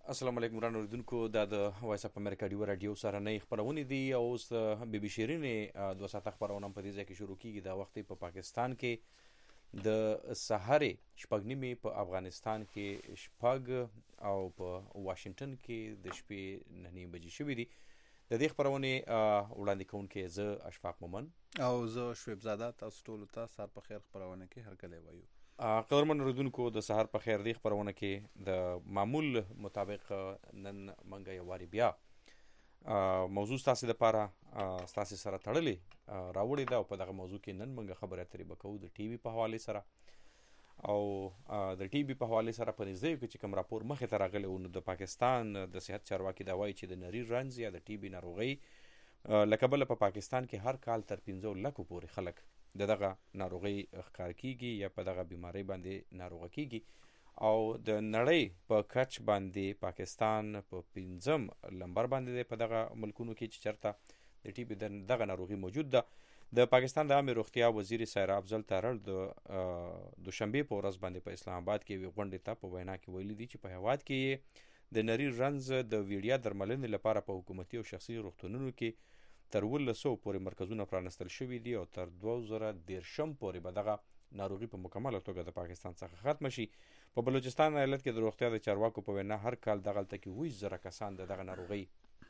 السلام علیکم وران اوریدونکو دا د وایس اپ امریکا ډیو رادیو سره نه خبرونه دي او اوس بي بي شیرینې 2 ساعت خبرونه په دې ځای کې شروع کیږي دا وخت په پاکستان کې د سحرې شپږ نیمې په افغانستان کې شپږ او په واشنگټن کې د شپې 9 بجې شوې دي د دې خبرونه وړاندې کوونکې زه اشفاق مومن او زه شعیب زاده تاسو ټول ته سار په خیر خبرونه کې هر کله وایو قدرمن اوریدونکو د سحر په خیر دی خبرونه کې د معمول مطابق نن منګه یو واری بیا موضوع تاسو د لپاره تاسو سره تړلې راوړی دا په دغه موضوع کې نن منګه خبره اترې وکړو د ټي وي په حواله سره او د ټي وي په حواله سره په نږدې کې چې کوم راپور مخې ته راغلی و د پاکستان د صحت چارواکي دا وایي چې د نری رنز یا د ټي وي ناروغي لکه بل په پاکستان کې هر کال تر 15 لک پورې خلک دغه ناروغي ښکار کیږي یا په دغه بیماری باندې ناروغه کیږي او د نړۍ په کچ باندې پاکستان په 5م لمبر باندې په دغه ملکونو کې چې چرته د ټي بي دغه ناروغي موجود ده د پاکستان د عامه روغتیا وزیر سایرا افضل تارړ د دوشنبه په ورځ باندې په اسلام آباد کې غونډه ته په وینا کې ویلي دي چې په هواد کې د نری رنز د ویډیا درملنې لپاره په حکومتي او شخصي روغتونونو کې تر 1900 پورې مرکزونه پرانستل شوي دي او تر 2013 پورې به دغه ناروغي په مکمله توګه د پاکستان څخه ختم شي په بلوچستان ایالت کې د روغتیا د چارواکو په وینا هر کال دغه تکي 20,000 کسان دغه ناروغي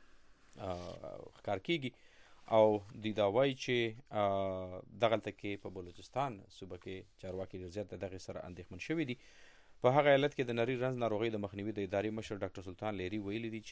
ښکار کیږي او د دا وایي چې دغه تکي په بلوچستان صوبه کې چارواکي زیات دغه سره اندېښمن شوي دي په هغه ایالت کې د نری رنز ناروغي د مخنیوي د ادارې مشر ډاکټر سلطان لیری ویلي دي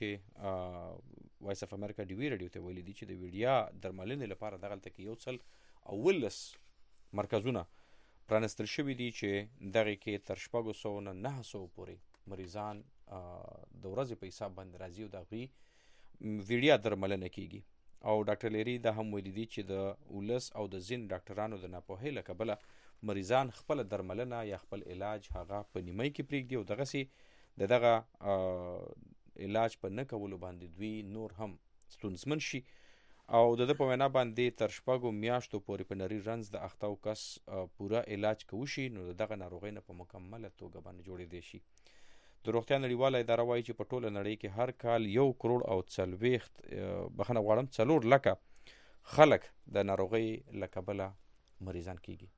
چې وایس اف امریکا ډیوی رادیو ته ویلي دي چې د ویډیا درملنې لپاره دغه تکي یو څل او ولس مرکزونه پرانستل شوي دي چې دغه کې تر 700 نه 900 پورې مریضان د ورځې په حساب باندې راځي او دغه ویډیا درملنه کیږي او ډاکټر لیری دا هم ویلي دي چې د ولس او د زین ډاکټرانو د ناپوهۍ له کبله مریضان خپل درملنه یا خپل علاج هغه په نیمای کې پریږدي او دغه سي دغه علاج په نه کولو باندې دوی نور هم ستونزمن شي او د په وینا باندې تر 6 میاشتو پورې په نری رنز د اختاو کس پورا علاج کوشي نو دغه ناروغي نه په مکمله توګه باندې جوړې دي شي د روغتیا نړیواله اداره وایي چې په ټوله نړۍ کې هر کال 1 کروڑ او 40 بخنه غواړم 4 لکه خلک د ناروغي لکبله مریضان کیږي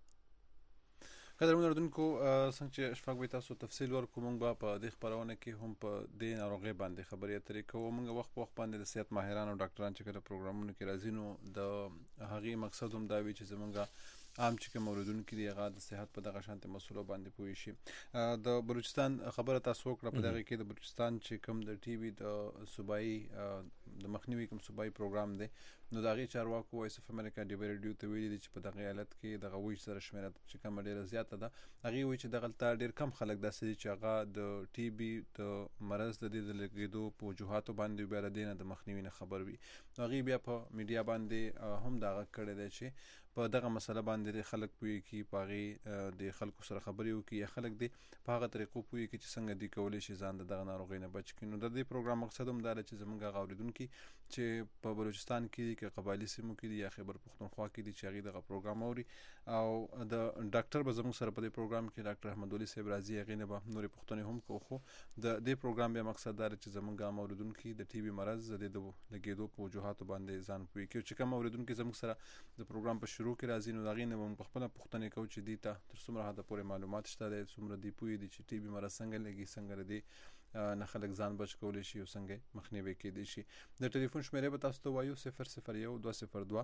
قدرمن اوریدونکو څنګه چې اشفاق به تاسو تفصیل ورکوم موږ په دې خبرونه کې هم په دې ناروغي باندې خبرې اترې کوو موږ وخت په وخت باندې د صحت ماهران او ډاکټران چې کله پروګرامونو کې راځي نو د هغې مقصد هم دا وي چې زمونږ عام چې کوم اوریدونکو دي هغه د صحت په دغه شانتي مسولو باندې پوي شي د بلوچستان خبره تاسو وکړه په دغه کې د بلوچستان چې کوم د ټي وي د صوبایي د مخنیوي کوم صوبایي پروګرام دی نو د هغې چارواکو وایس اف امریکا ډیوی رادیو ته ویلي دي چې په دغه ایالت کې دغه ویش سره شمیره چې کومه ډېره زیاته ده هغې وایي چې دغلته ډېر کم خلک داسې دي چې هغه د ټي بي د مرض د دې د لګېدو په وجوهاتو باندې بیا د دې نه د مخنیوي نه خبر وي نو هغې بیا په میډیا باندې هم دغه کړی دی چې په دغه مسله باندې خلک پوي کی پاغي د خلکو سره خبرې وکي یا خلک دی په هغه طریقو پوي کی چې څنګه دی کولای شي ځان دغه ناروغي نه بچ کړي نو د دې پروګرام مقصد هم دا چې زمونږ غوړیدونکو چې په بلوچستان کې کې قبایلی سیمو کې یا خیبر پختونخوا کې دي چې هغه دغه پروګرام اوري او د ډاکټر به زموږ سره په دې پروګرام کې ډاکټر احمد ولي صاحب راځي هغه نه به نورې پښتنې هم کوخو د دې پروګرام به مقصد دا چې زمونږ اوریدونکو د ټي بي مرض د لګېدو په وجوهاتو باندې ځان پوي کی چې کوم اوریدونکو زموږ سره د پروګرام په شروع کې راځي نو دغه نه موږ خپل پښتنې کو چې دیتا تر څومره حد پورې معلومات شته د څومره دی پوي دي چې ټي بي مرض څنګه لګي څنګه دی نه خلک ځان بچ کولی شي او څنګه مخنیوي کېدی شي د ټلیفون شمیرې به تاسو ته وایو 001 202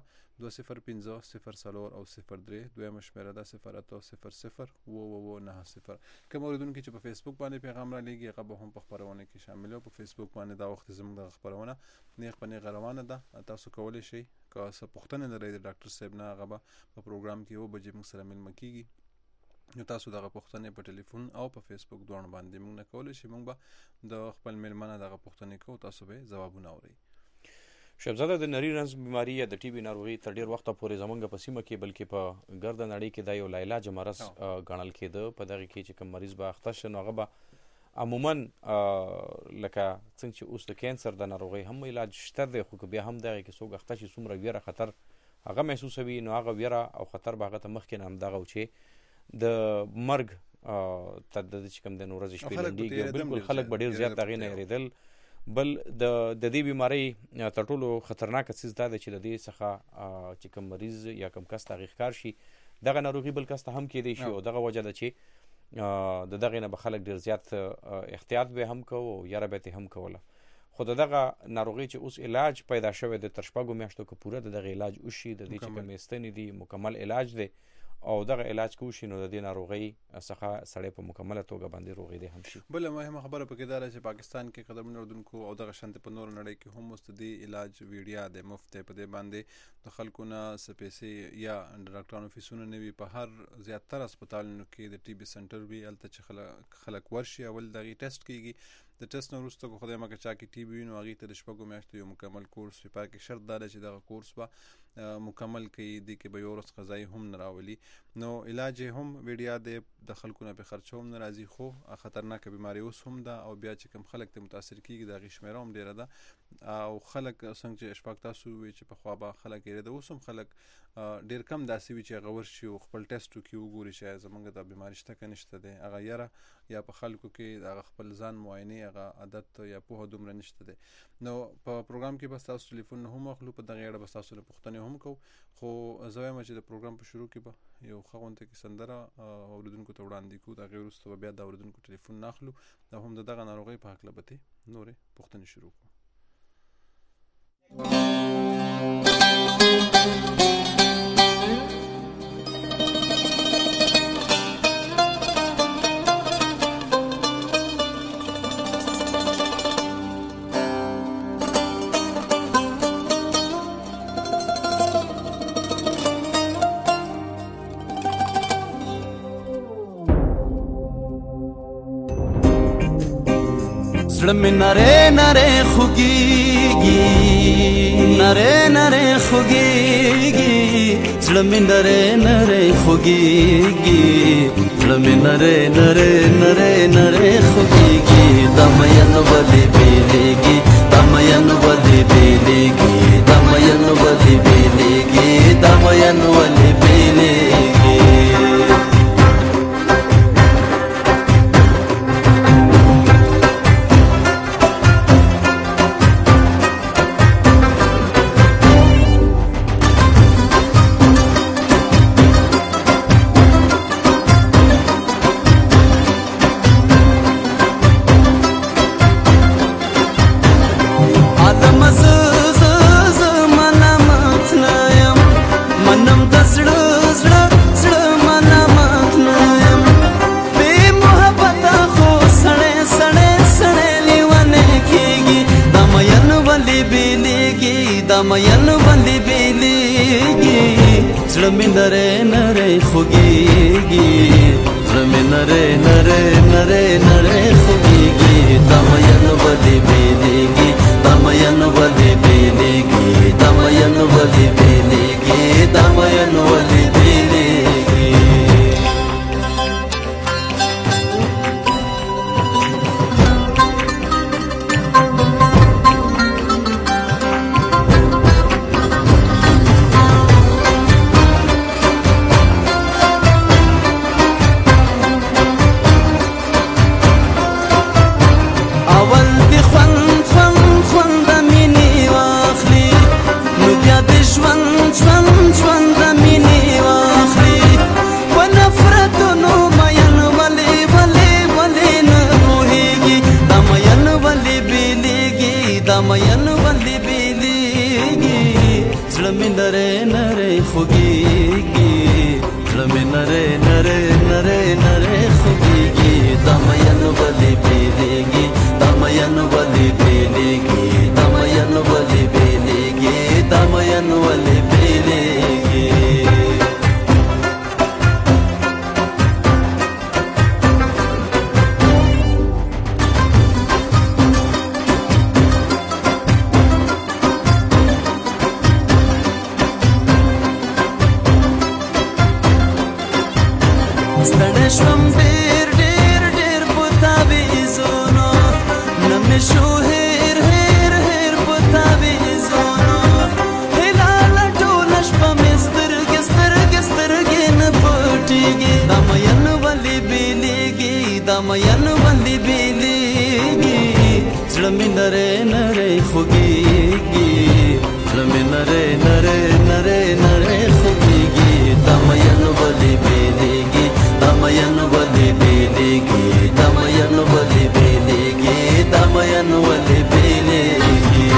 205 04 او 03 دویمه شمیره ده 080 0090 کوم اوریدونکو چې په فیسبوک باندې پیغام را لېږي هغه به هم په خبرونه کې شامل او په فیسبوک باندې دا وخت زموږ د خبرونه نیغ په نیغ روانه ده تاسو کولی شئ که څه پوښتنه لرئ د ډاکټر صاحب نه هغه به په پروګرام کې 9 بجې موږ سره ملمه کیږي نو تاسو دغه پوښتنې په ټلیفون او په فیسبوک دواړو باندې موږ نه کولی شئ موږ به د خپل میلمنه دغه پوښتنې کوو تاسو به ځوابونه اورئ شهزاده د نری رنز بیماری یا د ټي بي ناروغي تر ډیر وخت پورې زمونږ په سیمه کې بلکې په ګرد نړۍ کې دا یو لاعلاج مرض ګڼل کېده په دغه کې چې کوم مریض به اخته شي نو هغه به عموما لکه څنګه چې اوس د کینسر د ناروغي هم علاج شته دی خو بیا هم دغه کې څوک اخته شي څومره ویره خطر هغه محسوسوي نو هغه ویره او خطر به هغه ته مخکې نه هم دغه چې د مرګ تر د چې کوم د ورځې شپې لنډېږي، بالکل خلک به ډېر زیات د هغې نه هېرېدل. بل د دې بیمارۍ تر ټولو خطرناکه څیز دا دی چې د دې څخه چې کوم مریض یا کوم کس ته هغې ښکار شي، دغه ناروغي بل کس ته هم کیدی شي، او دغه وجه ده چې د دغې نه به خلک ډېر زیات احتیاط به هم کوو او یاره به یې هم کوله. خو د دغه ناروغۍ چې اوس علاج پیدا شوی دی تر 6 میاشتو که پوره د دغه علاج وشي، د دې چې کومې ستنې دي مکمل علاج دی او دغه علاج که وشي نو د دې ناروغۍ څخه سړی په مکمله توګه باندې روغېدی هم شي. بله مهمه خبره پکې دا ده چې پاکستان کې قدرمنو اردوونکو او دغه شانتې په نورو نړۍ کې هم اوس د دې علاج ویډیا دی، مفت دی. په دې باندې د خلکو نه څه پیسې یا د ډاکټرانو فیسونه نه وي. په هر زیاتره هسپتالونو کې د ټي بي سنټر وي، هلته چې خلک ورشي اول د هغې ټیسټ کېږي. د ټیسټ نه وروسته که خدای مکړه چا کې ټي بي وي نو هغې ته د 6 میاشتو یو مکمل کورس وي. په هغې کې شرط دا ده چې دغه کورس به مکمل کوي، دې کې به یو ورځ قضایي هم نه راولي. نو علاج یې هم ویډیا دی، د خلکو نه پرې خرچه هم نه راځي، خو خطرناکه بیماري اوس هم ده او بیا چې کوم خلک ته متاثر کېږي د هغې شمېره هم ډېره ده. او خلک څنګه چې اشفاق تاسو ووایي چې پخوا به خلک هېرېده، اوس هم خلک ډېر کم داسې وي چې هغه ورشي او خپل ټیسټ وکړي، وګوري چې زموږ دا بیماري شته که نشته دی. هغه یاره یا په خلکو کې د هغه خپل ځان معاینې هغه عادت یا پوهه دومره نشته دی. نو په پروګرام کې به ستاسو ټلیفون هم اخلو، په دغې اړه به ستاسو نه پوښتنې هم کوو. خو زه وایم چې د پروګرام په شروع کې به یو ښه غونته کې سندره اورېدونکو ته وړاندې کړو، د هغې وروسته به بیا د اورېدونکو ټلیفون نه اخلو او هم د دغه ناروغۍ په هکله به ترې نورې پوښتنې شروع کړو. زړه مې نری نری خوږېږي، نری نری خوږېږي، زړه مې نری نری خوږېږي، زړه مې نری نری نری نری خوږېږي. دا مین ولې بېلېږي، دا مین ولې بېلېږي، دا مین ولې بېلېږي، دا مین ولې بېلېږي. مین ولې بېلېږي، زړه مې نری نری خوږېږي، زړه مې نری نری نری نری خوږېږي. دا مین ولې بېلېږي، دا مین ولې بېلېږي، دا مین ولې بېلېږي، دا مین ولې بېلېږي. دا مین باندې بیلیږي زړه مې نری نری خوږیږي زړه مې نری نری نری نری خوږیږي دا مین باندې بیلیږي دا مین باندې بیلیږي دا مین باندې بیلیږي دا مین باندې بیلیږي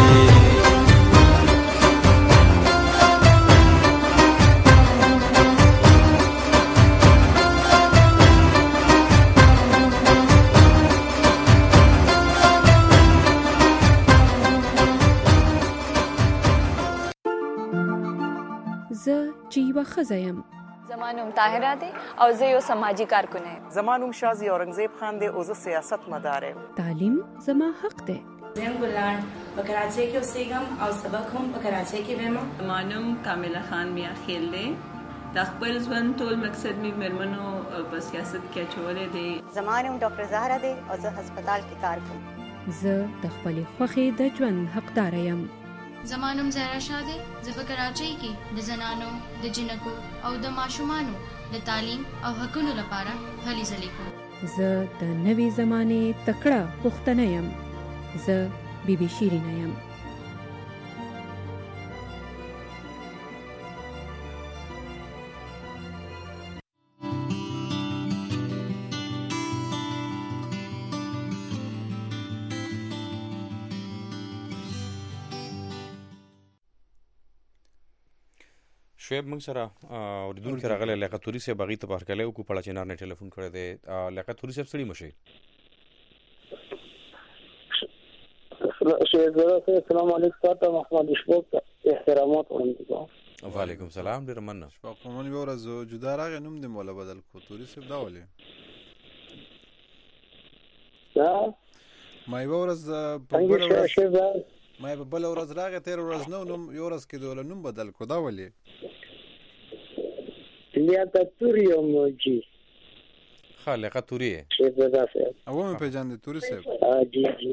زه چې یوه ښځه یم. زما نوم طاهره دی او زه یو سماجي کارکونه یم. زما نوم شازي اورنګزیب خان دی او زه سیاست مدار یم. تعلیم زما حق دی. زم ګلان په کراچۍ کې اوسېږم او سبق هم په کراچۍ کې وایم. زما نوم کامله خان میا خیل دی. د خپل ژوند ټول مقصد مې مېرمنو په سیاست کې اچولی دی. زما نوم ډاکټر زهره دی او زه هسپتال کې کار کوم. زه د خپلې خوښې د ژوند حقداره یم. زما نوم زهرا شاه دی. زه په کراچۍ کې د زنانو د جنکو او د ماشومانو د تعلیم او حقونو لپاره هلې ځلې کوم. زه د نوې زمانې تکړه پښتنه یم. زه بیبي شیرینه یم. شعیب موږ سره اوریدونکي راغلی لیاقت توري صاحب هغې ته په هرکلی وکړو په اړه چې نار نه ټلیفون کړی دی. لیاقت توري صاحب ستړي مه شئ. السلام علیکم تاسو محمد اشفاق احترامات وړاندې کوم. وعلیکم السلام ډېره مننه. شفاق مومن یوه ورځ جدا راغی نوم دې مولا بدل کړو توري صاحب دا ولې ما یوه ورځ په بله ورځ راغی تېره ورځ نه نوم یوه ورځ کې د نوم بدل کړو دا ولې لیاقت توري یم جی. ښه لیاقت توري یې او مې پېژاندې توري صاحب جی جی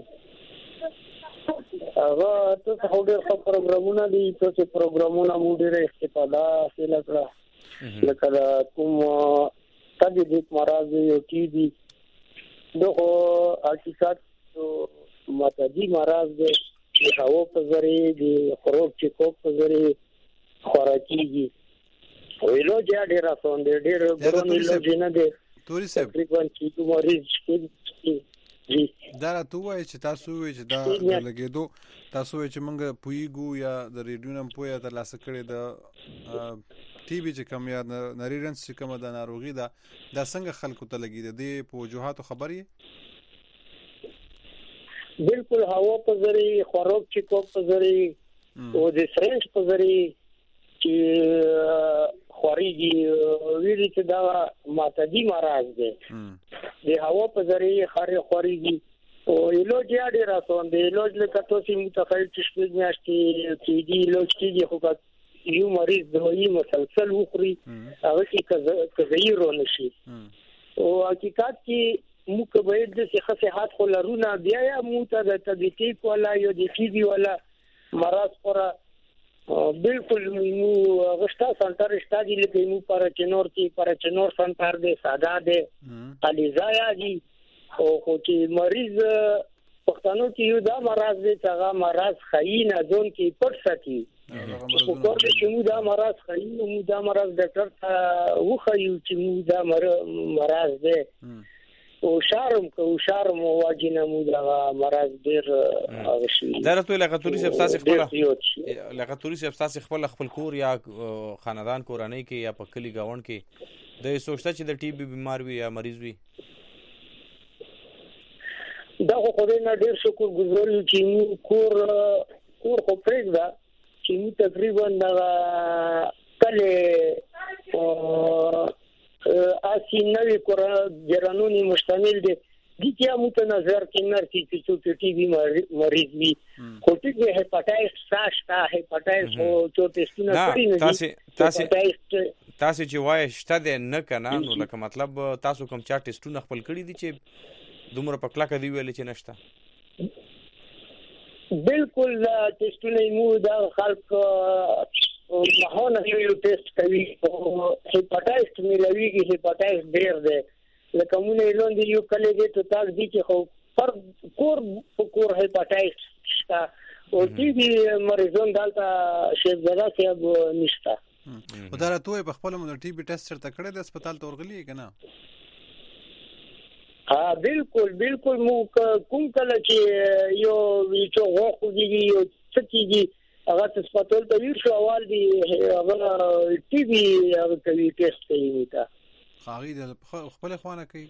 هغه تاسو خو ډېر ښه پروګرامونه دي تاسو پروګرامونه مو ډېره استفاده حاصله کړه لکه د کوم طبیعي مرض یو ټي بي دغه حقیقت معتدي مرض دی د هوا په ذریعه د خوراک چکو په ذریعه خوراکیږي او علاج یې ډېر آسان دی ډېر ګران علاج نه دی توري صاحب تقریبا چې مریض جی دا راته ووایي چې تاسو ووایي چې دا لګېدو تاسو ووایي چې موږ پوهېږو یا د ریډیو نه پوهه ترلاسه کړې د ټي بي چې کوم یا نریرنس چې کومه د ناروغي ده دا څنګه خلکو ته لګېده دې په وجوهاتو خبر یې بالکل هوا په ذریعه خوراک چکو په ذریعه او د سرنج په ذریعه چې خوريږي ویلي چې دا معتدي مرض دی د هوا په ذریعه خوريږي او علاج یې ډېر آسان دی علاج لکه تاسو متخیل چې شپږ میاشتې چې دی علاج کېږي خو یو مریض دوايي مسلسل وخوري هغه کې کزایي رونه شي او حقیقت کې موږ باید د صحت خو لرونه بیا یا موږ ته د طبيعي کولا یو د ټي بي ولا مرض پر بالکل مو غشتا سنټر شتا دي لکه مو پر چنور سنټر دې ساده دې الیزایا دي او خو چې مریض پښتنو کې یو دا مرض دی چې هغه مرض خاين ځون کې پټ ساتي په کور کې مو دا مرض خاين مو دا مرض ډاکټر ته وخایو چې مو دا مرض دی او شارم واجنه مو دا مرض ډیر غشي دا راته لیاقت توري صاحب تاسو خپل کور یا خاندان کورنۍ کې یا په کلی گاوند کې د سوچته چې د ټي بي بیمار وي یا مریض وي دا خو خدای نه ډیر شکر گزار یو چې مو کور خو پرېږده چې مو تقریبا دا کله اسی نوې کورا جرانونی مشتمل دي دي مو ته نظر کې نرسي چې ټي بي مریض وي خو ټي بي هپاتایټس ساشتا هپاتایټس او چې ټیسټونه کړی نه تاسو چې وایي شته ده نه کنه نو لکه مطلب تاسو کوم چا ټیسټونه خپل کړی دي چې دومره په کلاکه دی ویل چې نشته بالکل ټیسټونه مو دا خلک مهونه یو ټیسټ کوي هپاتایټس ملويږي هپاتایټس ډیر ده لکه مونږ لاندې یو کلی دی ته تاک دی چې خو پر کور په کور هیپاټایټس شته او ټي بي مریضان دلته شیخزاده صاحب نشته. او دا راته په خپل مونږ ټي بي ټیسټ چرته کړی د هسپتال ته ورغلی کنه؟ بالکل مو کوم کله چې یو ویچو غوښږي یو څه کیږي هغه هسپتال ته ورشو اول دی هغه ټي بي هغه کوي ټیسټ کوي تا هغه د خپل خوانه کوي.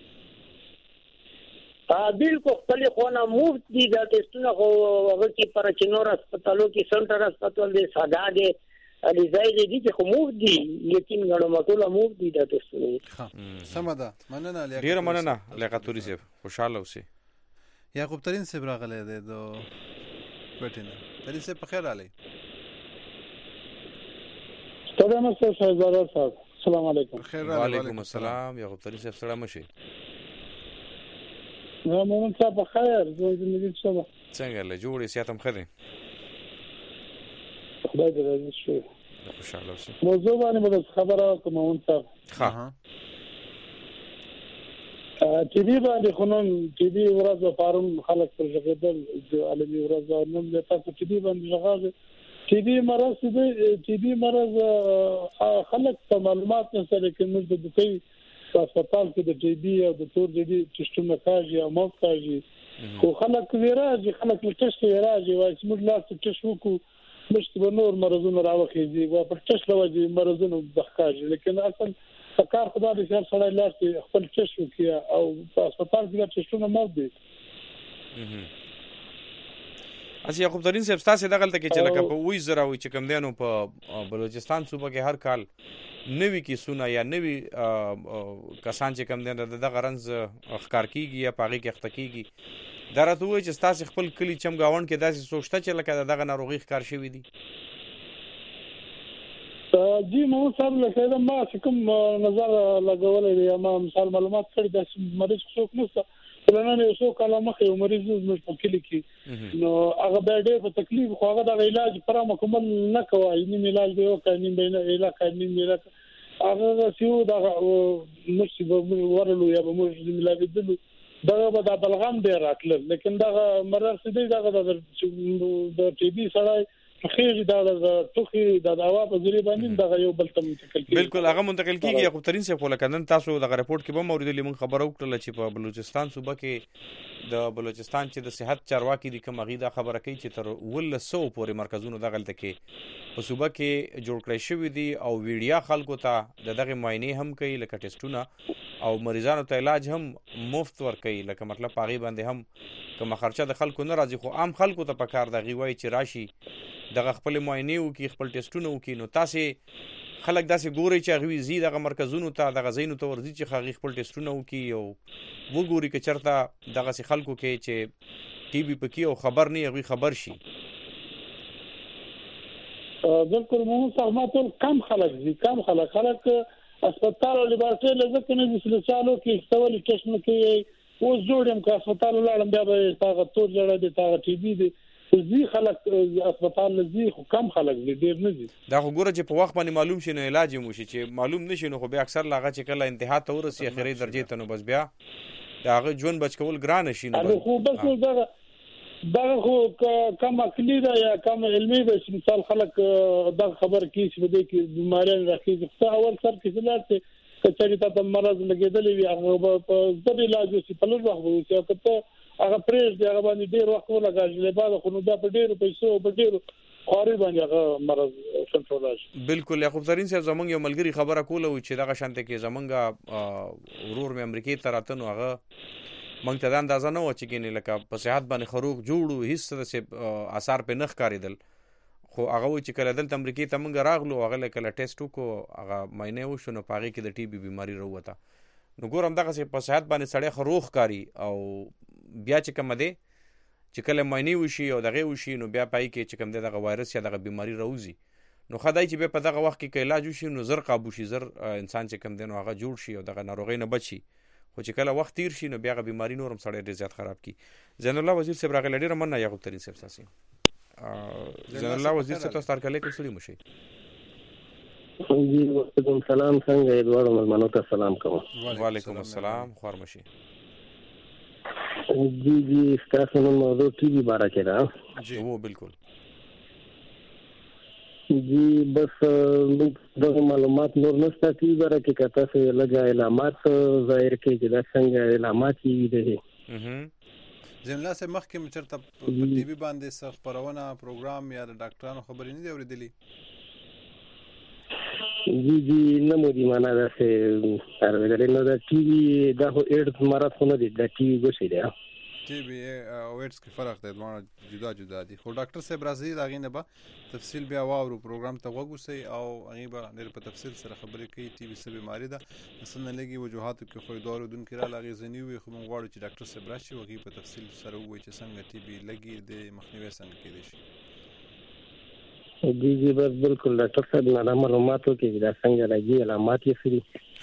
بالکل خپل خوانه مفت دي دا ټیسټونه خو هغه کې پر چنور هسپتالو کې سنټر هسپتال دی ساده دی علي زاید دي چې خو مفت دي لیکن غړو مټوله مفت دي دا ټیسټونه. سمه ده مننه ډیر مننه لیاقتوري صاحب خوشاله اوسئ. یعقوب ترین صاحب راغلی دی د کوټینه. ترین صاحب په خیر علي. سلام علیکم شهزاده صاحب. السلام علیکم. وعلیکم السلام. یعقوب ترین صاحب سلام شي. نو موږ څه په خیر زندګی څه څنګه له جوړې سیاتم خدای خدای دې راځي شي. خوشاله اوسئ. موضوع باندې به خبره کوم مون صاحب. ها ټي بي باندې خنون ټي بي ورځ فارم خلک پر ژغدل د عالمي ورځ نوم له تاسو ټي بي باندې ژغاده ټي بي مرض دی. ټي بي مرض خلک ته معلومات نه سره کې موږ د دوی په هسپتال کې د ټي بي او د تور جدي ټیسټونه کوي او موږ کوي خو خلک ویراجي خلک له ټیسټ ویراجي وایي چې موږ لا ټیسټ وکړو مشته نور مرزونه راوخیږي و په ټیسټ راوځي مرزونه بخکاږي لیکن اصل کار خدای دې هر سړی لاسي خپل ټیسټ وکړي او په هسپتال کې ټیسټونه موږ دي. اسی یعقوب ترین صاحب تاسو دغه لته کې چې لکه په وې زرا وي چې کم دینو په بلوچستان صوبه کې هر کال نوی کیسونه یا نوی کسان چې کم دین دغه رنز اخکار کیږي یا پاغي کې اخته کیږي درته وای چې تاسو خپل کلی چمګاون کې داسې سوچته چې لکه دغه ناروغي ښکار شوی دي. جی مو صاحب لکه ما کوم نظر لګولې یا ما مثال معلومات کړی د مریض څوک نشته پلانونه یو څو کاله مخې مریض مې په کلی کې نو هغه به ډېر په تکلیف خو هغه د علاج پر مکمل نه کوي نیم علاج به وکړي نیم به نه علاج کوي نیم علاج هغه سیو دا مصیبه ورلو یا به موږ ملاوي دلو دا به د بلغم ډېر راتل لیکن دا مرض دې دا د ټي بي سره خیر دا توخي د دوا په ذریعہ باندې دا یو بل ته منتقل کیږي. بالکل هغه منتقل کیږي. یعقوب ترین صاحب ولکندن تاسو د رپورت کې به موریدلې مون خبرو کړل چې په بلوچستان صوبه کې د بلوچستان چې د صحت چارواکي د کوم غیدا خبره کوي چې تر 100 پورې مرکزونو دغه لته کې په صوبه کې جوړ کړی شوی دي او ویډیا خلکو ته دغه معاینه هم کوي لکه ټیسټونه او مریضانو ته علاج هم مفت ور کوي لکه مطلب پاغي باندې هم کوم خرچه د خلکو نه راځي خو عام خلکو ته پکار د غوي چې راشي دغه خپل معاینه وکي خپل ټیسټونه وکي نو تاسو خلک داسې ګوري چې غوي زی دغه مرکزونو ته دغه زینو ته ورځي چې خاغي خپل ټیسټونه وکي او وګوري چې چرته دغه سي خلکو کې چې ټي بي پکې او خبر نه غوي خبر شي. بالکل مو صاحب ما ټول کم خلک هسپتال او لیبارټری لږه نه دي چې چالو کې استول ټیسټ نه کوي او جوړم کا هسپتال لاړم بیا به تاغه تور جوړه دي تاغه ټي بي دي زی خلک هسپتال لزی خو کم خلک دي ډیر نه دي دا خو ګوره چې په وخت باندې معلوم شي نو علاج مو شي چې معلوم نشي نو خو بیا اکثر لاغه چې کله انتها ته ورسي اخري درجه ته نو بس بیا داغه ژوند بچ کول ګران شي نو خو بس دا خو کم عقلی دا یا کم علمي دا مثال خلک دا خبر کی چې بده کې بیماری راځي خو اول سر کې ځلته کچري ته مرز لګیدلې وي هغه په ځد علاج وسی په لږ وخت وي چې کته هغه پریز دی هغه باندې ډیر وخت ولګاږي له بعد خو نو دا په ډیرو پیسو په ډیرو خوري باندې هغه مرز کنټرول شي. بالکل یعقوب ترین صاحب زمونږ یو ملګری خبره کوله چې دغه شانته کې زمونږ ورور مې امریکای ته راتنو هغه مونږ ته د اندازه نه و چې ګینه لکه په صحت باندې خروق جوړو هیڅ څه اثر په نخ کاریدل خو هغه و چې کله دلته امریکای ته مونږ راغلو هغه کله ټیسټ وکړو هغه مینه و شنو پاغي کې د ټي بي بیماری وروته نو ګورم دغه په صحت باندې سړی خروق کاری او بیا چې کوم دی چې کله مینه وشي او دغه وشي نو بیا پای کې چې کوم دی دغه وایرس یا دغه بیماری راوځي نو خدای چې به په دغه وخت کې علاج وشي نو زر قابو شي زر انسان چې کوم دی نو هغه جوړ شي او دغه ناروغي نه بچي خو چې کله وخت تیر شي نو بیا غ بیماری نورم سړی ډیر زیات خراب کی. زین الله وزیر صاحب راغلی ډیر مننه یعقوب ترین صاحب ساسي زین الله وزیر صاحب تاسو تر کله کې سړي مشي جی وعلیکم سلام، څنګه یې؟ دواړو مېلمنو ته سلام کوم. وعلیکم السلام، خوار مشي. جی ستاسو نن موضوع ټي وي باره کې ده. جی وہ بالکل. جی بس دغه معلومات نور نشته ټي وي باره کې، که تاسو لږه علامات ظاهر کړئ چې دا څنګه علامات یې دي. ضمن الله صاحب مخکې مو چېرته په ټي وي باندې څه خپرونه پروګرام یا د ډاکټرانو خبرې نه دي اورېدلي؟ جی نه مو دي معنا داسې اورېدلې. نو دا ټي وي دا خو ایډز مرض خو نه دی، دا ټي وي ګوښې دی. ټي وي او ایډز کې فرق دی، دواړه جدا جدا دي. خو ډاکټر صاحب راځي د هغې نه به تفصیل بیا واورو، پروګرام ته غوږ اوسئ او هغې به ډېر په تفصیل سره خبرې کوي. ټي وي څه بیماري ده، څه نه لګي وجوهاتو کې خو دوه اورېدونکي راله اغېزني وي، خو موږ غواړو چې ډاکټر صاحب راشي او هغې په تفصیل سره ووایي چې څنګه ټي وي لګي، د مخنیوی څنګه کېدای شي. جی بس بالکل ډاکټر صاحب نه معلومات وکړي دا څنګه راځي، علامات یې څه دي.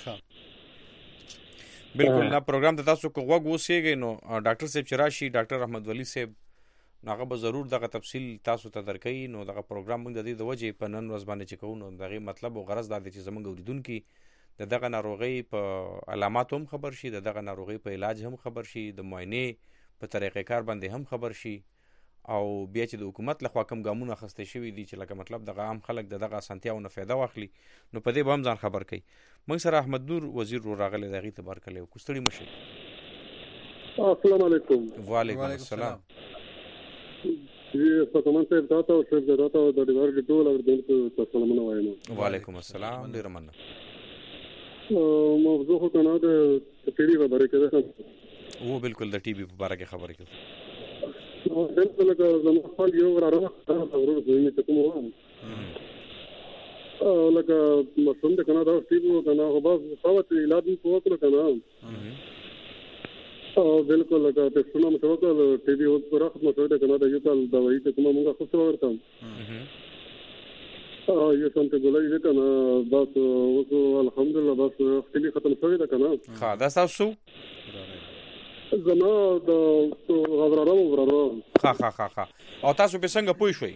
بالکل نه پروګرام ته تاسو کو غوږ اوسېږئ نو ډاکټر صاحب چې راشي، ډاکټر احمد ولی صاحب هغه به ضرور دغه تفصیل تاسو ته درکوي. نو دغه پروګرام موږ د دې د وجې په نن ورځ باندې چې کوو، نو دغه مطلب او غرض دا دی چې زموږ اوریدونکي د دغه ناروغۍ په علاماتو هم خبر شي، د دغه ناروغۍ په علاج هم خبر شي، د معاینې په طریقې کار باندې هم خبر شي، او بیا چې د حکومت لخوا کوم ګامونه اخیستل شوي دي چې لکه مطلب دغه عام خلک د دغه اسانتیاو نه فایده واخلي، نو په دې به هم ځان خبر کوي. موږ سره احمد نور وزیر رو راغلی د هغې تبار کلی او ستړي مه شئ. السلام علیکم. وعلیکم السلام. سلمان صاحب تاته او شیخ زاده ته د ډیوار ټول اوریدونکو ته سلامونه وایم. وعلیکم السلام، ډېره مننه. موضوع خو کنه د ټي وي خبرې کوي. و بالکل د ټي وي په باره کې خبرې کوي. بالکل لکه زما خپل یو وراره ورور زوی ته کوم وم لکه مشوم د کنه دا ټي وي کنه خو بس خاوت علاج په وکړه کنه. بالکل لکه ټیسټونه مو وکړل، ټي وي اوس پر وخت مو ته کنه دا یو کال دوايي ته کومه موږ خو څه ورته یو څنګه ګولای دې کنه بس اوس الحمدلله بس ټي وي ختم شوی ده کنه. ها دا تاسو زما د غوړارو ها او تاسو په څنګه پوه شئ؟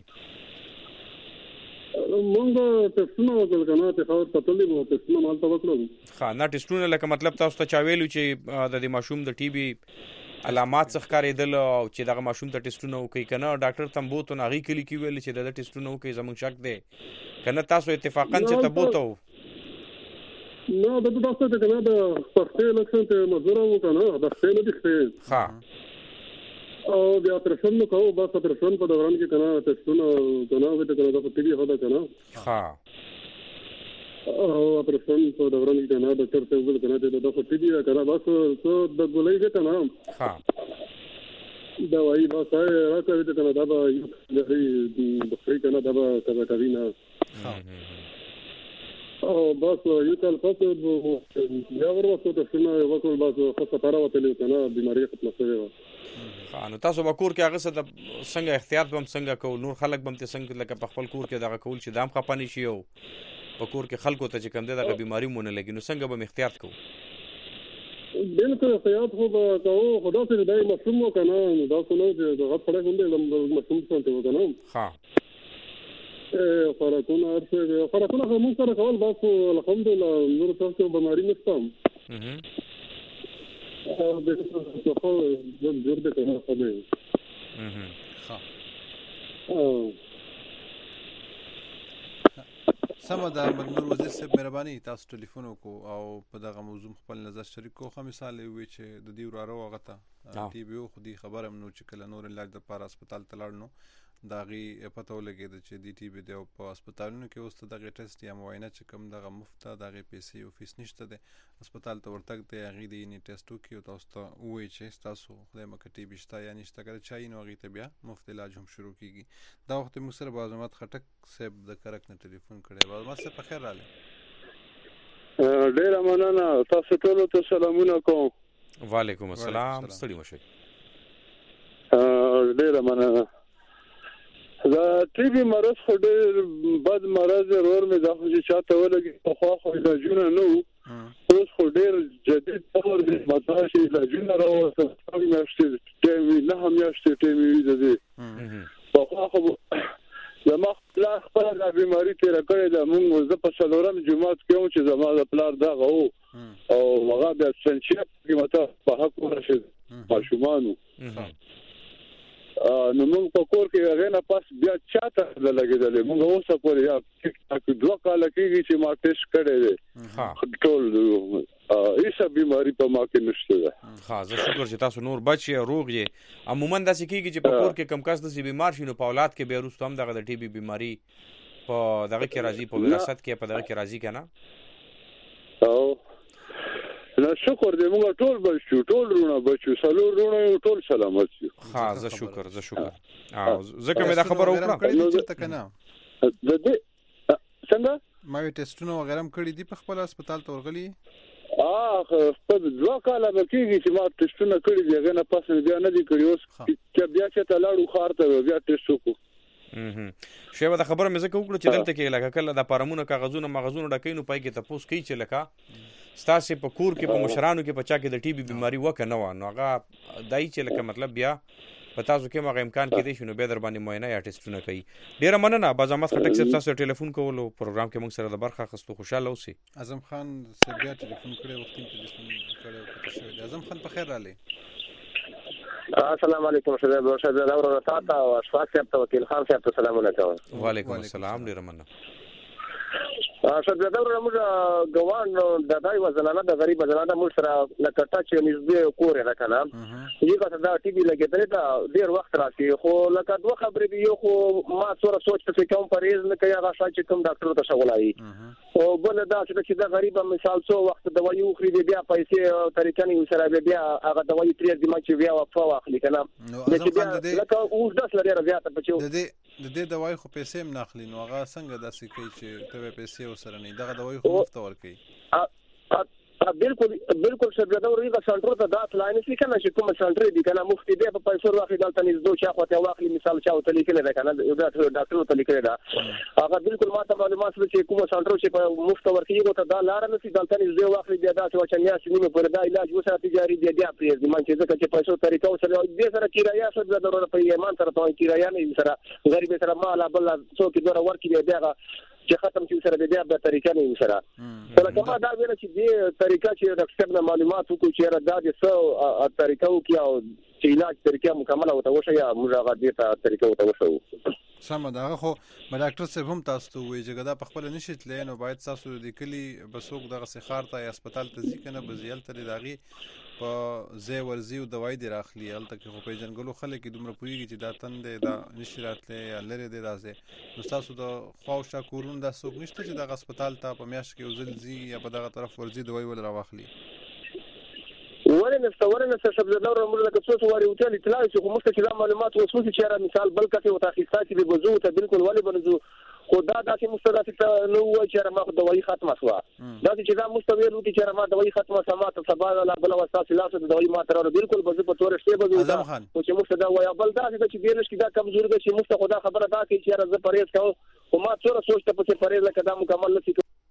مونږ ټیسټونه وکړل کنه، ته خبر پټلې وو ټیسټونه مال ته وکړل. نه ټیسټونه لکه مطلب تاسو ته چا ویلو چې د دې ماشوم د ټي بي علامات څخه ښکارېدل او چې دغه ماشوم ته ټیسټونه وکړي کنه؟ ډاکټر تم بوته هغې کلي کې ویل چې د ټیسټونه وکړي، زموږ شک دی کنه تاسو اتفاقا چې ته بوته و؟ نه د تاسو ته کنه د پښتې لکشن ته مزور وو کنه، د پښتې نه دښته او بیا پرشن نو کوو بس پرشن په دوران کې کنه ټیسټونه کنه وته کنه د ټي وي هدا کنه. او پرشن په دوران کې کنه ډاکټر ته ویل کنه د ټي وي کنه بس څو د ګولای دې کنه دوايي بس راځي ته کنه دا به د خپل کنه دا به تبع کوي نه. او بس یو کال پس بیا ورته ټیسټونه وکړل، بس خاصه پاره وتلی کنه بیماری ختمه شوې وه. نو تاسو به کور کې هغه څه د څنګه احتیاط به هم څنګه کوو؟ نور خلک به هم څنګه لکه په خپل کور کې دغه کول چې دام خفه نه شي او په کور کې خلکو ته چې کوم دی دغه بیماري مو نه لګي، نو څنګه به هم احتیاط کوو؟ بالکل احتیاط خو به کوو، خو داسې دی ماشوم و که نه داسې نه چې دغه سړی غوندې ماشوم څنګه و که نه خوراکونه هر څه خوراکونه خو موږ سره کول بس الحمدلله نور تاسو بیماري نشته. جوړ دې کنه خبره. سمه ده. نور وزیر صاحب مهرباني تاسو ټلیفون وکړو او په دغه موضوع خپل نظر شریک کوو. ښه مثال یې ووایي چې د دې وراره هغه ته ټي وي و، خو دې خبره هم نو چې کله نور علاج دپاره هسپتال ته لاړ نو د هغې پته ولګېده چې دې ټي وي دی او په هسپتالونو کې اوس ته دغې ټیسټ یا معاینه چې کوم دغه مفت ده، د هغې پیسې او فیس نشته دی. هسپتال ته ورتګ دی، هغې د یعنې ټیسټ وکړي او تاسو ته ووایي چې ستاسو خدای مکړه ټي وي شته یا نشته. که چا یي نو هغې ته بیا مفت علاج هم شروع کېږي. دا وخت موږ سره بازمت خټک صاحب د کرک نه ټلیفون کړی. بازمت صاحب په خیر راغلی. ډېره مننه، تاسو ټولو ته سلامونه کوم. وعلیکم السلام، ستړي مه شئ. ډېره مننه. دا ټي وي مرض خو ډېر بد مرض دی، ورور مې دا خو چې چاته ولګي پخوا خو علاجونه نه وو، اوس خو ډېر جدید دور دی، مطلب چې علاجونه راوستل شپږ میاشتې ټایم وي، 9 میاشتې ټایم وي د دې. پخوا خو زما خپله دا بیماري تیر کړی دا موږ زه په څلورم جمعات کې وم چې زما د پلار دغه او هغه د سنچیپ کې مته په حق ورشد ماشومانو نو موږ په کور کې هغه نه پاس بیا چاته لګیدل موږ اوسه پورې یا ټیک ټاک 2 کال کېږي چې ما ټیسټ کړی دی ټول هیڅ بیماری په ما کې نشته ده زه شکر چې تاسو نور بچ یې روغ یې عموما داسې کېږي چې په کور کې کم کس داسې بیمار شي نو په اولاد کې بیا وروسته هم دغه د ټي بي بیماری په دغه کې راځي په وراثت کې په دغه کې راځي که نه نه شکر دې موږ ټول بچو ټول رونه بچو څلور رونه ټول سلامت یو زه شکر ځکه مې دا خبره وکړه د دې څنګه ما وی ټیسټونه وغیرہ هم کړی دي په خپل هسپتال ته ورغلي په 2 کال کېږي چې ما ټیسټونه کړی دي هغه نه پاس بیا نه دي کړی اوس چې بیا چې تلاړو خار ته بیا ټیسټ وکړو شیبه دا خبره مې ځکه وکړه چې دلته کې لکه کله د فارمونه کاغذونه مغزونه ډکې نو پای کې تاسو کوي چې لکه ستاسو په کور کې په مشرانو کې په چا کې د ټي بي بیماری وکه نه و نو هغه دای چې لکه مطلب بیا په تاسو کې مغه امکان کې دی شنو به در باندې معاینه یا ټیسټونه کوي ډیره مننه باز احمد خټک صاحب تاسو ټلیفون کولو پروګرام کې موږ سره د برخه خستو خوشاله اوسئ اعظم خان صاحب بیا ټلیفون کړی وخت کې ټلیفون کړی اعظم خان په خیر رالی السلام علیکم شهزاده داور تاته او اشفاق صاحب ته وکیل خان صاحب ته سلامونه کوم وعلیکم السلام ډیره مننه شهزاده داور موږ ګوان د دای وزنانه د غریب زنانه موږ سره لکټا چې نږدې کور نه کنه یوه څه دا ټي بي لګیدل دا ډیر وخت راشي خو لکه دوه خبرې دی یو خو ما څوره سوچ ته کوم پریز نه کوي هغه شای چې کوم ډاکټر ته شغلای او بل دا چې دا غریب مثال څو وخت دوايي خوري بیا پیسې طریقې نه سره بیا هغه دوايي ترې د ما چې بیا وقفه واخلي کنه لکه اوس داس لري زیاته بچو د دې دوايي خو پیسې هم ناخلي نو هغه څنګه داسې کوي چې ته پیسې وسره نه دغه دوايي خو مفت ورکړي بالکل شهزاده ورغه سنټر ته دات لاین شي کنه چې کوم سنټر دی کنه مفتي دی په پیسو واخلي دلته نږدې چا خو واخلي مثال چا ته لیکل دا کنه یو ډاکټر ته لیکل دا هغه بالکل ماته معلومات چې کوم سنټر چې په مفت ورکړي ته دا لار نه سي دلته نږدې واخلي دا چې وچنیا سینې په دا علاج وسه تجاري دی بیا پریز دی مانچې ځکه چې پیسو طریقو سره دې سره کرایه شهزاده ضرورت په ایمان سره ته کرایه نه سره غریب سره مال بل څو کې ډور ورکړي دی چې ختم چې سره بیا به طریقه نه سره لکه ما دا ویل چې دې طریقه چې ډاکټر نه معلومات وکړي چې دا د څو طریقو کې او چې علاج طریقه مکمله وته وشه یا موږ هغه دې طریقه وته وشه سم دا خو ډاکټر صاحب هم تاسو ته وایي چې دا په خپل نشي تللی نو باید تاسو د کلی بسوک دغه سخار ته یا هسپتال ته ځي کنه بزیل ته داغي په ځای ورزي او دوايي دی راخلي الته کې خو په جنګلو خلک دومره پويږي چې دا تند دا نشي راتله یا لري دی راځي نو تاسو د خواوشا کورون د سوق نشته چې د هسپتال ته په میاش کې وزلزي یا په دغه طرف ورزي دوايي ول راوخلي ورنه شهزاده داور موږ لکه څه واري وته اطلاع چې کوم څه معلومات وسوسه چې را مثال بل کته او تحقیقات به بزو ته بالکل ولی بنزو خدا داسې مستدافع نو و چې ما دوايي ختمه شو دا چې دا مستوي لوټي چې ما دوايي ختمه سما ته سبا لا بل واسطه لاسه دوايي ما تر بالکل بزو په تور شته بزو او چې مستدا وای بل دا چې بیرش کې دا کمزوري ده چې مست خدا خبره دا کې چې زه پرهیز کوم او ما څوره سوچ ته په پرهیز لکه دا مکمل نشي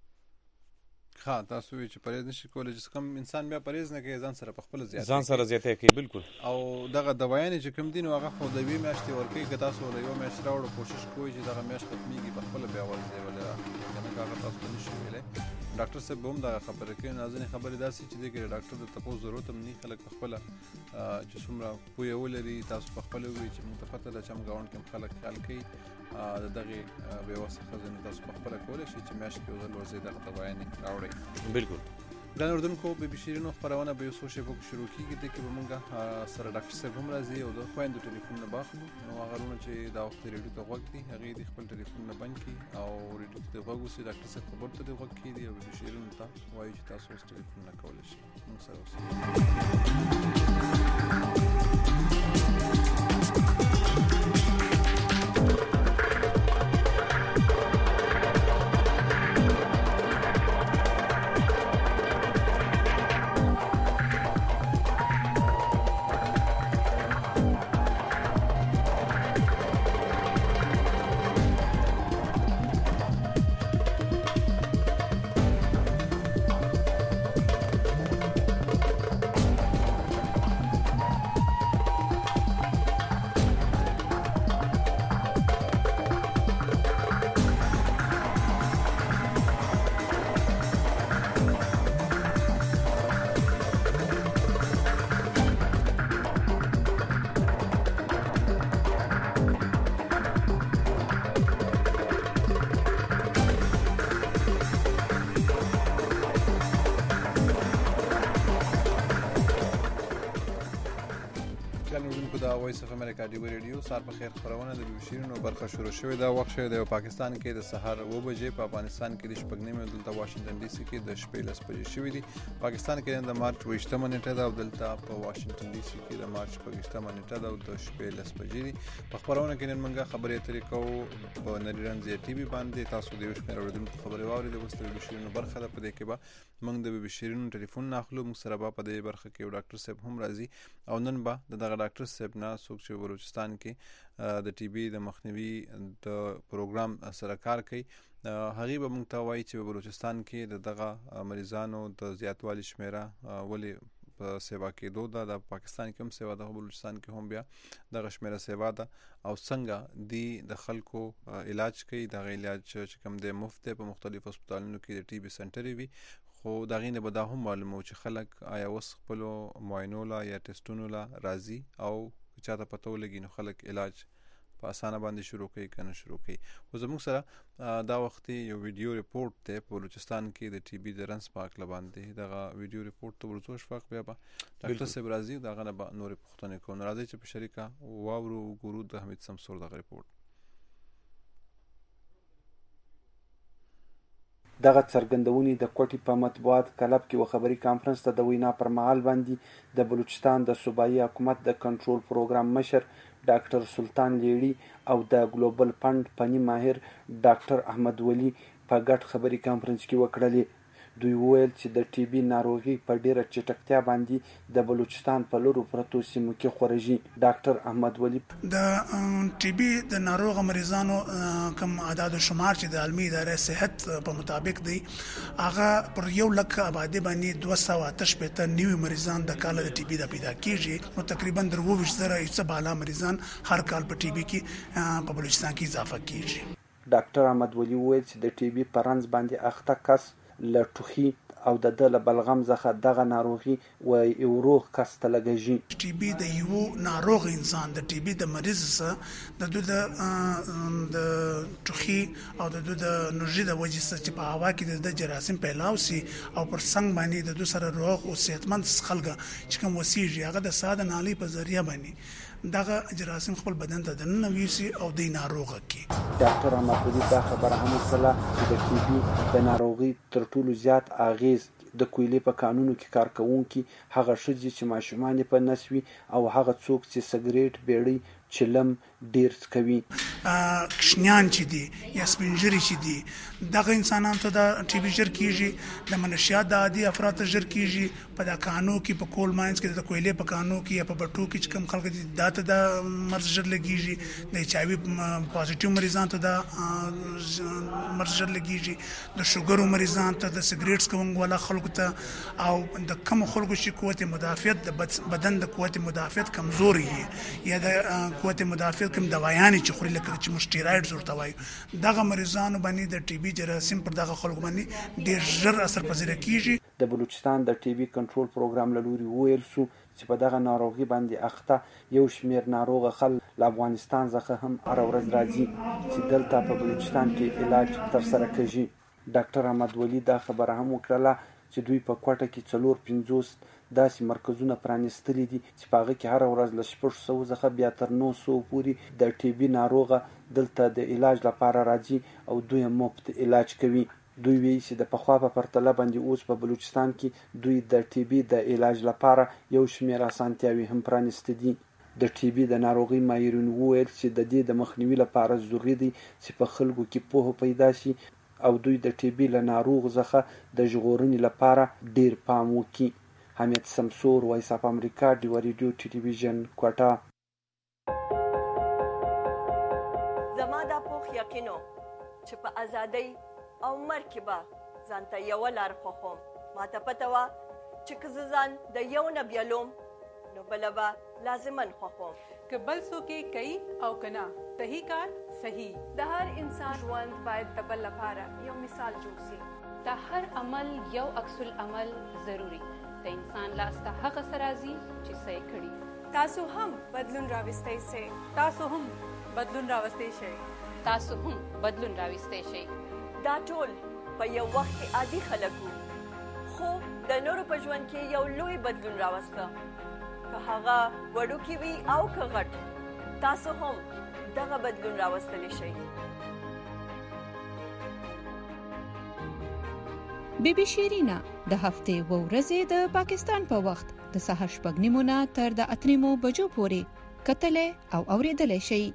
تاسو چې پرهیز نشي کولای چې کوم انسان بیا پرهیز نه کوي ځان سره په خپل زیاتې کوي بالکل او دغه دوايانې چې کوم دین هغه خو د وی میاشتې ورکې که تاسو له یو میاشت راوړو کوشش کوئ چې دغه میاشت ختميږي په خپل بیا ورځي ولا کنه هغه تاسو نشئ ویلې ډاکټر صاحب هم دا خبره کوي نازنې خبره داسې چې د ډاکټر د تاسو ضرورت هم نه خلک خپل چې څومره پوهه ولري تاسو په خپل وی چې متفقه د چم غاون کې خلک خیال کوي دغه به واسطه ځنه تاسو په خپل کولای شئ چې میاشت کې ورځ ورځي دغه دوايانې راوړي بالکل ګران اردوونکو به بشیرینو خبرونه به یو څو شیبو شروع کیږي د کې به موږ سره ډاکټر صاحب هم راځي او د خويندو ټلیفون نه باخلو نو هغه ورونه چې دا وخت ریډیو ته وګ دي هغه د خپل ټلیفون نه بند کی او ریډیو ته وګ وسی ډاکټر صاحب خبر ته وګ کی دی او بشیرینو ته وایي چې تاسو ټلیفون نه کولای شئ موږ سره اوسئ ګرانو اوریدونکو د وایس اف امریکا ډیو ریډیو سار په خیر خبرونه د بیوشیرونو برخه شروع شوې دا وخت شوی د پاکستان کې د سحر 9 بجې په افغانستان کې د شپږ نیمې دلته واشنگټن ډي سي کې د شپې 10 بجې شوې دي پاکستان کې د مارچ 28 نیټه دا دلته په واشنگټن ډي سي کې د مارچ 28 نیټه دا د شپې 10 بجې دي په خبرونه کې نن موږ خبرې اترې کوو په نریرنځ ټي وي باندې تاسو د یو شمېر اوریدونکو خبرې واورئ د وستو بیوشیرونو برخه ده په دې کې به موږ د بیوشیرونو ټلیفون ناخلو موږ سره په دې برخه کې یو ډاکټر صاحب هم راځي او نن به دغه ډاکټر صاحب نه څوک چې بلوچستان کې د ټي بي د مخنیوي د پروګرام سره کار کوي هغه به موږ ته وایي چې بلوچستان کې دغه مریضانو د زیاتوالي شمیره ولې په سیوا کېدو ده د پاکستان کې هم سیوا ده بلوچستان کې هم بیا دغه شمیره سیوا ده او څنګه دی د خلکو علاج کوي دغه علاج چې کوم دی مفت په مختلف هسپتالونو کې د ټي بي سنټر وي خو دغه نه به دا هم معلومه چې خلک آیا وس خپل معاینو لا یا ټیسټونو لا راضي او چاته پته ولګي نو خلک علاج په اسانه باندې شروع کوي کنه شروع کوي خو زموږ سره دا وخت یو ویډیو ریپورت ته په بلوچستان کې د ټي بي د رنس پاک لباندې دغه ویډیو ریپورت ته ورڅو شفاق بیا به ډاکټر صاحب راضي دغه نه به نور پښتنه کو راضي چې په شریکه واورو ګورو د حمید سمسور دغه ریپورت دغه څرګندونې د کوټي په مطبوعات کلب کې و خبري کانفرنس ته د وینا پر مهال باندې د بلوچستان د صوبایي حکومت د کنټرول پروګرام مشر ډاکټر سلطان لیړي او د ګلوبل فند پنی ماهر ډاکټر احمد ولی په ګډ خبري کانفرنس کې وکړلې دوی وویل چې د ټي بي ناروغي په ډیره چټکتیا باندې د بلوچستان په لورو پرتو سیمو کې خورېږي ډاکټر احمد ولی د ټي بي د ناروغ مریضانو کم اعداد و شمار چې د عالمي ادارې صحت په مطابق دی هغه پر 1 لک آبادی باندې 288 نیو مریضان د کال د ټي بي د پیدا کیږي نو تقریبا 23,000 بالا مریضان هر کال په ټي بي کې په بلوچستان کې اضافه کیږي ډاکټر احمد ولی وویل چې د ټي بي په رنځ باندې اخته کس له ټوخي او د بلغم څخه دغه ناروغي و یو روغ کس ته لګیږي ټي بي د یو ناروغ انسان د ټي بي د مریض سره د ټوخي او د نوژي د وجې سره چې په هوا کې د جراثیم پیلاو سي او پر څنګه باندې د سره روغ او صحتمند خلک چې کوم وسیږي هغه د ساده نالي په ذریعہ باندې دغه جراثیم خپل بدن ته دننه ویسي او د ناروغه کی ډاکټر احمد ولی دا خبره هم وکړه چې د ټي بي د ناروغي تر ټولو زیات اغیز د کویلې په قانونو کې کار کوونکي هغه ښځې چې ماشومان په نسوي او هغه څوک چې سګریټ بیړۍ چلم ډیر کوي کشنیان چې دي یا سپینجری چې دي دغه انسانان ته د ټي بي ژر کیږي د منشیات د عادي افراد ته ژر کیږي په د قانون کې په کول ماینز کې د کویلې په قانون کې یا په بټو کې چې کم خلک دي داته د مرز ژر لګیږي د ایچ آی وی پوزټیو مریضان ته د مرز ژر لګیږي د شوګر مریضان ته د سګریټس کوم ولا خلکو ته او د کم خلکو چې قوت مدافعت د بدن د قوت مدافعت کمزوري یا د قوت مدافعت کوم دوايان چې خوري لکه چې مستیراید ورته وایي دغه مریضانو باندې د ټي بي جراثیم پر دغه خلکو باندې ډیر ژر اثر پذیر کیږي د بلوچستان د ټي بي کنټرول پروګرام له لوري وویل شو چې په دغه ناروغي باندې اخته یو شمیر ناروغ خلک له افغانستان څخه هم هر ورځ راځي چې دلته په بلوچستان کې علاج ترسره کوي ډاکټر احمد ولی دا خبره هم وکړه چې دوی په کوټه کې 450 داسې مرکزونه پرانیستلي دي چې په هغه کې هر ورځ له 600 څخه بیا تر 900 پورې د ټي بي ناروغه دلته د علاج لپاره راځي او دوی مفت علاج کوي دوی وی چې د پخوا په پرتله باندې اوس په بلوچستان کې دوی د ټي بي د علاج لپاره یو شمېر اسانتیاوي هم پرانیستي دي د ټي بي د ناروغي ماهرین وویل چې د دې د مخنیوي لپاره ضروري دي چې په خلکو کې پوهه پیدا شي او دوی د ټي بي له ناروغ څخه د ژغورنې لپاره ډیر پام وکړي حمید سمسور وایس اف امریکا ډیو ریډیو ټلویزیون کوټه زما دا پوخ یقینو چې په ازادۍ او مرګ کې به ځان ته یوه لار خوښوم ما ته پته وه چې که زه ځان د یو نه بیلوم نو بله به لازمن خوښوم که بل څوک یې کوي او که نه صحیح کار صحیح د هر انسان ژوند باید د بل لپاره یو مثال جوړ شي د هر عمل یو عکس العمل ضروري د انسان لاس ته هغه څه راځي چې څه یې کړي تاسو هم بدلون راوستی شئ تاسو هم بدلون راوستی شئ تاسو هم بدلون راوستی شئ دا ټول په یو وخت کې عادي خلک وو خو د نورو په ژوند کې یو لوی بدلون راوسته که هغه وړوکی وي او که غټ، تاسو هم دغه بدلون راوستلی شئ. بی بی شیرینا د هفتې و ورځې د پاکستان په وخت د سهار 8:30 نه تر د 8:30 بجو پورې کتلې او اوریدلې شي.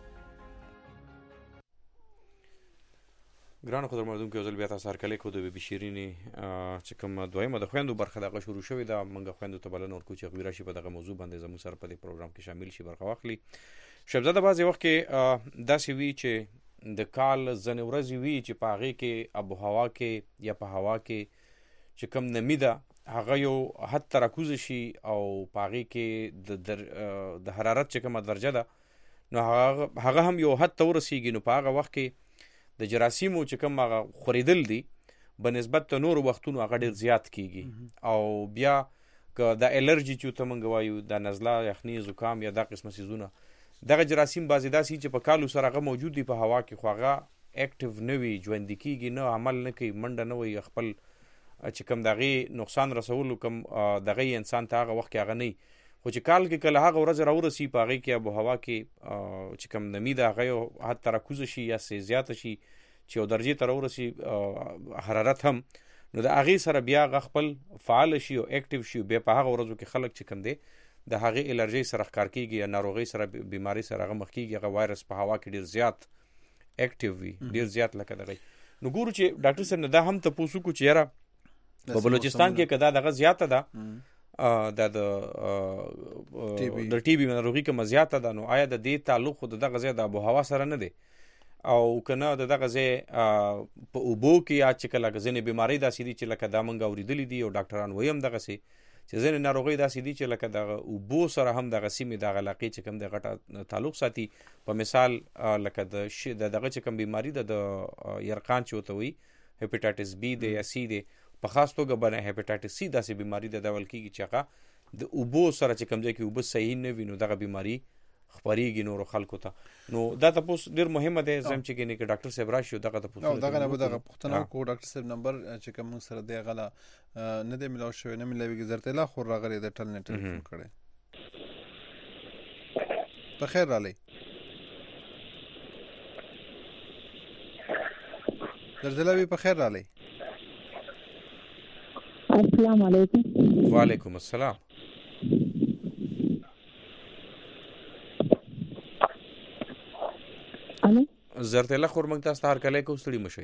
ګرانو قدرمنونکو یو ځل بیا تاسو هرکلی کو د بی بی شیرینې چې کوم دویمه د خویندو برخه دغه شروع شوې ده. موږ خویندو ته بلنه ورکوو چې هغوی راشي په دغه موضوع باندې زموږ سره په دې پروګرام کې شامل شي، برخه واخلي. شهبزاده بعضې وخت کې داسې وي چې د کال ځینې ورځې وي چې په هغې کې آب و هوا کې یا په هوا کې چې کوم نمی ده هغه یو حد ته راکوزه شي او په هغې کې د حرارت چې کومه درجه ده نو هغه هم یو حد ته ورسیږي. نو په هغه وخت کې د جراثیمو چې کوم هغه خورېدل دي به نسبت د نورو وختونو هغه ډېر زیات کیږي. او بیا که د الرجي چې ته موږ وایو د نزله، یخني، زکام یا دا قسمه څیزونه، دغه جراثیم بعضې داسې چې په کالو سره هغه موجود دي په هوا کې، خو هغه اکټیو نه وي، ژوندي کیږي نه، عمل نه کوي، منډه نه وي، خپل چې کوم د هغې نقصان رسولو کوم دغه انسان ته هغه وخت کې هغه نه وي. خو چې کال کې کله هغه ورځ راورسي په هغې کې آب و هوا کې چې کوم نمی ده هغه یو حد ته راکوزه شي یا زیاته شي چې یو درجې ته راورسي حرارت هم، نو د هغې سره بیا هغه خپل فعال شي او اکټیو شي. بیا په هغه ورځو کې خلک چې کوم دی د هغې الرجۍ سره ښکار کېږي یا ناروغۍ سره بیمارۍ سره هغه مخ کېږي، هغه وایرس په هوا کې ډېر زیات اکټیو وي، ډېر زیات لکه دغه. نو ګورو چې ډاکټر صاحب نه دا هم تپوس وکړو چې یاره په بلوچستان کې که دا دغه زیاته ده دا د ټي بي ناروغي کومه زیاته ده، نو آیا د دې تعلق خو د دغه ځای د آب و هوا سره نه دی او که نه د دغه ځای په اوبو کې یا چې کله ځینې بیمارۍ داسې دي چې لکه دا موږ اورېدلي دي او ډاکټران وایي هم دغسې چې ځینې ناروغۍ داسې دي چې لکه دغه اوبو سره هم دغه سیمې دغه علاقې چې کوم د غټه تعلق ساتي. په مثال لکه د دغه چې کوم بیماري ده د یرقان چې ورته وایي هیپاټایټس بي دی یا سی دی، په خاص توګه باندې هیپاټایټس سی داسې بیماري ده دا ویل کېږي چې هغه د اوبو سره چې کوم ځای کې اوبه صحیح نه وي نو دغه بیماري خپرېږي نورو خلکو ته. نو دا تپوس ډېر مهمه دی زم چې کې ډاکټر صاحب راشي دغه تپوس دغه پوښتنه وکړو. ډاکټر صاحب نمبر چې کوم موږ سره دی هغه نه دی ملاو شوی، نه ملاویږي. زرتلا خور راغلی د ټل نه ټلیفون کړی. په خیر رالی زرتلا وی، په خیر رالی. السلام علیکم. وعلیکم السلام. الو زرتلا خور موږ تاسو ته هرکلی کوو، ستړي مه شئ.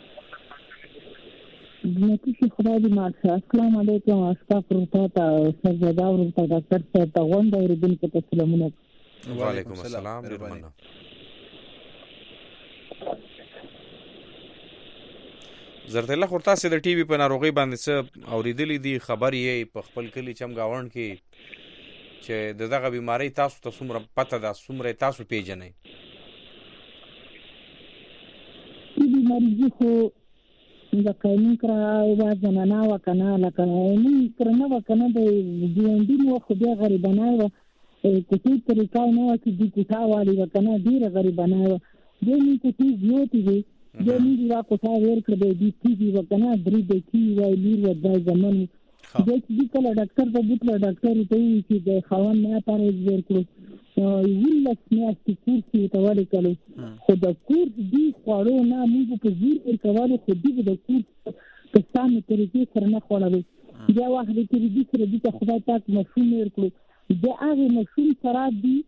نتیجه خدای دې مال شه. السلام علیکم. استغفر الله تعالی سرزاده ورته ډاکټر صاحب ته غونډه اوریدونکو ته سلامونه. وعلیکم السلام. ډېر مننه. زرتلا خور تاسې د ټي وي په ناروغۍ باندې څه اورېدلي دي، خبر یې په خپل کلي چمګاونډ کې چې د دغه بیمارۍ تاسو ته څومره پته ده، څومره تاسو پیژنئ؟ بیماری خو لکه موږ را زنانه وه که نه، لکه موږ سره نه وه که نه، د ژوندي مو خو بیا غریبانه وه، کوټې طریقه نه وه چې دوی کوټه والي وه که نه، ډېره غریبانه وه. بیا موږ کوټې زیاتې وې، بیا موږ را کوټه ویر کړه، بیا دوی تیږي وه که نه، 3 ډکي وه، لور وه، دا زمن وو. بیا چې دوی کله ډاکټر ته بوتله، ډاکټر ورته وویل چې د خاوند نه پاره ویر کړو، 11 میاشتې کورس یې ورته ولیکلو. خو د کورس دوی خوړو نه موږ په زور ورکولو، خو دوی به د کورس په سمې طریقې سره نه خوړلو. بیا وخت دی چې دوی سره دوی ته خدای پاک مشروم ویر کړو، بیا هغې مشروم سره دوی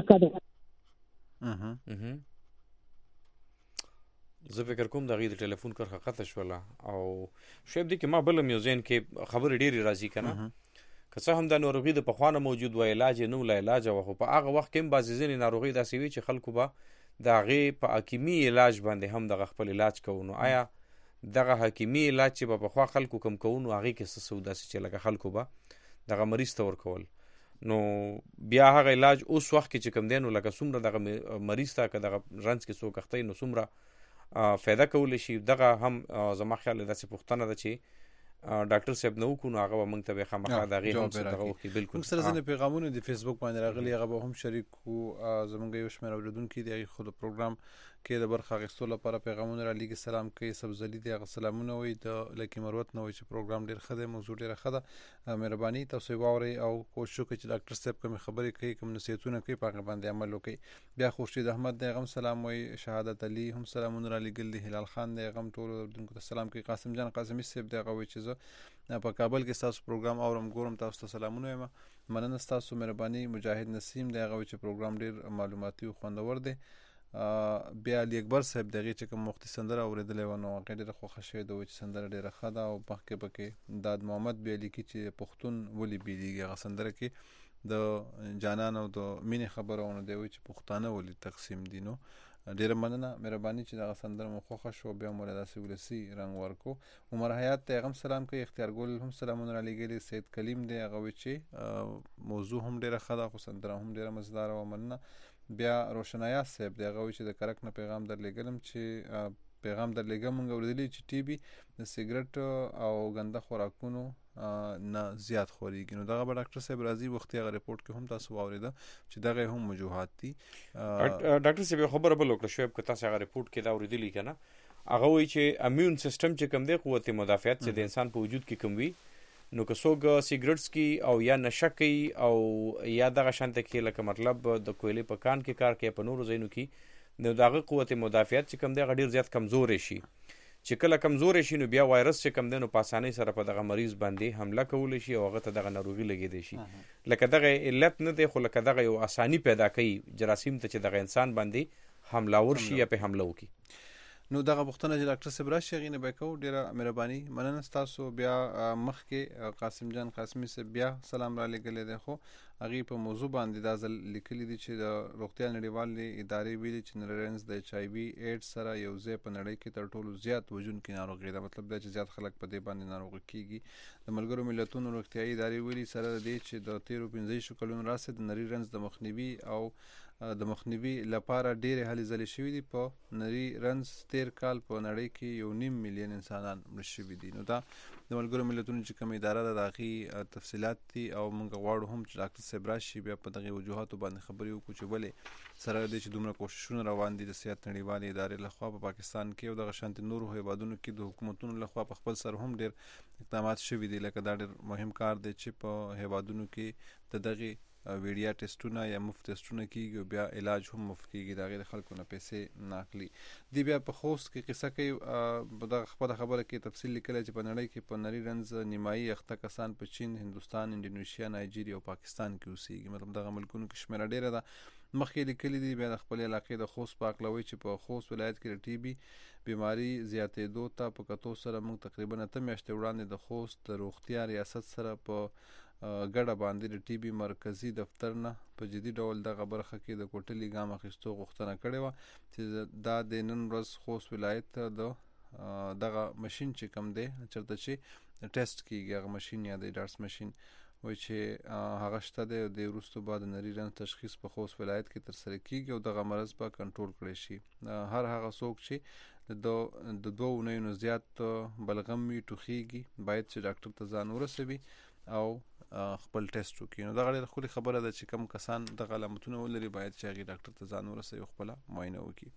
زه فکر کوم د هغې د ټلیفون کرښه قطع شوله او شاید دی کې ما بل هم یو ذهن کې خبرې ډېرې راځي که نه، که څه هم دا ناروغي د پخوا نه موجود وه، علاج یې نه و لا علاجه وه، خو په هغه وخت کې هم بعضې ځینې ناروغۍ داسې وي چې خلکو به د هغې په حکیمي علاج باندې هم دغه خپل علاج کوو. نو آیا دغه حکیمي علاج چې به پخوا خلکو کم کوو نو هغې کې څه څه داسې چې لکه خلکو به دغه مریض ته ورکول، نو بیا هغه علاج اوس وخت کې چې کوم دی نو لکه څومره دغه مریض ته که دغه رنځ کې څوک اخته نو څومره فایده کولی شي؟ دغه هم زما خیال داسې پوښتنه ده چې ډاکټر صاحب نو کو نو هغه موږ ته خامخا دغه هم څه دغه وکي بالکل سره زنه پیغامونه د فیسبوک باندې راغلي هغه هم شریک کو زمونږ یو شمېر اوریدونکو دی خو د پروګرام کې د برخه غوښتلو لپاره پیغامونه را لګي. سلام کوي سبزلی دی هغه سلامونه وي د لکی مروت نو چې پروګرام ډیر ښه دی موضوع ډیر ښه ده مهرباني تاسو واوري او کوشش وکړئ چې ډاکټر صاحب کوم خبرې کوي کوم نصیحتونه کوي په هغه باندې عمل وکړي. بیا خورشید احمد دی غم سلام وي شهادت علي هم سلامونه را لګل دي هلال خان دی غم ټول اوریدونکو ته سلام کوي. قاسم جان قاسمي صاحب دی هغه وي چې زه په کابل کې تاسو پروګرام اورم ګورم تاسو ته سلامونه وایم مننه تاسو مهرباني. مجاهد نسیم دی هغه چې پروګرام ډیر معلوماتي او خوندور دی. بیا علي اکبر صاحب دغه چې کوم مختص سندره اوریدلې و نو هغه ډیره خوښه شوې ده چې سندره ډیره ښه ده او پخکې پکې داد محمد بیا لیکي چې پښتون ولې بیلیږي هغه سندره کې د جانان او د مینې خبرونه دی چې پښتانه ولې تقسیم دي. نو ډیره مننه مهرباني چې دا سندره مو خوښه شو. بیا مولا داسې ولسی رنگ ورکو. عمر حیات ته غم سلام کوي. اختیار ګل هم سلامونه علیګلی. سید کلیم دی هغه چې موضوع هم ډیره ښه ده خو سندره هم ډیره مزدار او مننه. بیا روشنایا صاحب دی هغه چې د کرک نه پیغام درلېږم چې پیغام درلېږم موږ اوریدلی چې ټي بي د سیګریټ او ګنده خوراکونو نه زیات خوريږي. نو دغه ډاکټر صاحب راځي وختي هغه ریپورت کې هم تاسو واوریده چې دغه هم وجوهات دي. ډاکټر صاحب خبره بل وکړه شوب که تاسو هغه ریپورت کې دا اوریدلی کنه هغه وایي چې امیون سیستم چې کم دی قوت مدافعت چې د انسان په وجود کې کم وي نو که څوک سیګریټس کی او یا نشه کوي او یا دغه شانته کې لکه مطلب د کویلې په کان کې کار کوي په نورو ځایونو کې نو دغه قوت مدافعت چې کم دی ډیر زیات کمزور شي. چې کله کمزور شي نو بیا وایرس چې کم دی نو په اسانۍ سره په دغه مریض باندې حمله کولی شي او هغه ته دغه ناروغي لګیدي شي. لکه دغه علت نه دی خو لکه دغه یو اساني پیدا کوي جراثیم ته چې دغه انسان باندې حمله ورشي یا په حمله وکړي. نو دغه پښتنه چې ډاکټر صاحب راشي غینه به کو ډیره مهرباني مننه تاسو. بیا مخ کې قاسم جان قاسمي صاحب بیا سلام را لګلې ده خو هغه په موضوع باندې دا ځل لیکلي دي چې د روغتیا نړیوالې ادارې ویلي چې نړیوالز د ایچ آی وی ایډز سره یو ځای په نړۍ کې تر ټولو زیات وژونکي ناروغي ده. مطلب دا چې زیات خلک په دې باندې ناروغ کیږي. د ملګرو ملتونو روغتیايي ادارې ویلي سره د دې چې د 13 کلونو راځي د نری رنز د مخنیوي او د مخنیوي لپاره ډېر هلې ځلې شوي دي. په نری رنز 13 کال په نړۍ کې 1.5 ملیون انسانان مړه شوي دي. نو دا د ملګرو ملتونو چې کوم اداره ده د هغې تفصیلات دي او موږ غواړو هم چې ډاکټر صاحب راشي بیا په دغې وجوهاتو باندې خبرې وکړو چې ولې سره دې چې دومره کوششونه روان دي د صحت نړیوالې ادارې لخوا په پاکستان کې او دغه شانتې نورو هیوادونو کې د حکومتونو لخوا په خپل سر هم ډېر اقدامات شوي دي. لکه دا ډېر مهم کار دی چې په هیوادونو کې د دغې ویډیا ټیسټونه یا مفت ټیسټونه کیږي او بیا علاج هم مفت کیږي. دا غیر خلکو نه پیسې نه اخلي. دی بیا په خوست کې قصه کوي د خپل خبره کې تفصیل لیکلی چې په نړۍ کې په نری رنز نیمایي اخته کسان په چین، هندوستان، انډونیشیا، نایجیریا او پاکستان کې اوسېږي. مطلب دغه ملکونو کې شمیره ډیره ده. مخکې لیکلي دي بیا د خپل علاقې د خوست په هکله وایي چې په خوست ولایت کې د ټي بي بیماري زیاتېدو ته په کتو سره موږ تقریبا 8 میاشتې وړاندې د خوست د روغتیا ریاست سره په ګډه باندې د ټي بي مرکزی دفتر نه په جدي ډول دغه برخه کې د کوټلي ګام اخیستو غوښتنه کړې وه چې دا د نن ورځ خوست ولایت ته د دغه ماشین چې کم دی چېرته چې ټیسټ کیږي هغه ماشین یا د ډارس ماشین وایي چې هغه شته دی او د وروستو بعد د نری رنز تشخیص په خوست ولایت کې ترسره کیږي او دغه مرض به کنټرول کړی شي. هر هغه څوک چې د 2 اونیو زیات بلغم وي ټوخیږي باید چې ډاکټر ته ځان ورسوي او خپل ټیسټ وکړي. نو دغه ډېره ښکلې خبره ده چې کم کسان دغه علامتونه ولري باید چې هغې ډاکټر ته ځان ورسوي او خپله معاینه وکړي.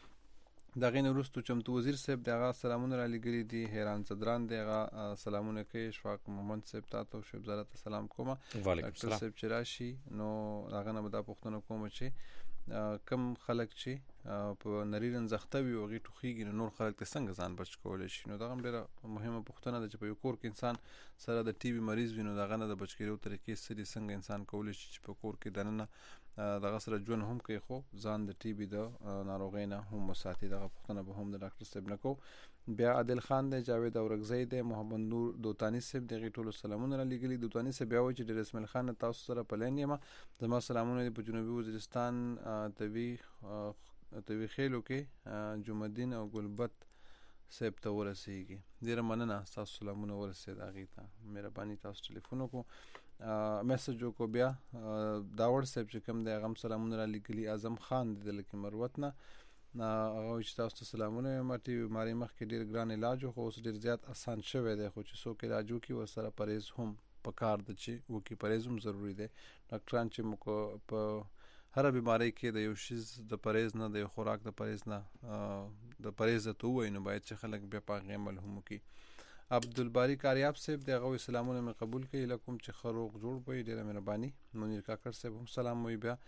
د هغې نه وروستو چمتو وزیر صاحب د هغه سلامونه را لېږلي دي. حیران صدران د هغه سلامونه کوي. اشفاق محمد صاحب تاته او شیب زاله ته سلام کومه. ډاکټر صاحب چې راشي نو هغه نه به دا پوښتنه کومه چې کم خلک چې په نری رنز اخته وي او هغې ټوخیږي نو نور خلک ته څنګه ځان بچ کولی شي. نو دغه هم ډېره مهمه پوښتنه ده چې په یو کور کې انسان سره د ټي بي مریض وي نو د هغه نه د بچ کېدو طریقې څه دي، څنګه انسان کولی شي چې په کور کې دننه دغه سره ژوند هم کوي خو ځان د ټي بي د ناروغۍ نه هم وساتي. دغه پوښتنه به هم د ډاکټر صاحب نه کوو. بیا عادل خان دی، جاوید اورکزی دی، محمد نور دوتانی صاحب د هغې ټولو سلامونه را لېږلي. دوتانی صاحب بیا وایي چې ډېر اسماعیل خان تاسو سره په لین یم. زما سلامونه دي په جنوبي وزیرستان طوي خیلو کې جمعالدین او ګلبت صاحب ته ورسېږي. ډېره مننه ستاسو سلامونه ورسېد هغې ته. مهرباني تاسو ټلیفون وکړو میسج وکړو. بیا داوړ صاحب چې کوم دی هغه هم سلامونه را لېږلي. اعظم خان دی د لکي مروت نه. هغه چې تاسو ته سلامونه وایم. ټي بي بیماري مخکې ډېر ګران علاج خو اوس ډېر زیات اسان شوی دی، خو چې څوک علاج وکړي ورسره پرهیز هم پکار ده چې وکړي، پرهیز هم ضروري دی. ډاکټران چې موږ په هره بیمارۍ کې د یو شیز د پرهیز نه، د یو خوراک د پرهیز نه د پرهیز ته ووایي، نو باید چې خلک بیا په هغې عمل هم وکړي. عبدالباري کاریاب صاحب د هغوی سلامونه مې قبول کړي، له کوم چې ښه روغ جوړ به وي، ډېره مهرباني. منیر کاکړ صاحب هم سلام وایي. بیا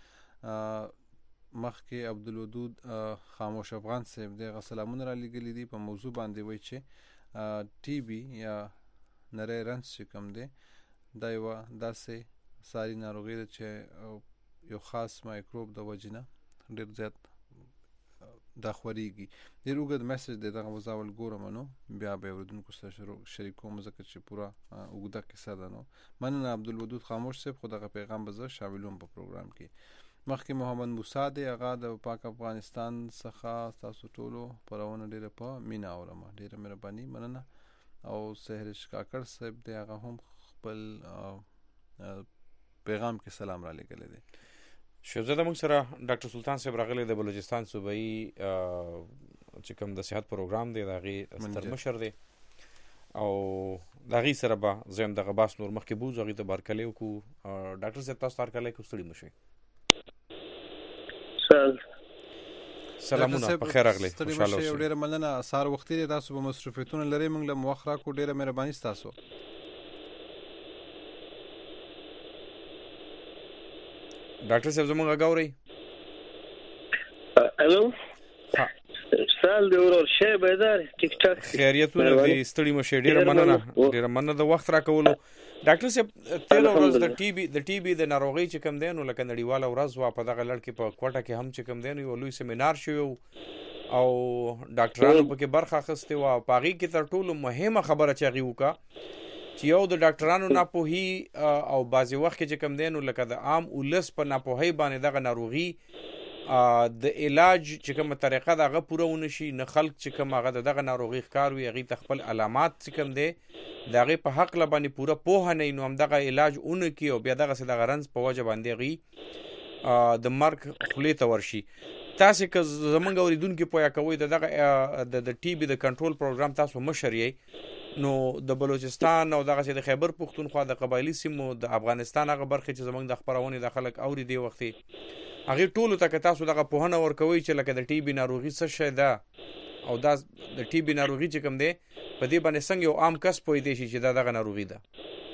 مخکې عبدالودود خاموش افغان صاحب د هغه سلامونه را لیږلي دي په موضوع باندې، وایي چې ټي بي یا نری رنځ چې کوم دی دا یوه داسې ساري ناروغي ده چې یو خاص مایکروب د وجې نه ډېر زیات دا خورېږي. ډېر اوږد میسج دی، دغه وزاول ګورم نو بیا به اورېدونکو سره شریکوم ځکه چې پوره اوږده کیسه ده. نو مننه عبدالودود خاموش صاحب، خو دغه پیغام به زه شاملوم په پروګرام کې. مخکې محمد موسی دی، هغه د پاک افغانستان څخه تاسو ټولو پرونه ډېره په مینه اورم، ډېره مهرباني، مننه. او سهرش کاکړ صاحب دی، هغه هم خپل پیغام کې سلام را لېږلی دی. شهزاده موږ سره ډاکټر سلطان صاحب راغلی د بلوچستان صوبایي چې کوم د صحت پروګرام دی د هغې ستر مشر دی، او د هغې سره به زه هم دغه بحث نور مخکې بوځو، هغې ته بارکلی وکړو. ډاکټر صاحب تاسو ته هرکلی کوو، ستړي مه شئ. سلامونه، په خیر راغلی، خوشحاله اوسئ. ډېره مننه، سهار وختي دی، تاسو به مصروفیتونه لرئ، موږ له وخت راکړو، ډېره مهرباني ستاسو. ډاکټر صاحب زموږ غږ اورئ؟ الو، سال دی ورور شی بیدار ټیک ټاک خیریتونه دي، ستړي مه شئ، ډېره مننه، ډېره مننه د وخت راکولو. ډاکټر صاحب تېره ورځ د ټي بي د ناروغۍ چې کوم دی نو لکه نړیواله ورځ وه، په دغه لړ کې په کوټه کې هم چې کوم دی نو یو لوی سیمینار شوی و او ډاکټرانو پکې برخه اخیستې وه. په هغې کې تر ټولو مهمه خبره چې هغې وکړه چې یو د ډاکټرانو ناپوهي او بعضې وخت کې چې کوم دی نو لکه د عام ولس په ناپوهۍ باندې دغه ناروغي د علاج چې کومه طریقه د هغه پوره ونه شي، نه خلک چې کوم هغه د دغه ناروغي ښکار وي، هغې ته خپل علامات چې کوم دی د هغې په هکله باندې پوره پوهه نه وي، نو همدغه علاج ونه کړي او بیا دغسې دغه رنځ په وجه باندې هغې د مرګ خولې ته ورشي. تاسې که زموږ اورېدونکي پوهه کوئ د ټي بي د کنټرول پروګرام تاسو مشر یې، نو د بلوچستان او دغسې د خیبر پښتونخوا د قبایلي سیمو د افغانستان هغه برخې چې زموږ د خپرونې د خلک اوري دی وختې هغې ټولو ته که تاسو دغه پوهنه ورکوئ چې لکه د ټي بي ناروغي څه شی ده او دا د ټي بي ناروغي چې کوم دی په دې باندې څنګه یو عام کس پوهېدی شي چې دا دغه ناروغي ده.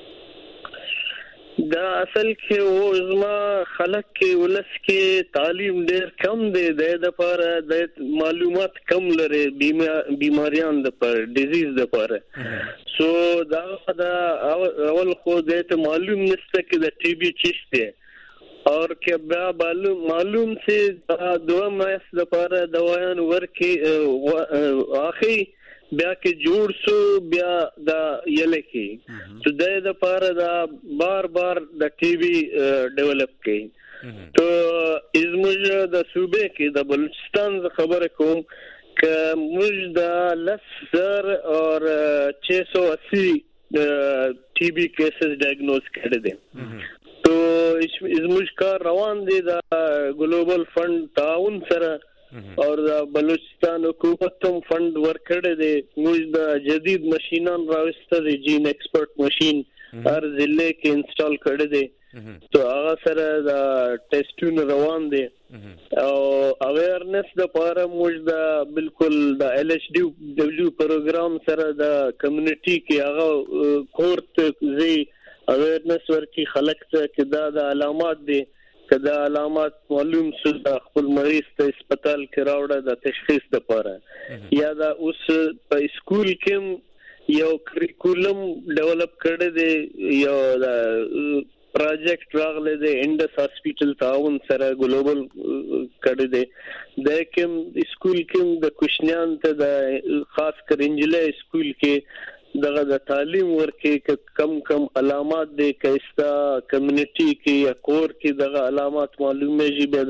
دا اصل کې زما خلک کې ولس کې تعلیم ډېر کم دی، د دپاره د معلومات کم لري بیماریان دپاره، ډیزیز دپاره. سو دا اول خو د ته معلوم نشته چې د ټي بي چیست دی، اور که بیا معلوم سے دوا میس دپاره دوایان ورکې آخی بیا کې جوړ سو بیا دا یله کې تو د دپاره دا بار د ټي بي ډیولپ کړي. تو زموږ د صوبې کې د بلوچستان خبره کوم که موږ د 10,000 اور 680 ټي بي کیسز ډایګنوز کړي دي. تو زموږ کار روان دی د ګلوبل فند تعاون سره اور د بلوچستان حکومت هم فند ورکړی دی. موږ د جدید مشینان راوسته دی، جین ایکسپرت مشین هر ضلع کې انسټال کړی دی، تو هغه سره د ټیسټونه روان دی او اویرنس دپاره موږ د بالکل د LHW پروګرام سره د کمیونټي کې هغه کورت زی اویرنس ورکی خلق ته چې دا د علامات دي، که دا علامات معلوم شو د خپل مریض ته هسپتال کې راوړه د تشخیص دپاره. یا دا اوس په سکول کې یو کریکولم ډیولپ کړی دی، یو پروجیکټ راغلی دی انډس هاسپیټل تعاون سره ګلوبل کړی دی. د کوم سکول کې د کوشنیان ته د خاص کر انجلۍ سکول کې دغه د تعلیم ورکې کم علامات دی، که استا کمیونټي کې یا کور کې دغه علامات معلومیږي، بیا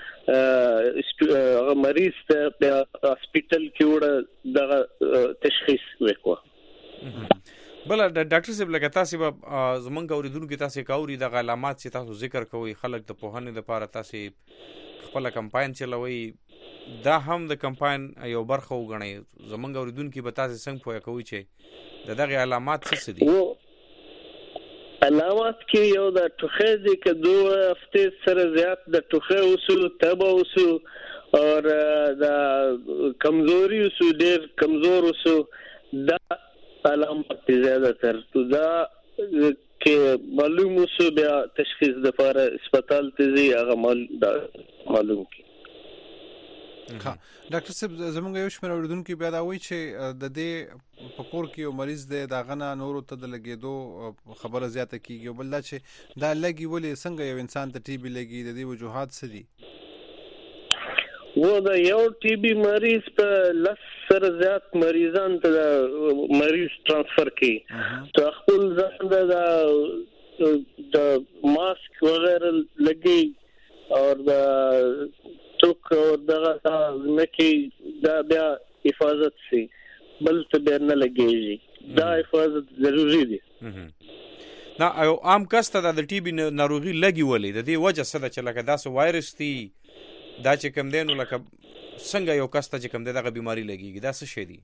دا مریض ته بیا هاسپیټل کې وړه دغه تشخیص وکړه. بله ډاکټر صاحب لکه تاسې به زموږ اورېدونکي تاسې که اوري دغه علامات چې تاسو ذکر کوئ خلک د پوهنې دپاره تاسې خپله کمپاین چلوئ، دا هم د کمپاین یو برخه وګڼئ. زمونږ اوریدونکي به تاسې څنګه پوهه کوي چې د دغې علامات څه دي؟ علامات کې یو د ټوخی دی که 2 هفتې سره زیات د ټوخی اوسو، تبه اوسو اور د کمزوري اوسو، ډېر کمزور اوسو، دا علامات دی زیاده تر. دا کې معلوم اوسو بیا تشخیص دپاره اسپتال ته ځي، هغه معلوم کی. ډاکټر صاحب زموږ یو شمېر اوریدونکي بیا دا وایي چې د دې په کور کې یو مریض دی، د هغه نه نورو ته د لګېدو خبره زیاته کېږي، او بل دا چې دا لګي ولې څنګه یو انسان ته ټي بي لګي، د دې وجوهات څه دي؟ و دا یو ټي بي مریض په 10 سره زیات مریضان ته مریض ترانسفر کوي. ته خپل ځان د ماسک وغیرہ لګي اور د توک اور دغه نکي دا بیا حفاظت سي بل ته بیا نه لګيږي. دا حفاظت ضروری دي. نه یو عام کس ته د ټي بي ناروغي لګي ولې د دې وجه څه ده چې لکه داسې وایرس دی دا چې کوم دی، نو لکه څنګه یو کس ته چې کوم دی دغه بیماری لګيږي، دا څه شی دی؟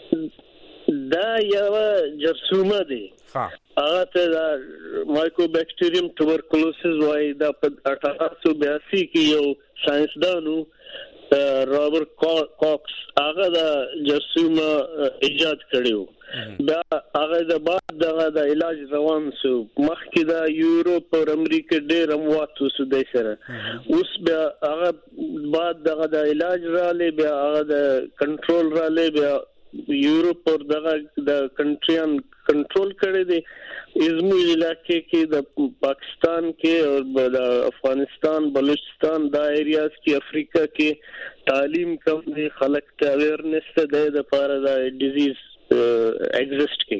دا یو جرثومه دی. هغه ته دا مایکوبیکټیریم ټوبرکلوسس وایي. دا په 1882 کې یو ساينسدانو رابرټ کاکس هغه دا جرثومه ایجاد کړیو. دا هغه د بعد دغه د علاج روان سو. مخکې دا یورپ او امریکا ډېر اموات وسو دی سره. اوس بیا هغه بعد دغه د علاج رالی، بیا هغه د کنټرول رالی، بیا یورپ او دغه د کنټریان کنټرول کړی دی. زموږ علاقې کې د پاکستان کې او د افغانستان، بلوچستان دا ایریاز کې، افریقا کې تعلیم کم دی، خلک ته اویرنس ته دی د پاره د ډیزیز ایگزیسټ کوي.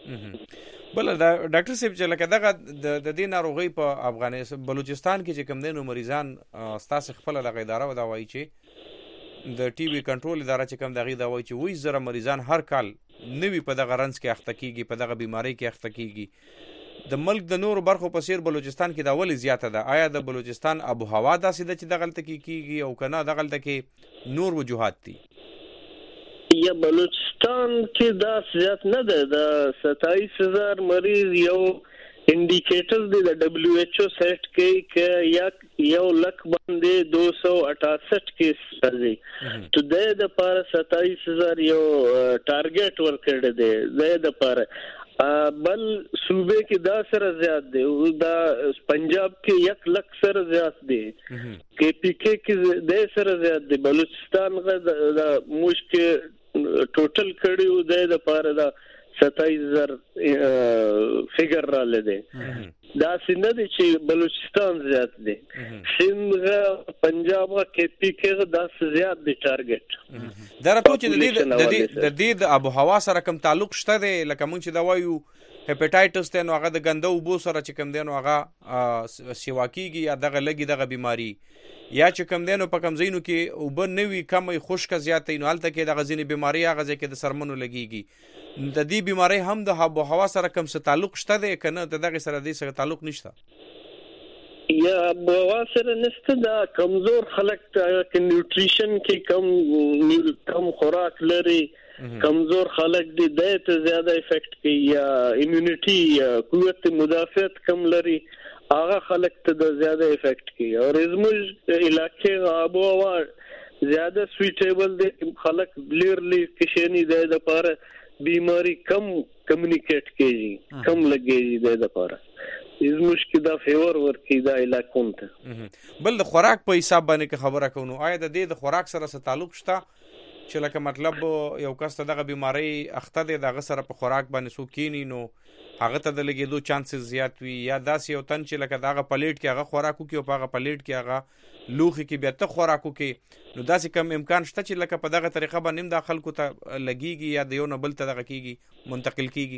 بل ډاکټر صاحب چې لکه دغه د دې ناروغۍ په افغانستان بلوچستان کې چې کوم دی نو مریضان ستاسو خپل دغه اداره دا وایي چې د ټي بي کنټرول اداره چې کوم دغه دا وایي چې 20,000 مریضان هر کال نوی په دغه رنځ کې اخته کیږي، په دغه بیماری کې اخته کیږي. د ملک د نورو برخو په څیر بلوچستان کې دا ولې زیاته ده؟ آیا د بلوچستان ابو هوا داسې ده چې دغلته کې کیږي او کنه دغلته کې نور وجوهات دي؟ یا بلوچستان کې دا زیات نه ده. د 27,000 مریض یو انډیکیټر دی د دبليو ایچ او سیټ کې چې یو لک باندې 268 کیس راځي. ته د پاره 27,000 یو ټارګټ ورکړی دی د پاره. بل صوبې کې دا سره زیات دی. دا پنجاب کې 1 لک سره زیات دی. کې پی کې د سره زیات دی. بلوچستان غو د مشکل ټوټل کړیو د پاره دا 27,000 فیگر را لده. دا سینه دی چې بلوچستان زیات دی. سند پنجاب کې پی کې دا زیات دی ټارګټ. درته چې د دې د ابو هوا سره کوم تعلق شته دی؟ لکه مونږ چې دا وایو هپاتایټس ته نو هغه د ګنده اوبو سره چې کوم دی نو هغه سیوا کیږي، یا دغه لګي دغه بیماری، یا چې کوم دی نو په کوم ځایونو کې اوبه نوي کمې خشکه زیاتې نو هلته کې دغه ځینې بیماری هغه ځای کې د سرمنو لګیږي. د دې بیماری هم د ابو هوا سره کوم څه تعلق شته دی که نه د دغه سره دې سره تعلق نشته؟ یا ابو هوا سره نشته. دا کمزور خلک ته نیوټریشن کې کم خوراک لري، کمزور خلک دي ته زیاده افیکټ کوي، یا ایمیونټي یا قوت مدافعت کم لري، هغه خلک ته د زیاده افیکټ کوي. اور زموږ علاقې ابو هوا زیاده سویټیبل دي، خلک لیرلی کشنی د لپاره بیماری کم کمیونیکیټ کوي، کم لګي د لپاره زموږ کې دا فیور ورکی دا علاقون ته. بل د خوراک په حساب باندې خبره کوو، آیا د دې د خوراک سره څه تعلق شته چې لکه مطلب یو کس ته دغه بیماری اخته دی دغه سره په خوراک باندې سو کینی نو هغه ته د لګېدو چانسز زیات وي، یا داسې یو تن چې لکه دغه پلیټ کې هغه خوراک وکړي او په هغه پلیټ کې هغه لوښي کې بیا ته خوراک وکړي، نو داسې کم امکان شته چې لکه په دغه طریقه باندې د خلکو ته لګیږي یا د یو نه بل ته دغه کیږي منتقل کیږي؟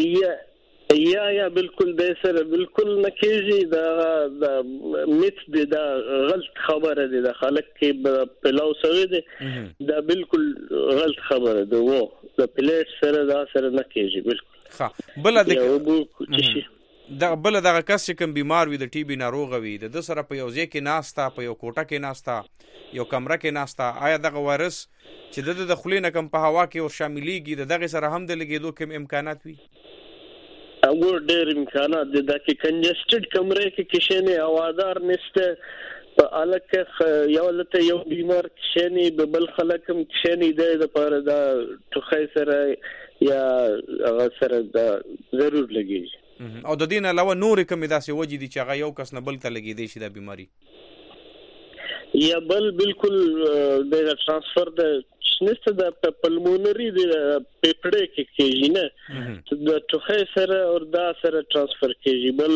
یا بالکل د سره بالکل نه کیږي. دا میت دی، دا غلط خبره دی. دا خلک کې پلاو سوي دی، دا بالکل غلط خبره ده. وو د پلیټ سره دا سره نه کیږي بالکل. بل د د بل دغه کس چې کوم بیمار وي د ټي بي ناروغ وي د سره په یو ځای کې ناستا په یو کوټه کې ناستا یو کمره کې ناستا آیا دغه وایرس چې د خولې نه کوم په هوا کې ور شاملېږي د دغه سره هم د لګېدو کوم امکانات وي؟ او ډېر امکانات دي دا کې کنجسټډ کمره کې کښېنې هوادار نشته په الکه یو لته یو بیمار کښېنې بل خلک هم کښېنې د لپاره دا ټوخی سره یا هغه سره دا ضرور لګېږي. او د دې نه علاوه نورې کومې داسې وجې دي چې هغه یو کس نه بل ته لګېدی شي دا بیماري یا بل بالکل د ترانسفر د نشته د پلمونري د پیپړې کې کېږي نه د ټوخی سره او دا سره ترانسفر کېږي بل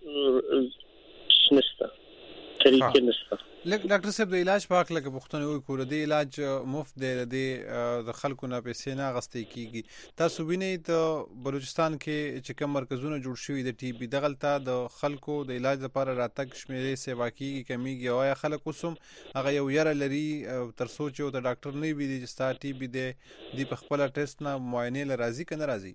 نشته طریقې نشته. ډاکټر صاحب د علاج په اړه پوښتنه وکړو. د علاج مفت دی د خلکو نه پیسې نه اخیستل کیږي. تاسو وینئ د بلوچستان کې چې کوم مرکزونه جوړ شوي د ټي بي دغلته د خلکو د علاج لپاره راتګ شمیرې سیوا کیږي کمیږي او یا خلک اوس هم هغه یو یره لري تر څو چې د ډاکټر نه وي چې ستا ټي بي دی په خپل ټیسټ نه معاینې ل راځي کنه راځي؟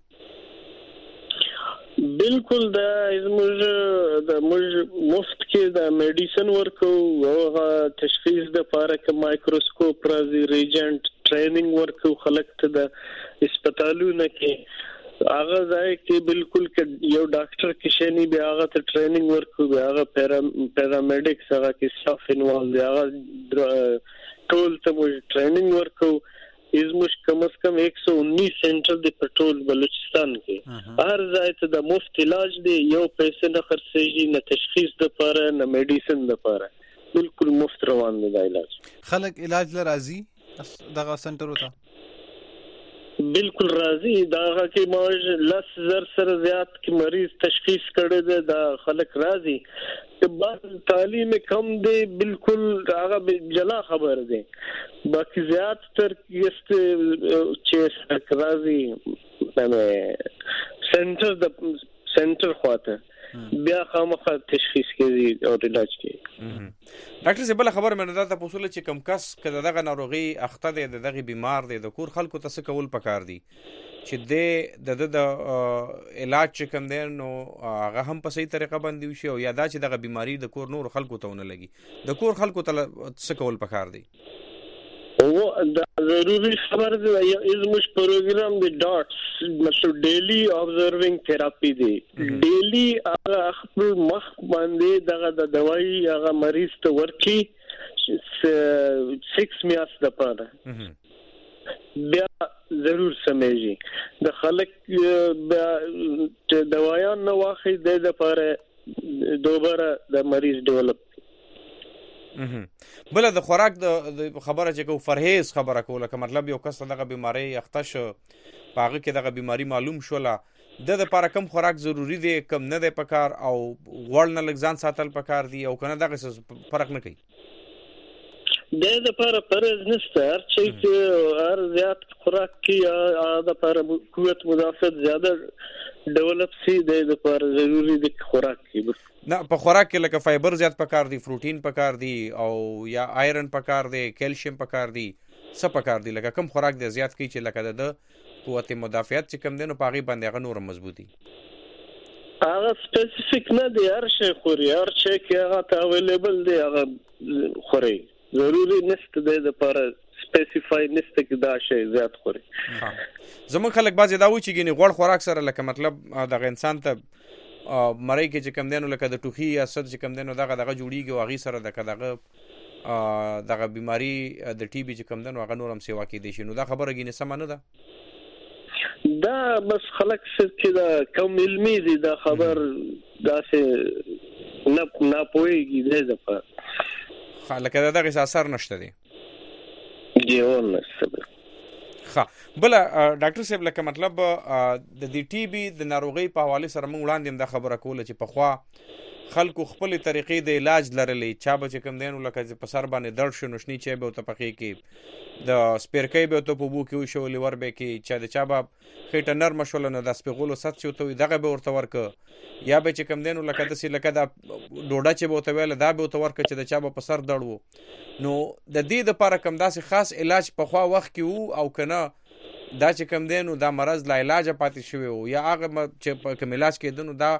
بالکل دا زموږ مفت کې د میډیسن ورکو او تشخیص د لپاره کې مایکروسکوپ راځي ریجنټ ټریننګ ورکو خلک ته د هسپتالونو کې هغه ځای کې بالکل کې یو ډاکټر کې شنی بیا هغه ته ټریننګ ورکو بیا هغه پیرامیډیکس هغه کې سټاف انوالو دی هغه ټول ته موږ ټریننګ ورکو. ازموش کم از کم 119 سنټر د پټول بلوچستان کې هر ځای ته د مفت علاج دی یو پیسې نه خرڅېږي نه تشخیص د لپاره نه میډیسن د لپاره بالکل مفت روان دی دا علاج. خلک علاج ل راځي دغه سنټر وته بالکل راځي داغه کې موږ 10,000 سره زیات کې مریض تشخیص کړي دي دا خلک راځي چې بعد تعلیم کم دی بالکل هغه جلا خبر دی باقي زیات تر چې راځي سنټر خواته بیا خامخا تشخیص کوي او علاج کوي. ډاکټر صاحب بل خبر مې نه تاسو چې کم کس کله دغه ناروغي اخته دی دغه بیمار دی د کور خلکو ته څه کول پکار دي چې د علاج چې کم دی نو هغه هم په صحیح طریقه باندې وشي او یا دا چې دغه بیماری د کور نور خلکو ته ونه لګي د کور خلکو ته څه کول پکار دي؟ او دا ضروري خبر دی زموږ پروګرام دی ډاټس مطلب ډیلی ابزروینګ تھراپي دی ډیلی هغه خپل مخ باندې دغه د دوايي هغه مریض ته ورکي 6 میاشت لپاره بیا ضرور سمېږي د خلک دوايان نه واخی د لپاره دوباره د مریض ډیولپ. بل د خوراک د خبره چې کو فرهیز خبره کوله که مطلب یو کس دغه بیماری اخته شو پاغه کې دغه بیماری معلوم شوله د لپاره کم خوراک ضروری دی کم نه دی پکار او غوړ نه لګ ځان ساتل پکار دی او کنه دغه فرق نه کوي د لپاره پرز نشته هر چې هر زیات خوراک کې د لپاره قوت مدافعت زیاده ډیولپ سي د لپاره ضروری دی خوراک کې نه په خوراک کې لکه فایبر زیات پکار دی پروتین پکار دی او یا آیرن پکار دی کیلشیم پکار دی څه پکار دی لکه کم خوراک دی زیات کی چې لکه د قوت مدافعت چې کم دی نو پاغي باندې هغه نور مضبوطی هغه سپیسیفیک نه دی هر شی خوري هر شی کې هغه اویلیبل دی هغه خوري ضروري نشته د لپاره سپیسیفای نشته کې دا شی زیات خوري. زمون خلک بعضی دا وایي چې ګینه غوړ خوراک سره لکه مطلب دغه انسان ته مړی کې چې کم دینو لکه د ټوخي یا صد چې کم دینو دغه جوړیږي او هغه سره دغه بیماری د ټي بي چې کم دینو هغه نورم سیوا کې دي شي نو دا خبره ګینه سم نه ده دا بس خلک چې دا کم علمي دي دا خبر داسې نه پوهیږي دې په لکه دغه اثر نشته دی دیول نشته. بل ډاکټر صاحب لکه مطلب د دې ټي بي د ناروغي په حواله سره موږ وړاندې دا خبره کوله چې په خوا خلکو خپل طریقې د علاج لرلې چا به کم دینو لکه چې په سر باندې درد شو نشنی چا به ته پخې کې د سپیرکې به ته په بو کې شو لیور به کې چا د چا به خېټه نرم شول نه د سپیغولو سات شو ته دغه به ورته ورک یا به چې کم دینو لکه د سې لکه دا ډوډا چې به ته ویل دا به ته ورک چې د چا به په سر دړو نو د دې لپاره کم داسې خاص علاج په خوا وخت کې وو او کنه دا چې کم دینو دا مرض لا علاج پاتې شوی او یا هغه چې په کوم علاج کې دنو دا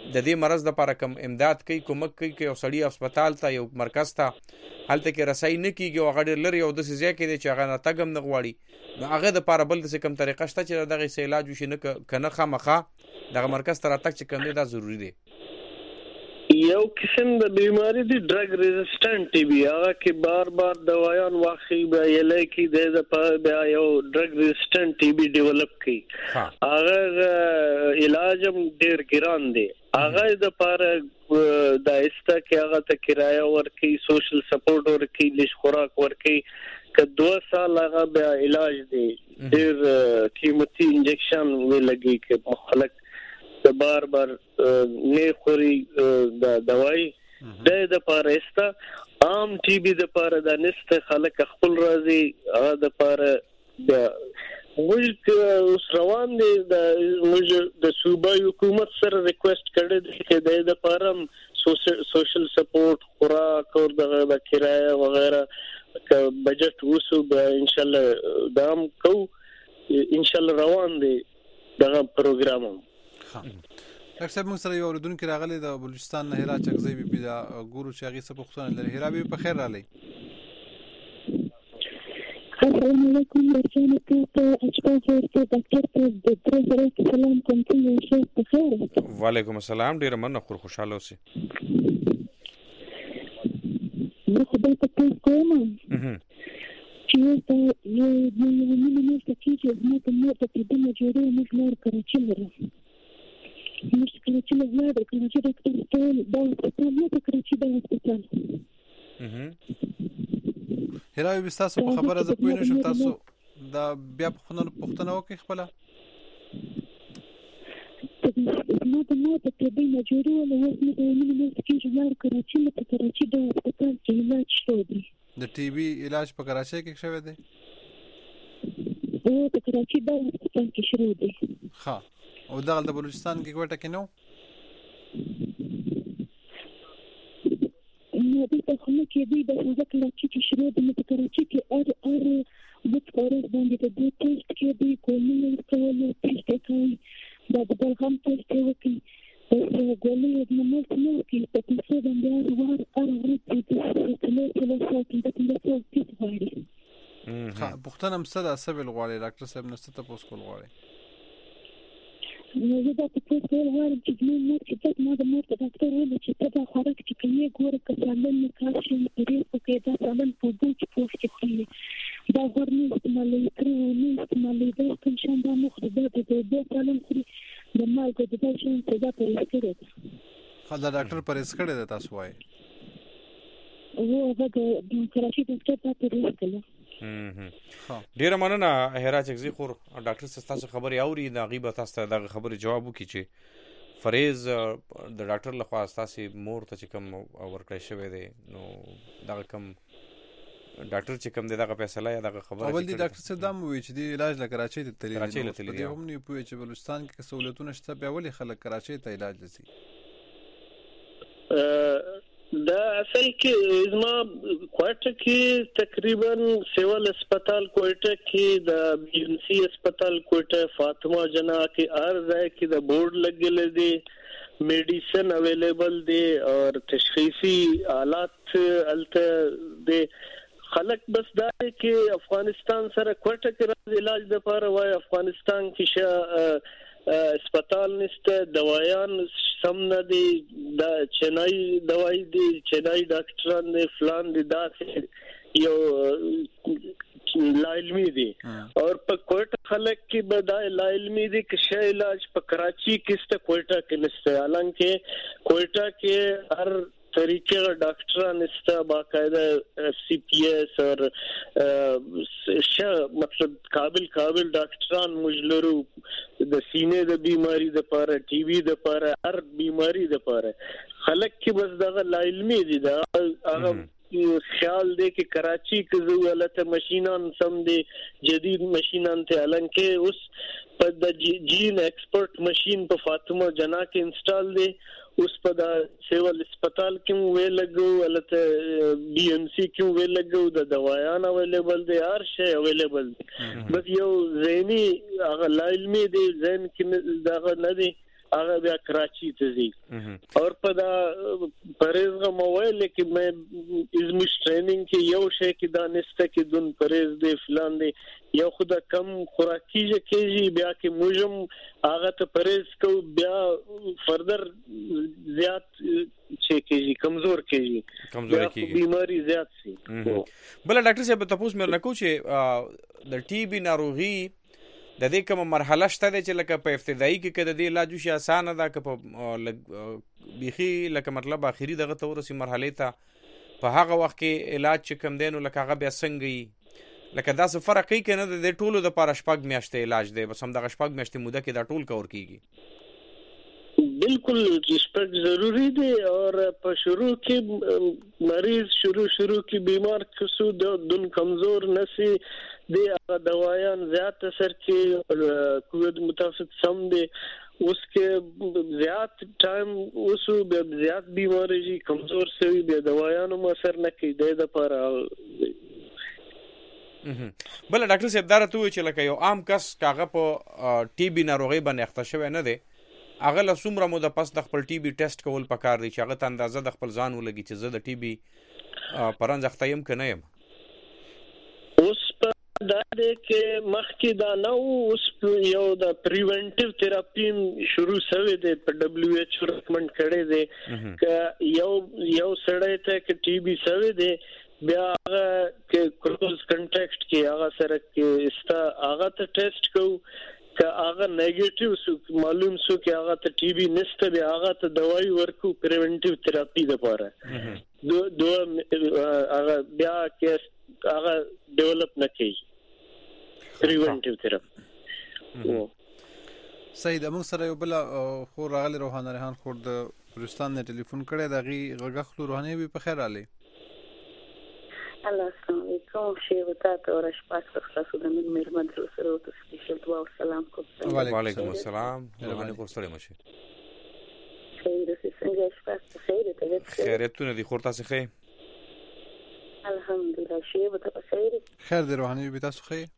د دې مرض لپاره کوم امداد کوي کومک کوي چې یو سړی هسپتال ته یو مرکز ته هلته کې رسای نه کیږي او هغه ډېر لري او داسې ځای کې دی چې هغه نه تګ هم نه غواړي نو هغه دپاره بل داسې کوم طریقه شته چې دغه څه علاج وشي نه که نه خامخا دغه مرکز ته راتګ چې کوم دی دا ضروري دی یو قسم د بیماری دی ډرګ ریزिस्टेंट ټي بي هغه کې بار بار دوايان واخی بیا یلای کې د بیا یو ډرګ ریزिस्टेंट ټي بي ډیولپ کی هغه علاج هم ډیر ګران دی هغه د پاره د استا کې هغه ته کرایه ورکی سوشل سپورټ ورکی لږ خوراک ورکی که 2 سال هغه بیا علاج دی ډیر قیمتي انجکشن وی لګي کې مخالک د بار بار نه خوري د دوايي د پاره استا عام ټي بي د پاره د نست خلک خپل راځي د پاره د موږ اوس روان دي د صوبایي حکومت سره ریکوست کړی دی چې د پاره سوشل سپورټ خوراک او د کرایه وغیرہ ک بجټ وسو ان شاء الله دام کو ان شاء الله روان دي دا پروګرام ډاکټر صاحب موږ سره یو اوریدونکي راغلی د بلوچستان نه هرا چغزی بي دا ګورو چې هغه څه پوښتنه لري هرا بي په خیر رالی السلام علیکم ورحمۃ الله وبرکاتہ ډاکټر ته د تاسو سلام کوم چې په خیر وعلیکم السلام ډیر مننه خو خوشاله اوسئ نو خدای ته کوم چې دا یو نه ستاسو چې موږ ته په دې جوړو موږ لار کراچي لرو موږ کراچي لرو د کراچي ډاکټر ته دا نه کراچي د هسپتال هراوی بستاسو په خبره زه پوه نشم تاسو دا بیا پوښتنه وکړئ خپله نو د نو په دې نه جوړو له وسنه د نیمه کې لار کراچي له کراچي د هسپتال کې علاج شوی د ټي بي علاج په کراچي کې شوی دی او په کراچي د هسپتال کې شروع دی ها او دغه د بلوچستان کې کوټه کې نو نو د څه کې دی د کراچي کې شروع دی په کراچي کې ار د فورس باندې د دې ټیسټ کې دی کومه څه ټیسټ کوي دا د بلغم ټیسټ کوي ګولې د نمبر نو کې په څه باندې وار پوښتنه هم څه ده څه ویل غواړي ډاکټر صاحب نه څه تاسو کول غواړي نو دا په څه غواړم چې موږ چې ما د مور ډاکټر ویل چې دا خوراک چې کوي ګوره کسالن نه کاشي پرې په کې دا سالن په دوی چې پوښتې کوي دا ورني استعمالي کړو نه استعمالي دا کوم شان دا مخ د سالن خوري د مالګو د داشن څه دا پرې کړی خدای ډاکټر پرې کړی دی تاسو وایي او هغه د کراچي ډاکټر ته پرې کړی ډیره مننه هرا چغزی خور ډاکټر تاسو خبري اوري دا غیبه تاسو ته د خبري جواب وکړي چې فریز د ډاکټر لخوا تاسو مور ته چې کوم ورکړی شوی دی نو دا کوم ډاکټر چې کوم دغه فیصله یا دغه خبره اول دي ډاکټر صاحب دا مو چې دی علاج له کراچي ته تللی دی هم نه پوهې چې بلوچستان کې سہولتونه شته بیا ولې خلک کراچي ته علاج لسی دا اصل کې زما کوټه کې تقریبا سیول هسپتال کوټه کې د بی ام سی هسپتال کوټه فاطمه جنا کې هر ځای کې د بورډ لګل دي میډیسن اویلیبل دي اور تشخیصی آلات الته دي خلک بس دا کې افغانستان سره کوټه کې علاج د لپاره وای افغانستان کې اسپیټال نشته دوايان سم نه دي د چنای دوايي دي چنای ډاکټران دي فلان دي دا یو لایلمی دي اور په کوټه خلک کې بدای لایلمی دي چې شی علاج په کراچي کې ست کوټه کې نشته حالانکه کوټه کې هر طریقې ډاکټران استا باقاعده سی پی ایس اور مطلب قابل ډاکټران مجلرو د سینې د بیماری د پاره ټي وی د پاره هر بیماری د پاره خلک کې بس دغه علمي دي دا هغه خیال دی چې کراچي کې زو ولته ماشينان سم دي جدید ماشينان ته حالانکه اوس په د جین ایکسپرت ماشين په فاطمه جنا کې انسټال دي اوس په د سیول هسپتال کې وې لګو ولته بی ام سی کې وې لګو د دوايان اویلیبل دي هر شی اویلیبل دي بس یو زینی هغه علمي دي زین کې دغه نه دي هغه بیا کراچي ته ځي اور په دا پرهیز موبایل کې مې ازمش ټریننګ کې یو شی کې دا نسته کې دون پرهیز دی فلان دی یو خدا کم خوراکي کېږي بیا کې موجم هغه ته پرهیز کو بیا فردر زیات چې کېږي کمزور کېږي بیماری زیات سي بل ډاکټر صاحب تاسو مې نه کو چې د ټي بي ناروغي د دې کومه مرحله شته چې لکه په ابتدایي کې کده د علاج شي اسانه ده که په بيخي لکه مطلب اخیری دغه تورسي مرحله ته په هغه وخت کې علاج چې کم دینو لکه هغه بیا څنګه لکه دا څه فرق کوي کنه د ټولو د پاره شپږ میاشتې علاج دی بس هم دغه شپږ میاشتې موده کې دا ټول کور کیږي بالکل شپږ ضروری دی اور په شروع کې مریض شروع کې بیمار کسو دن کمزور نسی دی دوایان زیات اثر کې قوت متوسط سم دی اس کے زیات ٹائم اس زیات بیماری جی کمزور سے بھی دوایانو اثر نه کوي د لپاره بل ډاکټر صاحب دا راته وی چې لکه یو عام کس کاغه په ټي بي ناروغي باندې اخته شوی نه دی هغه له څومره موده پس د خپل ټي بي ټیسټ کول پکار دی چې هغه ته اندازه د خپل ځان ولګي چې زه د ټي بي پرنځ اخته یم که نه یم اوس په دا دی کې مخکې دا نه اوس یو د پریونټیو تھراپي شروع شوی دی په دبليو ایچ او ریکمنډ کړی دی که یو سړی ته کې ټي بي شوی دی بیا هغه کې کلوز کنټیکټ کې هغه سره کې استا هغه ته ټیسټ کو که هغه نیگیټیو معلوم شو کې هغه ته ټي بي نشته بیا هغه ته دوايي ورکو پریونټیو تھراپي لپاره هغه بیا کې هغه ډیولپ نه کوي پریونټیو تھراپي سید موږ سره یو بل خو راغلی روحانه ریحان خور د پاکستان نه ټلیفون کړی دا غي غغخلو روحانه به په خیر علي الله السلام علیکم شی وتا ته اور شپاس تاسو د من مرمد سره او سپیشل دعا او سلام کوم وعلیکم السلام روحانه کور سره مشه خیر څنګه شپاس خیر ته خیرتونه دي خورتا څخه الحمدلله شی وتا په خیر دی روحانه به تاسو خیر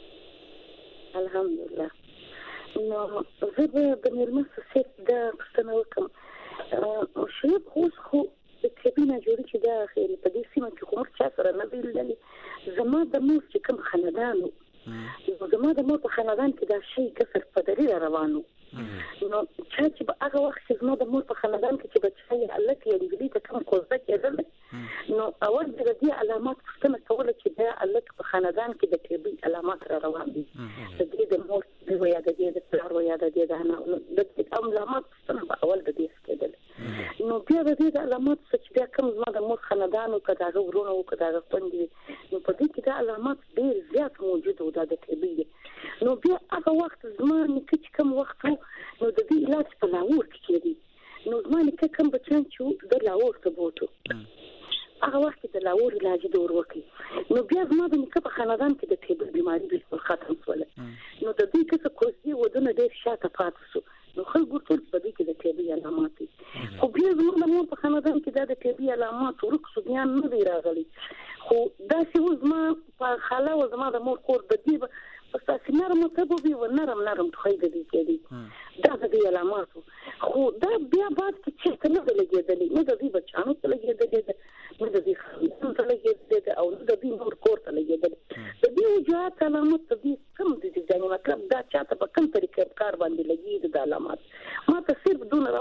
الحمدلله نو زه د مرمد سره د پښتنو کوم شی خو د کبینه جوړی چې دا خیر په دې سیمه کې کوم څه سره نه ویل زما د مور چې کوم خاندانو زما د مور په خاندان کې دا شی کثر په دلیل روانو نو چې په هغه وخت چې زما د مور په خاندان کې چې بچای الله کې انګلیسي ته کوم کوزه کېدل نو اول د دې علامات څنګه کوله چې دا الله په خاندان کې د کبي علامات را روان دي د دې د مور د ویا د دې د پلار ویا د دې د نه د دې علامات څنګه اول د دې کېدل نو بیا د دې علامات چې بیا کوم زما د مور خاندانو کډاغه ورونو کډاغه پندې نو په دې کې د علامات ډیر زیات موجود وو د کبي نو بیا هغه وخت زما نکچې کوم وخت نو د دې علاج په لاور کې کېدی نو زما نکه کوم بچان چې د لاور ته بوتو هغه وخت د لاور علاج دور وکړي نو بیا زما د نکه په خاندان کې د ټیبل بیماری بالکل ختم شول نو د دې څه کوزي ودونه ډیر شاته پاتې شو نو خلکو ټول په دې کې د ټیبل علامات خو بیا زما د مور په خاندان کې د ټیبل علامات ورکو بیا نه دی راغلي خو دا چې زما په خاله و زما د مور کور د دې پس تاسو نرم ته به و نرم خو دې کېدی دا د علاماتو خو دا بیا بعد چې نه لګېدلې نه د دې بچانو ته لګېدلې نه د دې خلکو ته لګېدلې او نه د دې نور کور ته لګېدلې د دې وجوهات علامات د دې کم دي چې مطلب دا چاته په کوم طریقې کار باندې لګېږي د علامات ما ته صرف دون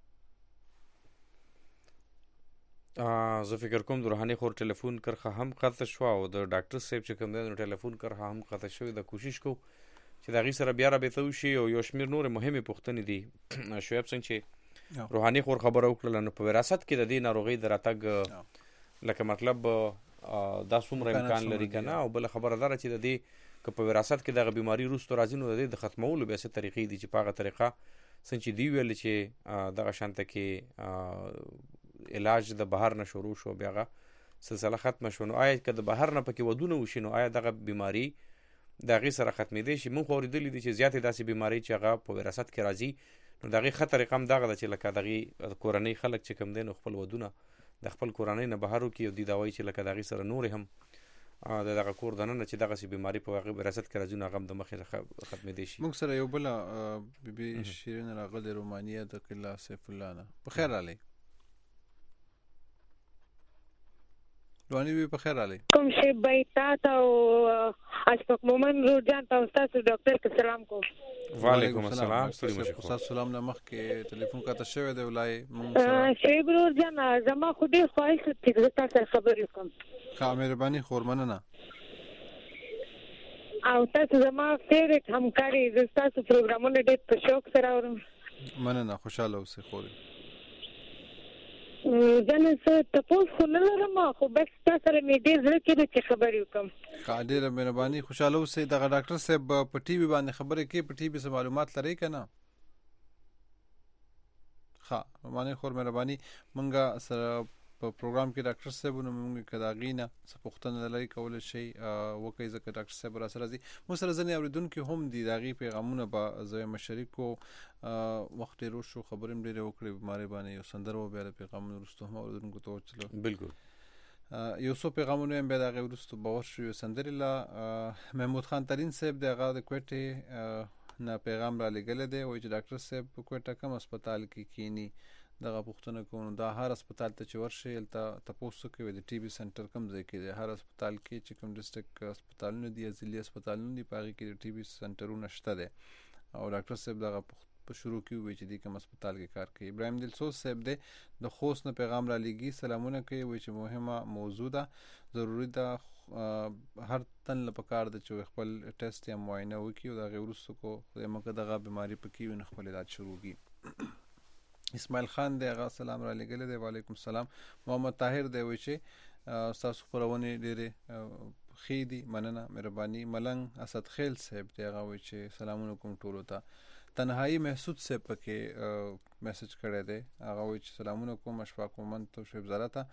زه فکر کوم د روحاني خور ټلیفون کرخه هم قطع شو او د ډاکټر صاحب چې کوم د ټلیفون کرخه هم قطع شوی د کوشش کو چې دا غي سره بیا را به شي او یو شمیر نور مهمه پوښتنې دي شعیب څنګه چې روحاني خور خبره وکړه نو په وراثت کې د دې ناروغي دراتګ لکه مطلب دا څومره امکان لري کنه او بل خبردار چې د دې که په وراثت کې دغه بیماری روستو راځي نو د دې د ختمولو به څه طریقې دي چې په هغه طریقه څنګه دی ویل چې دغه شانته کې علاج د بهر نه شروع شو بیا سلسله ختم شو نو آیا که د بهر نه پکې ودونه وشي نو آیا دغه بیماری دغه سره ختمېدی شي مونږ اوریدلې دي چې زیاتې داسې بیماری چې هغه په وراثت کې راځي نو دغه خطر رقم دغه چې لکه دغه کورنۍ خلک چې کم دین خپل ودونه د خپل کورنۍ نه بهر وکي او د داوي چې لکه دغه سره نور هم د دغه کور دننه چې دغه بیماری په واقع وراثت کې راځي نو هغه د مخې ختمې دي شي. موږ سره یو بل بیبي شیرین راغله رومانیا د قلا سیف الله نه. په خیر علي رواني بي په خیر علي کوم شی بیتا ته او اشفق مومن روجان ته استاد ډاکټر کے سلام کو. وعلیکم السلام. استاد سلام نه مخ کې ټلیفون کاته شوی دی ولای موږ شیب روجان زما خو ډیر خواهش چې تاسو سره خبرې وکم. ښه مهرباني خورمنه نه او تاسو زما فیوریټ همکاري د تاسو پروګرامونه ډېر په شوق سره اورم. مننه خوشاله اوسئ خوري. ځنه څه تاسو خو نه لرم خو بس تاسو سره مې ډېر زړه کې چې خبرې وکم. ډېره مهرباني خوشاله اوسئ. دغه ډاکټر صاحب په ټي وي باندې خبرې کوي په ټي وي څه معلومات لري که نه؟ ښه مهرباني خور مهرباني مونږ سره په پروګرام کې ډاکټر صاحب نو موږ کداغې نه څه پوښتنه لري کولی شي وکړئ ځکه ډاکټر صاحب را سره راځي. موږ سره ځینې اورېدونکي هم دي د هغې پیغامونه به زه یم شریکو. وخت ډېر وشو خبرې هم ډېرې وکړې بیمارۍ باندې یو سندره و بیا د پیغامونو وروسته هم اورېدونکو ته وچلو. بلکل یو څو پیغامونه هم بیا د هغې وروسته به ورشو. یو سندرې له محمود خان ترین صاحب د هغه د کوټې نه پیغام را لېږلی دی. وایي چې ډاکټر صاحب په کوټه کم هسپتال کې کینی دغه پوښتنه کوو دا هر هسپتال ته چې ورشئ هلته تپوس کوي د ټي بي سنټر کوم ځای کې دی. هر هسپتال کې چې کوم ډسټرکټ هسپتالونه دي یا ضلعي هسپتالونه دي په هغې کې د ټي بي سنټرونه شته دی او ډاکټر صاحب دغه په شروع کې ووایي چې دې کوم هسپتال کې کار کوي. ابراهیم دلسوز صاحب دی د خوست نه پیغام را لیږي. سلامونه کوي وایي چې مهمه موضوع ده ضروري ده هر تن له پکار ده چې خپل ټیسټ یا معاینه وکړي او د هغې وروسته کو خدای مکړه دغه بیماري پکې وي نو خپل علاج شروع کړي. اسماعیل خان دی هغه سلام را لېږلی دی. وعلیکم السلام. محمد طاهر دی وایي چې ستاسو خپرونې ډېرې ښې دي مننه مهرباني. ملنګ اسد خیل صاحب دی هغه وایي چې سلامونه کوم ټولو ته. تنهایی محسود صاحب پکې میسج کړی دی هغه وایي چې سلامونه کوم اشفاق مومن توشیب زره ته.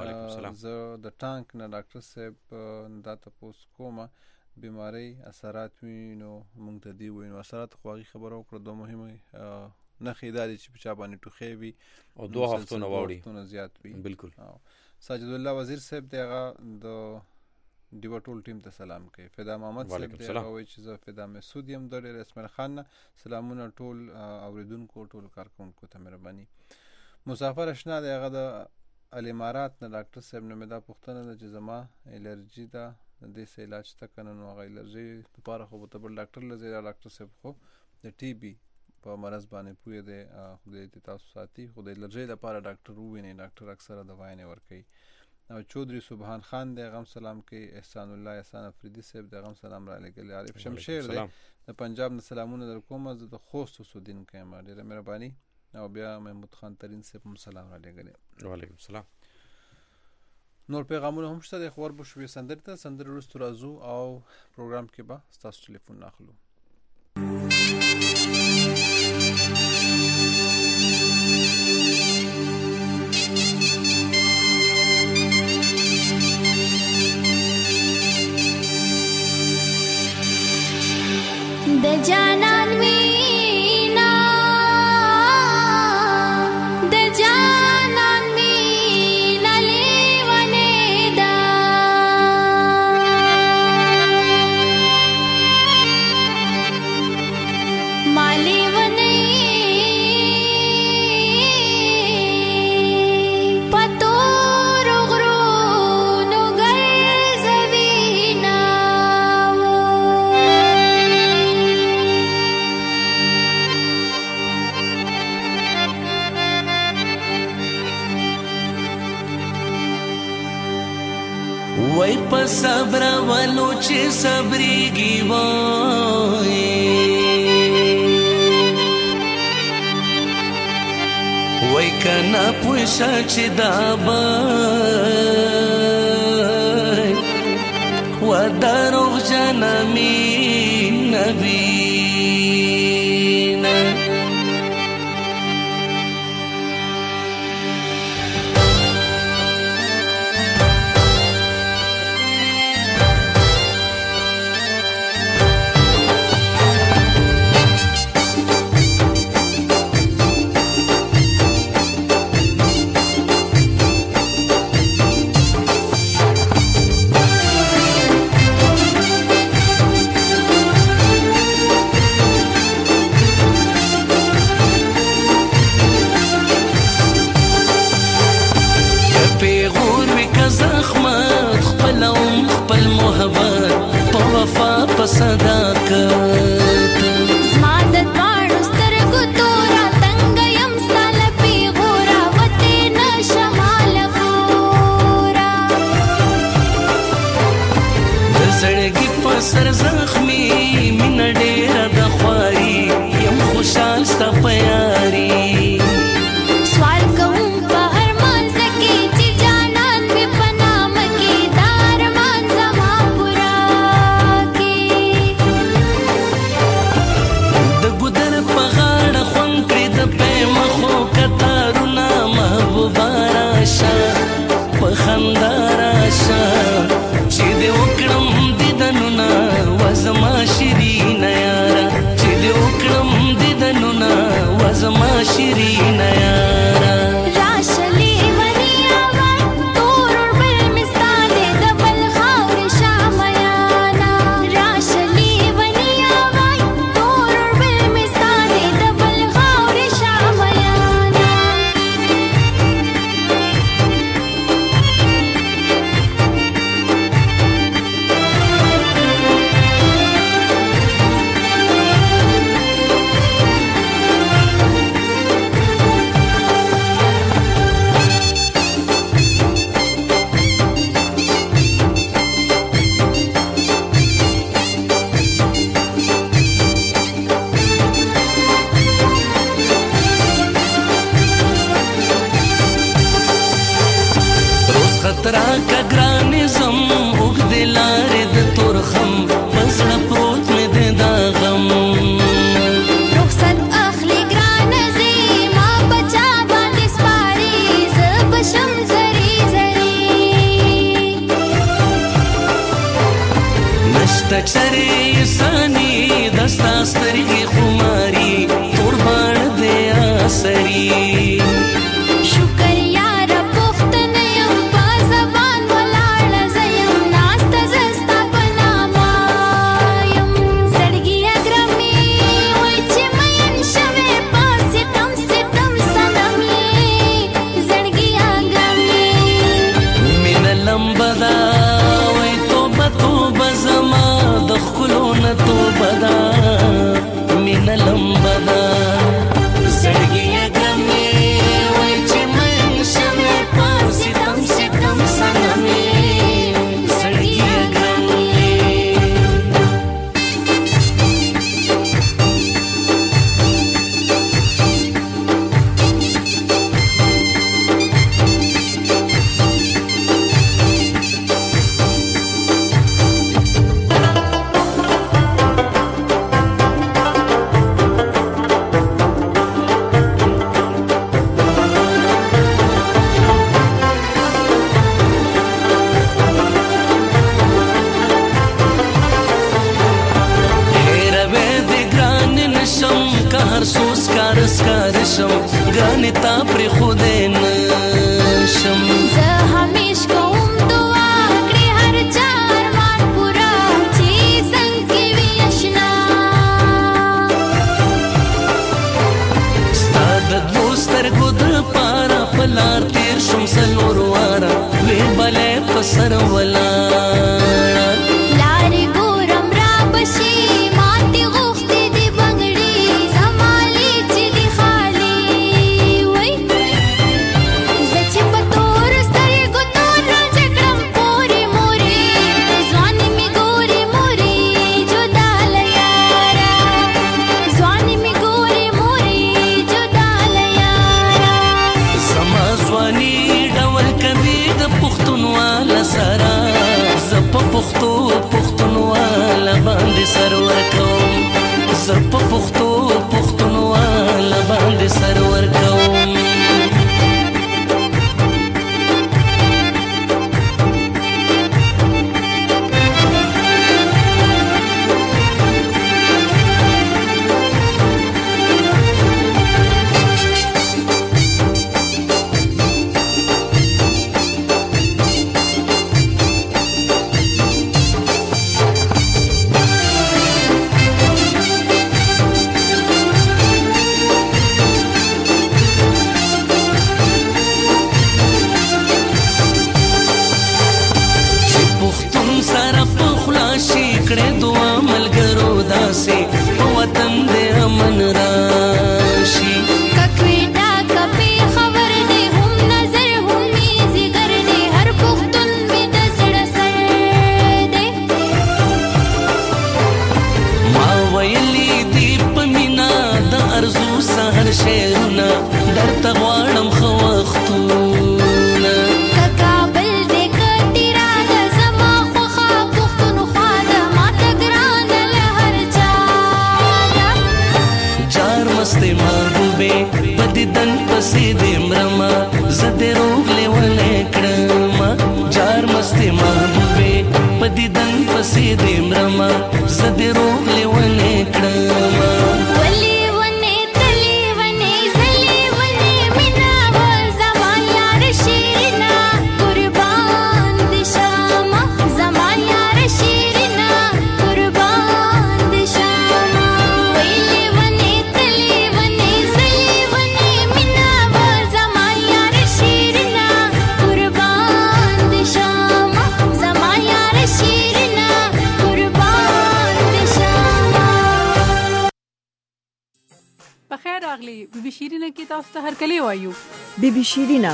زه د ټانک نه ډاکټر صاحب دا تپوس کومه بیماری اثرات وي نو موږ ته دي وایي نو اثرات خو هغې خبره وکړه دوه مهمه نښې دا دي چې په چا باندې ټوخی وي او 2 هفتونه واوړي زیات وي. بلکل. ساجد الله وزیر صاحب دی هغه د ډیوه ټول ټیم ته سلام کوي. فدا محمد صاحب دی هغه وایي چې زه فدا مسعود یم د ډېر اسماعیل خان نه سلامونه ټول اورېدونکو ټول کارکوونکو ته مهرباني. مسافر اشنا دی هغه د الامارات نه ډاکټر صاحب نه مې دا پوښتنه ده چې زما الرجي ده د دې څه علاج شته که نه نو هغه الرجي لپاره خو به ته بل ډاکټر له ځای ډاکټر صاحب خو د ټي بي په مرض باندې پوهه دی خدای دې تاسو ساتي. خو د الرجۍ لپاره ډاکټر ووینئ ډاکټر اکثره دوايانې ورکوي. چودھری سبحان خان دی هغه هم سلام کوي. احسان الله احسان افریدي صاحب دی هغه هم سلام را لېږلی. عارف شمشیر دی د پنجاب نه سلامونه در کوم. زه د خوست اوسېدونکی یم ډېره مهرباني. او بیا محمود خان ترین صاحب هم سلام را لېږلی. وعلیکم السلام. نور پیغامونه هم شته دی خو ور به شو سندرې ته سندرې وروسته راځو او پروګرام کې به ستاسو ټلیفون اخلو. د جانان وینا د جانان وینا لیونه دا مالی ونه پتو رغرو نو ګرځوینا وای په صبر ولو چې صبرېږي وای وای کنا پوښه چې دا به و دروغ جنمي نبی عظمت خپلوم خپل محبت په وفا په صداقت زما د دواړو سترګو تورا تنګ یم ستا له پیغوره وتې نه شماله ګوره د زړګي په سر زخمي مینه ډېره د خواري یم خوشحال ستا په یاري سوال کوم په هر مانځه کې چې جانان مې په نامه کې دا ارمان زما پوره کې د ګودر په غاړه خوند کړې د پیمخو کتارونه محبوبه راشه په خندا راشه چې دې وکړم دیدنونه وزما شیرینه یاره چې دې وکړم دیدنونه وزما شیرینه یاره راشه لیونی اول تور بل مې ستا دی د بل خاورې شامیانا راشه لیونی اول تور بل مې ستا دی د بل خاورې شامیانا روز خطرا کا ګرانزم اوږدې لارې د تورخم په زړه پروت مې دی دا غم رخصت اخلي ګرانه زی ما بچا باندې سپاري زه بشم زری زری نشته چرې سانی دستا سترګې خماري تور باڼ دی آسري شکر یاره پوښتنه یم په زبان ولاړه زه یم ناسته زه ستا په نامه یم زړګیه ګرمې وایي چې مین شوې په ستم ستم صنم یې زړګیه ګرمې مینه لمبه ده وای توبه توبه زما د ښکلو نه توبه ده مینه لمبه ده زړګیه ګرمې وای چې مین شوې په ستم ستم صنم یې زړګیه ګرمې هیروې دې ګرانې نشم که هر څو سکاره سکاره شم ګرانې تا پرېښودی نشم زه همیش کوم دعا کړې هر چا ارمان پوره چې څنګ کې وي اشنا ستا د دوو سترګو دپاره په لار تېر شم څلور واره وې بلې په سر ولاړه لارې ګورم را بشي ماتې غوښتې دي بنګړي زما لیچې دي خالي وای زه چې په تور سترګو تور راجه کړم پورې مورې ځواني مې ګورې مورې جدا له یاره ځواني مې ګورې مورې جدا له یاره زما ځواني ډول کوي د پښتونواله سره زه په پښتو پښتونواله باندې سر ورکوم زه په پښتو پښتونواله باندې سر ورکوم خسته محبوبې په دیدن پسې دې مرمه زه دې روغ لیونی کړم بیبي شیرینه کې تاسو ته هرکلی وایو. بیبي شیرینه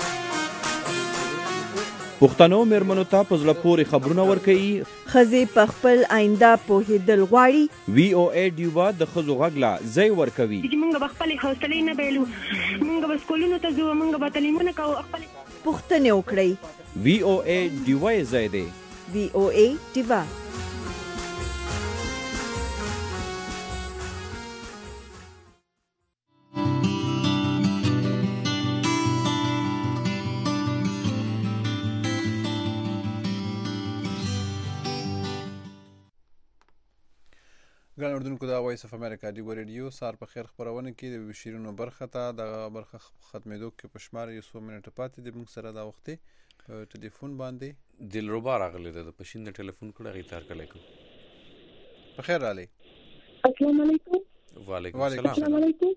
پښتنو میرمنو ته په زړه پورې خبرونه ورکوي. ښځې په خپل آینده پوهېدل غواړي. VOA ډیوا د ښځو غږ لا ځای ورکوي. موږ به خپلې حوصلې نه بایلو، موږ به سکولونو ته ځو، موږ به تعلیمونه کوو، پوښتنې وکړئ. VOA ډیوا یې ځای دی. VOA ډیوا. ګران اردوونکو دا وایس اف امریکا ډیوا ریډیو سهار په خیر خپرونه کې د شیرینو برخه ته دغه برخه ختمېدو کې په شمار یو څو منټه پاتې دي. موږ سره دا وختي په ټلیفون باندې دلربا راغلی ده، د پښین نه ټلیفون کړه غي تار کله کو. په خیر علي. السلام علیکم. وعلیکم السلام. السلام علیکم.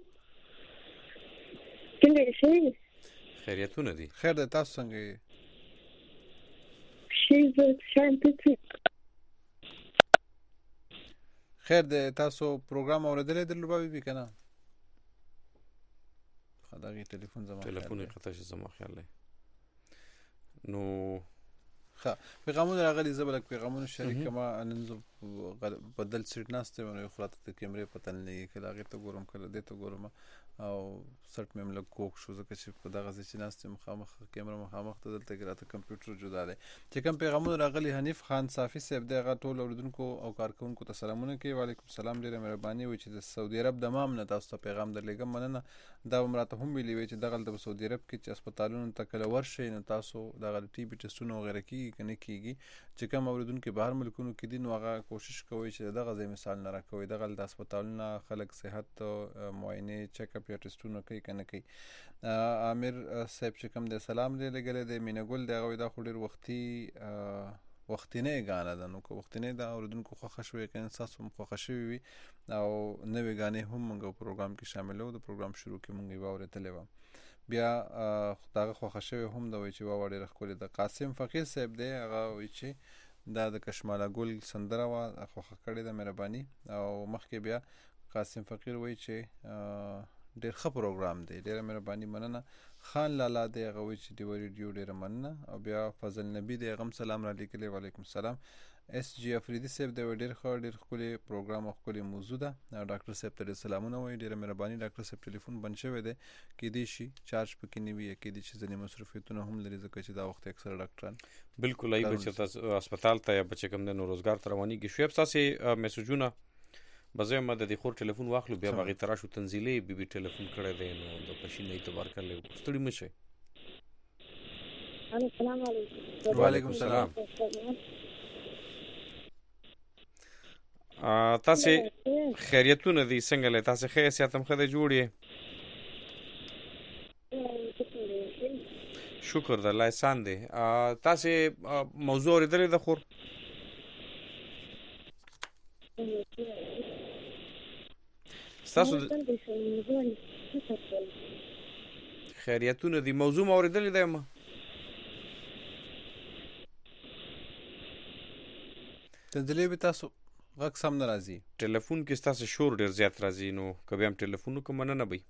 څنګه یې؟ خیریتونه دي. خیر ده، تاسو څنګه یې؟ شي شانتي. خیر ده، تاسو پروګرام اوریدلې دلربا بي کنه؟ خدای ټلیفون زما ټلیفون قطع شي زما خیال دی. نو پیغامونه راغلي، زه بلک پیغامونه شریک کما نن بدل سیټ ناشته ونه خلاص د کیمرې پتن نه کله هغه ته ګورم کله دې ته ګورم او سټ مې ملک کوک شو ځکه چې په دغه ځای چې ناشته مخامخ کیمرې مخامخ ته دلته ګراته کمپیوټر جوړ دی. چې کوم پیغامونه راغلي حنیف خان صافي صاحب دغه ټول اوردونکو او کارکونکو ته سلامونه کوي. وعلیکم السلام، ډیره مهرباني وي چې د سعودي عرب د مام نه تاسو ته پیغام درلېږم. مننه. دا مراته هم ویلي وي چې دغه د سعودي عرب کې چې هسپتالونو ته کله ورشي نو تاسو دغه ټي بي ټیسټونه وغیرہ کیږي کنه کیږي. چې کوم اوردونکو بهر ملکونو کې دي نو هغه کوشش کوي چې دغه ځای مثال نه راکوي، دغه د هسپتالونو خلک صحت معاینه چیک اپ یا ټیسټونه کوي کنه کوي. امیر صاحب چې کوم د سلام لګلې د مینګل دغه دا خو ډیر وختینه غانه ده، نو کو وختینه دا اوردونکو خوښ شوی کنه تاسو هم خوښ شوی وي او نوې غانې هم موږ پروګرام کې شاملو. د پروګرام شروع کې موږ یې واورېدلې و. بیا دغه خوښ شوی هم دا وی چې وا ډیر خپل د قاسم فقیر صاحب دی، هغه وی چې دا د کشماله ګل سندره وا خوښ کړی د مهرباني. او مخکې بیا قاسم فقیر وی چې ډیر ښه پروګرام دی، ډیره مهرباني، مننه. خان لالا دی، هغه وی چې ډیوا ریډیو ډیره مننه. او بیا فضل نبی دی، هغه سلام را لیکلی، وعلیکم السلام. اس جی افریدی صاحب دی، ډیر ښه ډیر ښکلی پروګرام او ښکلی موضوع ده. ډاکټر صاحب ته سلامونه وایي، ډیره مهرباني. ډاکټر صاحب ټلیفون بند شوی دی، کېدای شي چارج پکې نه وي، کېدای شي ځینې مصروفیتونه هم لري ځکه چې دا وخت اکثره ډاکټران بالکل ای بچ تاسو هسپتال ته یا بچ کوم د روزګار تروانی کې شوب تاسو میسجونه بزه ما د خور ټلیفون واخلو بیا باغی تراشو تنزیلی بي ټلیفون کړی دی نو د پښین نه اعتبار کړل ستړي مشه. السلام علیکم. وعلیکم السلام. تاسو خیریتونه دي څنګه له تاسو خیر سیاتم خدای جوړی؟ شکر د الله احسان دی. تاسو موضوع لري د خور تاسو خیریتونه دي موضوع اوریدلې ده ما تدلی به تاسو غږ سم نه راځي، ټلیفون کې تاسو شور ډیر زیات راځي، نو کبه هم ټلیفون کوم نه بي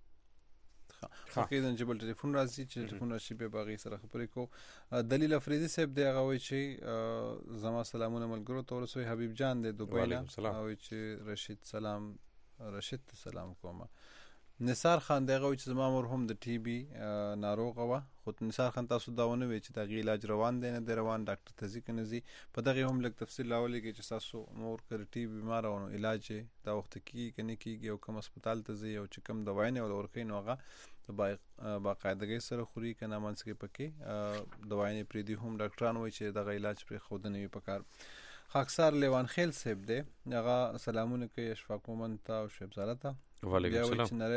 خو کېدن چې بل ټلیفون راځي چې ټلیفون راشي به باغی سره خبرې کو. دلیل افریدی صاحب دی، هغه وایي چې زما سلامونه ملګرو ته ورسوي. حبیب جان دی دوبۍ نه، هغه وایي چې رشید سلام کوم. نثار خان دی، هغه وایي چې زما مور هم د ټي بي ناروغه وه، خو نثار خان تاسو دا ونه وایي چې د هغې علاج روان دی نه دی روان، ډاکټر ته ځي که نه ځي. په دغې هم لږ تفصیل راولېږي چې ستاسو مور که د ټي بي بیماره وه نو علاج یې دا وخته کېږي که نه کېږي او کوم هسپتال ته ځي او چې کوم دوایانې ورته ورکوي نو هغه د باقاعدګۍ سره خوري که نه منځ کې پکې دوايانې پرېږدي هم ډاکټران وایي چې دغه علاج پرېښودنه وي پکار. خاکسار لیوان خیل صاحب دی، هغه سلامونه کوي اشفاق مومن ته او شعیب زاده ته. وعلیکم السلام. بیا وایي چې نری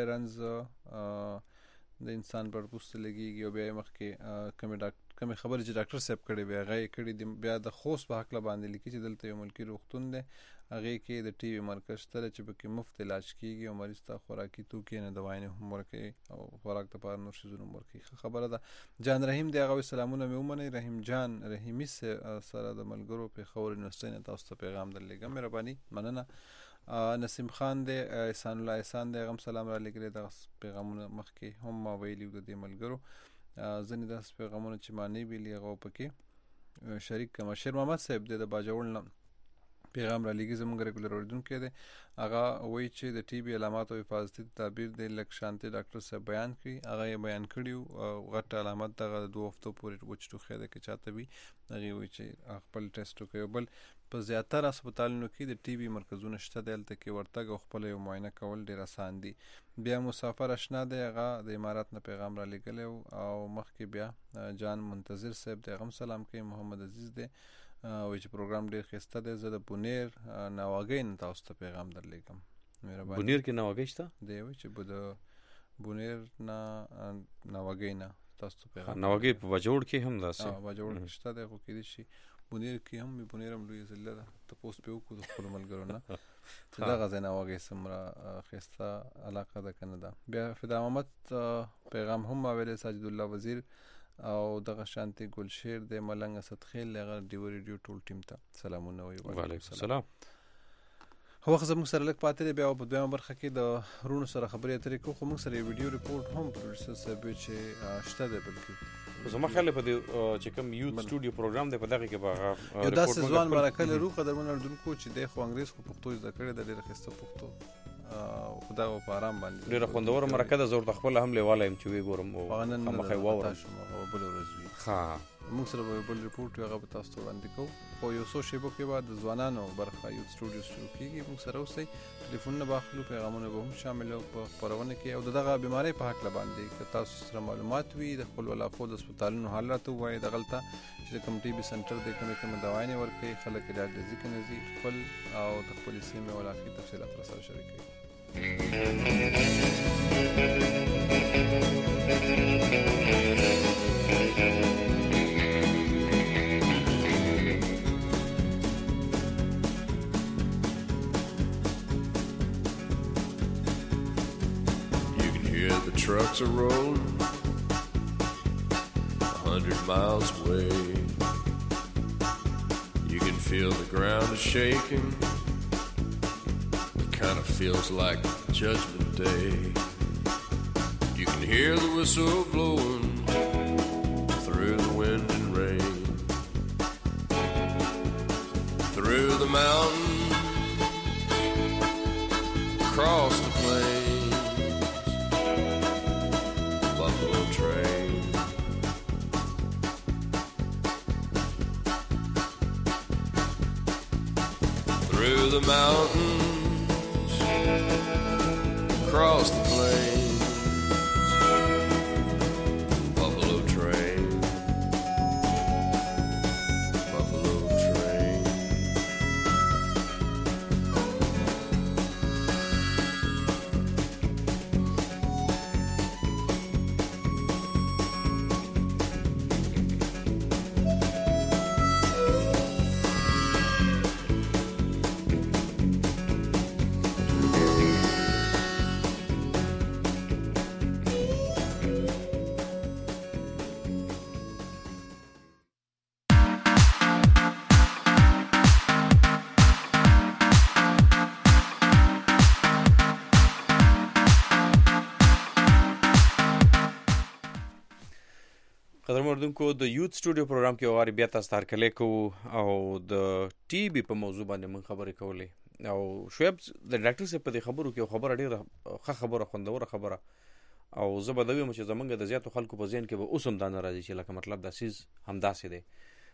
رنځ د انسان پر پوسته لګېږي او بیا یې مخکې کمې خبرې چې ډاکټر صاحب کړې وي هغه یې کړي دي. بیا د خوست په هکله باندې لیکي چې دلته یو ملکي روغتون دی، هغې کې د ټي وي مرکز شته چې پکې مفت علاج کېږي او مریض ته خوراکي توکي نه دوايانې هم ورکوي او خوراک دپاره نور څیزونه هم ورکوي. ښه خبره ده. جان رحیم دی، هغه وایي سلامونه مې ومنئ. رحیم جان رحیمي سره د ملګرو پېښور یونیورسټۍ نه تاسو ته پیغام درلېږم. مهرباني، مننه. نسیم خان دی، احسان الله احسان دی، هغه هم سلام را لېږلی. دغه پیغامونه مخکې هم ما ویلي وو د دې ملګرو. ځینې داسې پیغامونه چې ما نه ویلي هغه پکې شریک کړم. شیر محمد صاحب دی د باجوړ نه پیغام را لېږي، زموږ ریګولر اورېدونکی دی. هغه وایي چې د ټي بي علامات او حفاظتي تدابیر دی لږ شانتي ډاکټر صاحب بیان کړي. هغه یې بیان کړي او غټ علامت دغه 2 هفتو پورې وچ ټوخی ده که چاته وي. هغې وایي چې خپل ټیسټ وکړي. بل په زیاتره هسپتالونو کې د ټي بي مرکزونه شته دی، هلته کې ورتګ او خپله یو معاینه کول ډېر اسان دي. بیا مسافر اشنا دی، هغه د امارات نه پیغام را لېږلی او مخکې بیا جان منتظر صاحب دی، هغه هم سلام کوي. محمد عزیز دی، وایي چې پروګرام ډېر ښایسته دی. زه د بونیر ناوګۍ نه تاسو ته پیغام درلېږم. بونیر کې ناوګۍ شته دی، وایي چې د بونیر نه ناوګۍ نه تاسو ته پیغام. ناوګۍ په باجوړ کې هم داسې باجوړ کې شته دی، خو کېدای شي بونیر کې هم وي. بونیر هم لویه ضلع ده. تپوس پې وکړو د خپلو ملګرو نه چې دغه ځای ناوګۍ څومره ښایسته علاقه ده که نه ده. بیا فدا محمد پیغام هم ما ویلی، ساجد الله وزیر او دغه شانتي ګل شیر دی، ملنګ اسد خیل دی، هغه ډیو ریډیو ټول ټیم ته سلامونه وایي. وعلیکم السلام. وخت زموږ سره لږ پاتې دی، بیا په دویمه برخه کې د وروڼو سره خبرې اترې کوو. خو موږ سره یو ویډیو ریپورټ هم پروډوسر صاحب وایي چې شته دی. بلکې زما خیال په دې چې کوم یوت سټوډیو پروګرام دی په دغه کې به یو داسې ځوان مرکه لرو قدرمن اردوونکو چې دی خو انګریز خو پښتو زده کړې ده، ډېره ښایسته پښتو خو دغه په ارام باندې ډېره خوندوره مرکه ده. زه ورته خپله هم لیواله یم چې ویې ګورم او خامخا یې واورم. بله ورځ وي. موږ سره به بل ریپورټ وي، هغه به تاسو ته وړاندې کوو. خو یو څو شیبو کې به د ځوانانو برخه یوت سټوډیو شروع کېږي. موږ سره اوسئ، ټلیفونونه به اخلو، پیغامونه به هم شاملو په خپرونه کې او د دغه بیمارۍ په هکله باندې که تاسو سره معلومات وي د خپلو علاقو د هسپتالونو حال راته ووایئ. دغلته چې د کوم ټي بي سنټر دی کومې دوايانې ورکوي، خلک علاج له ځي که نه ځي، خپل او د خپلې سیمې او علاقې تفصیلات راسره شریکوي. Trucks are rolling 100 miles away. You can feel the ground is shaking. It kind of feels like Judgment Day. You can hear the whistle blowing through the wind and rain. Through the mountains, across the plains, train. Through the mountains, across the plains, Buffalo train, Buffalo train. قدرمن اردوونکو د یوت سټوډیو پروګرام کې واري بیا تاسو ته هرکلی کوو او د ټي بي په موضوع باندې موږ خبرې کولې او شعیب د ډاکټر صاحب په دې خبرو کې خبره ډېره ښه خبره، خوندوره خبره او زه به دا ویم چې زمونږ د زیاتو خلکو په ذهن کې به اوس هم دا نه راځي چې لکه مطلب دا څیز همداسې دی.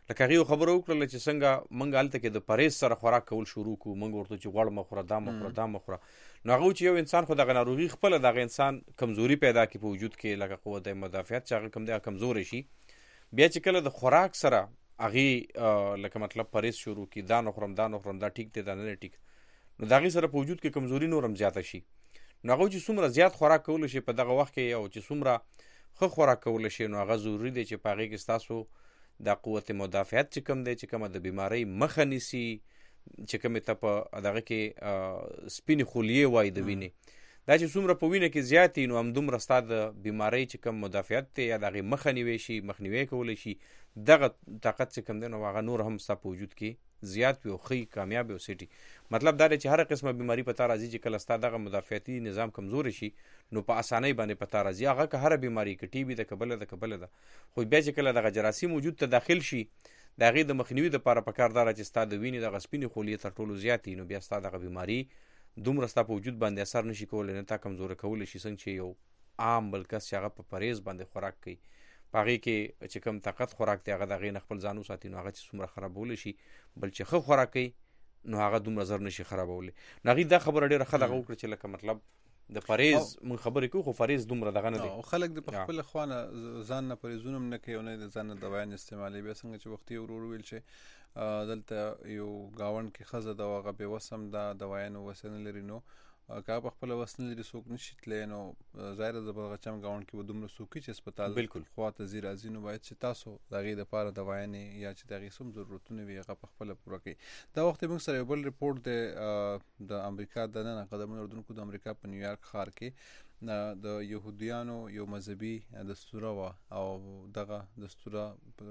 لکه هغې خبره وکړله چې څنګه موږ هلته کې د پرهیز سره خوراک کول شروع کړو، موږ ورته چې غوړ مه خوره، دا مه خوره، دا مه خوره. نو هغه چې یو انسان خو دغه ناروغي خپله دغه انسان کمزوري پیدا کړي په وجود کې، لکه قوت مدافعت چې هغه کم دی کمزوری شي. بیا چې کله د خوراک سره هغې لکه مطلب پرهیز شروع کړي، دا نه خورم، دا نه خورم، دا ټیک دی، دا نه ټیک، نو د هغې سره په وجود کې کمزوري نور هم زیاته شي. نو هغه چې څومره زیات خوراک کولی شي په دغه وخت کې، او چې څومره ښه خوراک کولی شي، نو هغه ضروري دی چې په هغې کې ستاسو دا قوت مدافعت چې کوم دی، چې کومه د بیمارۍ مخه نیسي، چې کومې ته په دغه کې سپینې خولیې وایي د وینې، دا چې څومره په وینه کې زیات وي، نو همدومره ستا د بیمارۍ چې کوم مدافعت دی یا د هغې مخه نیوی شي، مخنیوی کولی شي. دغه طاقت چې کوم دی نو هغه نور هم ستا په وجود کې زیات وي او ښه کامیاب وي او سټي. مطلب دا دی چې هره قسمه بیماري په تا راځي چې کله ستا دغه مدافعتي نظام کمزوری شي، نو په اسانۍ باندې په تا راځي. هغه که هره بیماري که ټي بي ده، که بله ده، که بله ده، خو بیا چې کله دغه جراثیم وجود ته داخل شي، د هغې د مخنیوي دپاره پکار دا چې ستا د وینې دغه سپینې خولې تر ټولو زیات وي، نو بیا ستا دغه بیماري دومره ستا په وجود باندې اثر نشي کولی، نه تا کمزوری کولی شي. څنګه چې یو عام بل کس چې هغه په پرهیز باندې خوراک کوي، په هغې کې چې کوم طاقت خوراک دی هغه د هغې نه خپل ځان وساتي، نو هغه چې څومره خرابولی شي، بل چې ښه خوراک کوي نو هغه دومره زر نشي خرابولی. نو هغې دا خبره ډېره ښه دغه وکړه چې لکه مطلب د پرهیز موږ خبرې کوو، خو پرهیز دومره دغه نه دی. خلک د په خپله خوا نه ځان نه پرهیزونه هم نه کوي او نه د ځان نه دوايان استعمالوي. بیا څنګه چې وختي ورور ویل چې دلته یو ګاونډ کې ښځه ده او هغه بېوس هم دا دوايانو وسه نه لري، نو که په خپله وس نه لري، څوک نشي تللی، نو ظاهره ده په هغه چم ګاونډ کې به دومره څوک چې هسپتال خوا ته ځي راځي، نو باید چې تاسو د هغې دپاره دوايانې یا چې د هغې څوم ضرورتونه وي هغه په خپله پوره کوي. دا وخت موږ سره یو بل رپورټ دی د امریکا دننه قدمونه اردونکو د امریکا په نیویارک ښار کې د یهودیانو یو مذهبي دستوره وه، او دغه دستوره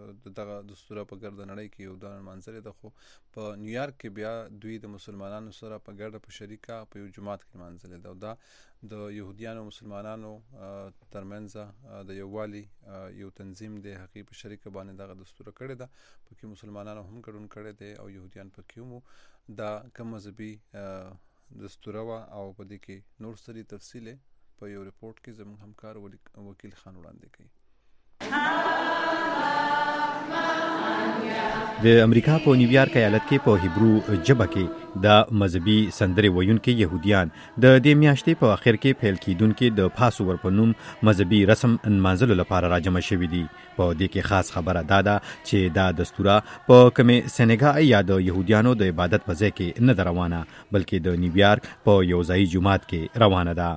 په ګرده نړۍ کې یو ډول منظرې ده، خو په نیویارک کې بیا دوی د مسلمانانو سره په ګډه په شریکه په یو جومات کې منځلې ده، او دا د یهودیانو مسلمانانو ترمنځ د یووالي یو تنظیم دی، هغې په شریکه باندې دغه دستوره کړې ده، پکې مسلمانانو هم ګډون کړی دی او یهودیان پکې هم. دا کوم مذهبي دستوره وه او په دې کې نور سترې تفصیل په یو رپورټ کې زموږ همکار وکیل خان وړاندې کوي. د امریکا په نیویارک ایالت کې په هیبرو ژبه کې د مذهبي سندرې ویونکي یهودیان د دې میاشتې په اخر کې پیل کیدونکي د پاسور په نوم مذهبي رسم نمانځلو لپاره راجمع شوي دي. په دې کې خاص خبره دا ده چې دا دستوره په کومې سینګا یا د یهودیانو د عبادت په ځای کې نه ده روانه، بلکې د نیویارک په یو ځایي جومات کې روانه ده.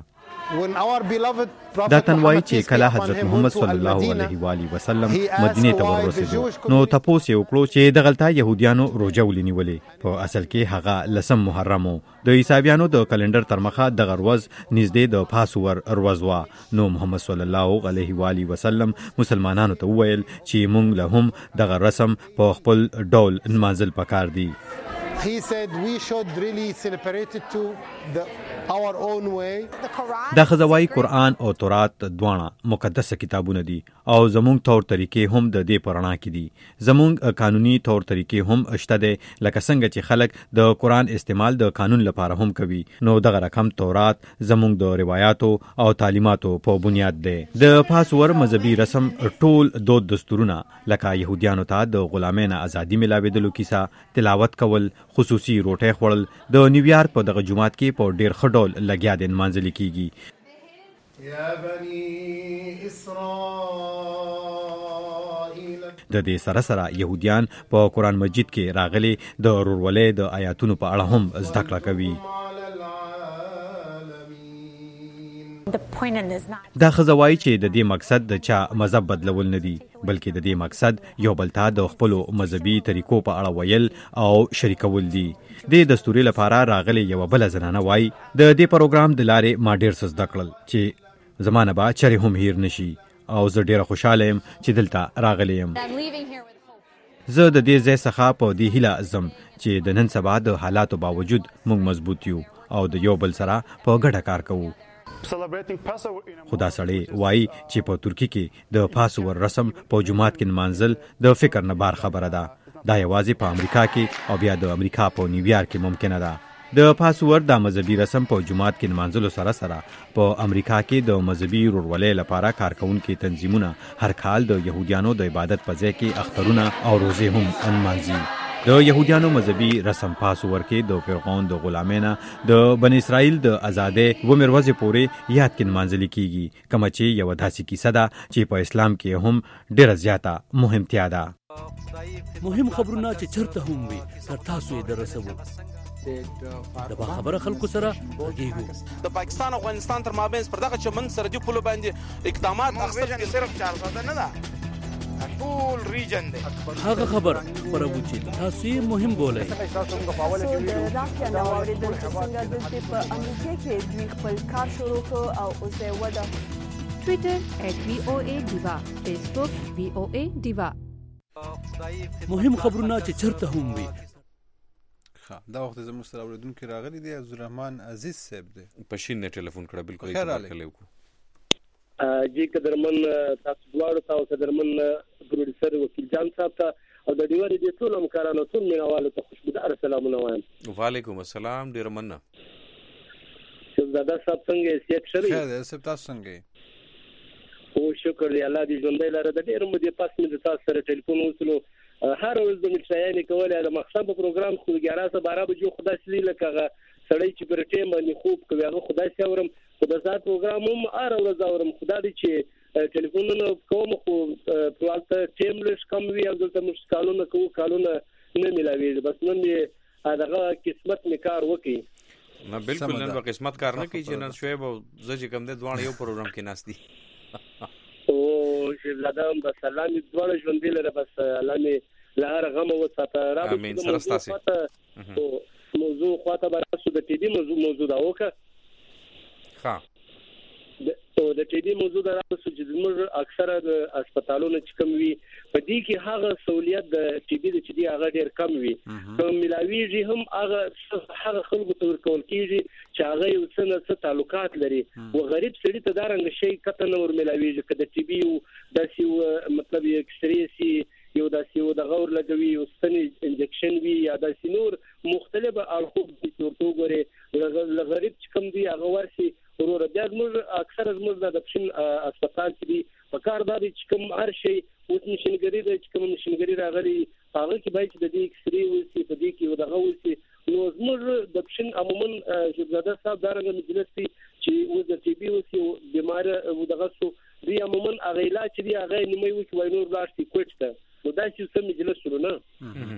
دا تنوای چې کله حضرت محمد صلی الله علیه و آله وسلم مدینه ته ورسېدو، نو تاسو یې وکړو چې دغلته يهوديانو روزه ولینولې. په اصل کې هغه لسم محرم د عیسایانو د کلندر تر مخه د غروز نږدې د پاسور روز وا. نو محمد صلی الله علیه و آله وسلم مسلمانانو ته وویل چې مونږ له هم دغه رسم په خپل ډول نمانځل پکار دي. He said we should really celebrate it to our own way. دا خزوای قرآن او تورات دواړه مقدس کتابونه دي او زمونږ تور طریقې هم د دې پرانا کې دي. زمونږ قانوني تور طریقې هم شته دي، لکه څنګه چې خلک د قرآن استعمال د قانون لپاره هم کوي. نو دغه رقم تورات زمونږ د روایتو او تعلیماتو په بنیاد دی. د پاسور مذهبي رسم ټول دود دستورونه لکه يهوديانو ته د غلامانو ازادي ملاوېدلو کیسه، تلاوت کول، خصوصي روټۍ خوړل د نیویارک په دغه جومات کې په ډېر ښه ډول لګیا د نمانځل کېږي. د دې سره سره يهوديان په قرآن مجید کې راغلي د ورورولۍ د آیاتونو په اړه هم زده کړه کوي. دا خزوای چې د دې مقصد د چا مذهب بدلول نه دي، بلکې د دې مقصد یو بل ته د خپل مذهبي طریقو په اړه ویل او شریکول دي. د دستوري لپاره راغلي یو بل زنانه وای د دې پروګرام د لارې ما ډیر څه زده کړل چې زمانه با چرې هم هیر نشي، او زه ډیره خوشاله یم چې دلته راغلی یم. زه د دې ځای څخه په دې هیله ځم چې د نن سبا د حالاتو باوجود موږ مضبوط یو او د یو بل سره په ګډه کار کوو. خدا سړی وای چې په ترکی کې د پاسور رسم په جومات کې نمانځل د فکر نه بار خبره ده. دا یوازې په امریکا کې او بیا د امریکا په نیویارک کې ممکنه ده. د پاسور د مذهبي رسم په جماعت کې نمانځلو سره سره په امریکا کې د مذهبي ورورولۍ لپاره کارکونکي تنظیمونه هر کال د يهوديانو د عبادت په ځای کې اخترونه او روزې هم انمانځي. د يهوديانو مذهبي رسم پاسور کې د فرعون د غلامینا د بنی اسرائیل د آزادۍ ومر ورځې پورې یاد کې نمانځل کیږي، کوم چې یو داسې کیسه ده چې په اسلام کې هم ډېره زیاته مهمتیا ده. مهم خبرونه چې چرته هم وي تر تاسو یې درسوو. د باخبره خلکو سره غږیږو. د پاکستان او افغانستان تر مابین پر دغه چمن سرحدي پولو باندې اقدامات اخیستل صرف 400 نه ده، ټول ریجن دی. هغه خبر خبرو چې تاسو یې مهم بولئ. د راکیا نو اوریدل چې څنګه دلته په امریکا کې دوی خپل کار شروع کړ او اوس یې وده. ټویټر @VOA Diva، فیسبوک VOA Diva. مهم خبرونه چې چرته هم وي. دا وخت زموږ سره اوریدونکو راغلي دی عبدالرحمن عزیز صاحب دی. په شین نه ټلیفون کړه بالکل خیر جی قدرمن تاسو دواړو ته او قدرمن پروډوسر وکیل جان صاحب ته او د ډیوري د ټول همکارانو ټول مینوالو ته خوشبودار سلامونه وایم. وعلیکم السلام، ډیر مننه. شهزاده صاحب څنګه سیټ شری؟ خیر دی صاحب، تاسو څنګه؟ او شکر دی الله دې ژوندۍ لاره. د ډیر مودې پس مې د تاسو سره ټلیفون وکړو. هر ورځ د مشایانې کولای د مخصوص په پروګرام خو 11:12 بجو خدای سړي لکه سړی چې پر ټیم باندې خوب کوي هغه خدای ساورم خو د ذات پروګرام هم هر ورځ اورم. خدای دې چې ټلیفونونه کوم خو پروالته ټیم لږ کم وي او دلته مش کالونه نه ملاوي. بس نن یې دغه قسمت می کار وکي. نه بالکل نن په قسمت کار نه کوي چې نن شوي به زه کوم د دوه یو پروګرام کې ناشتي. او شهزاده بس الله می دوه ژوندې لره بس الله می لهر غم او ساته را امين سره ستاسو موضوع خواته براسو د ټي ډي موضوع دا وکړه. ها د ټي ډي موضوع دا راسو چې موږ اکثره د هسپتالونو چې کم وي په دې کې هغه سہولیت د ټي ډي د چې دی هغه ډیر کم وي. په ملاویږي هم هغه خلکو ته ورکول کیږي چې هغه یو څه تعلقات لري او غریب سړي ته دا رنګ شي کته نور ملاویږي کده ټي بي او داسې مطلب ایکسرې سي یو داسې د غور لګوي او ستنی انجکشن وی یا داسې نور مختلفه الخوب د ورته غوري غریب چې کم دی هغه ورسي ورور بیا موږ اکثر موږ د پښین هسپتال کې دی په کار د چې کوم هر شي اوس نشنګری د چې کوم نشنګری راغلي هغه کې باید د دې ایکسرې وسی په دې کې دغه وسی نو موږ د پښین عموما شهزاده صاحب دارنګ مجلس چې اوس د ټي بي وسی بیمار دغه سو دی عموما هغه علاج دی هغه نیمه وکی وای نور لاشتي کوټه نو دا چې سم مجلس شروع نه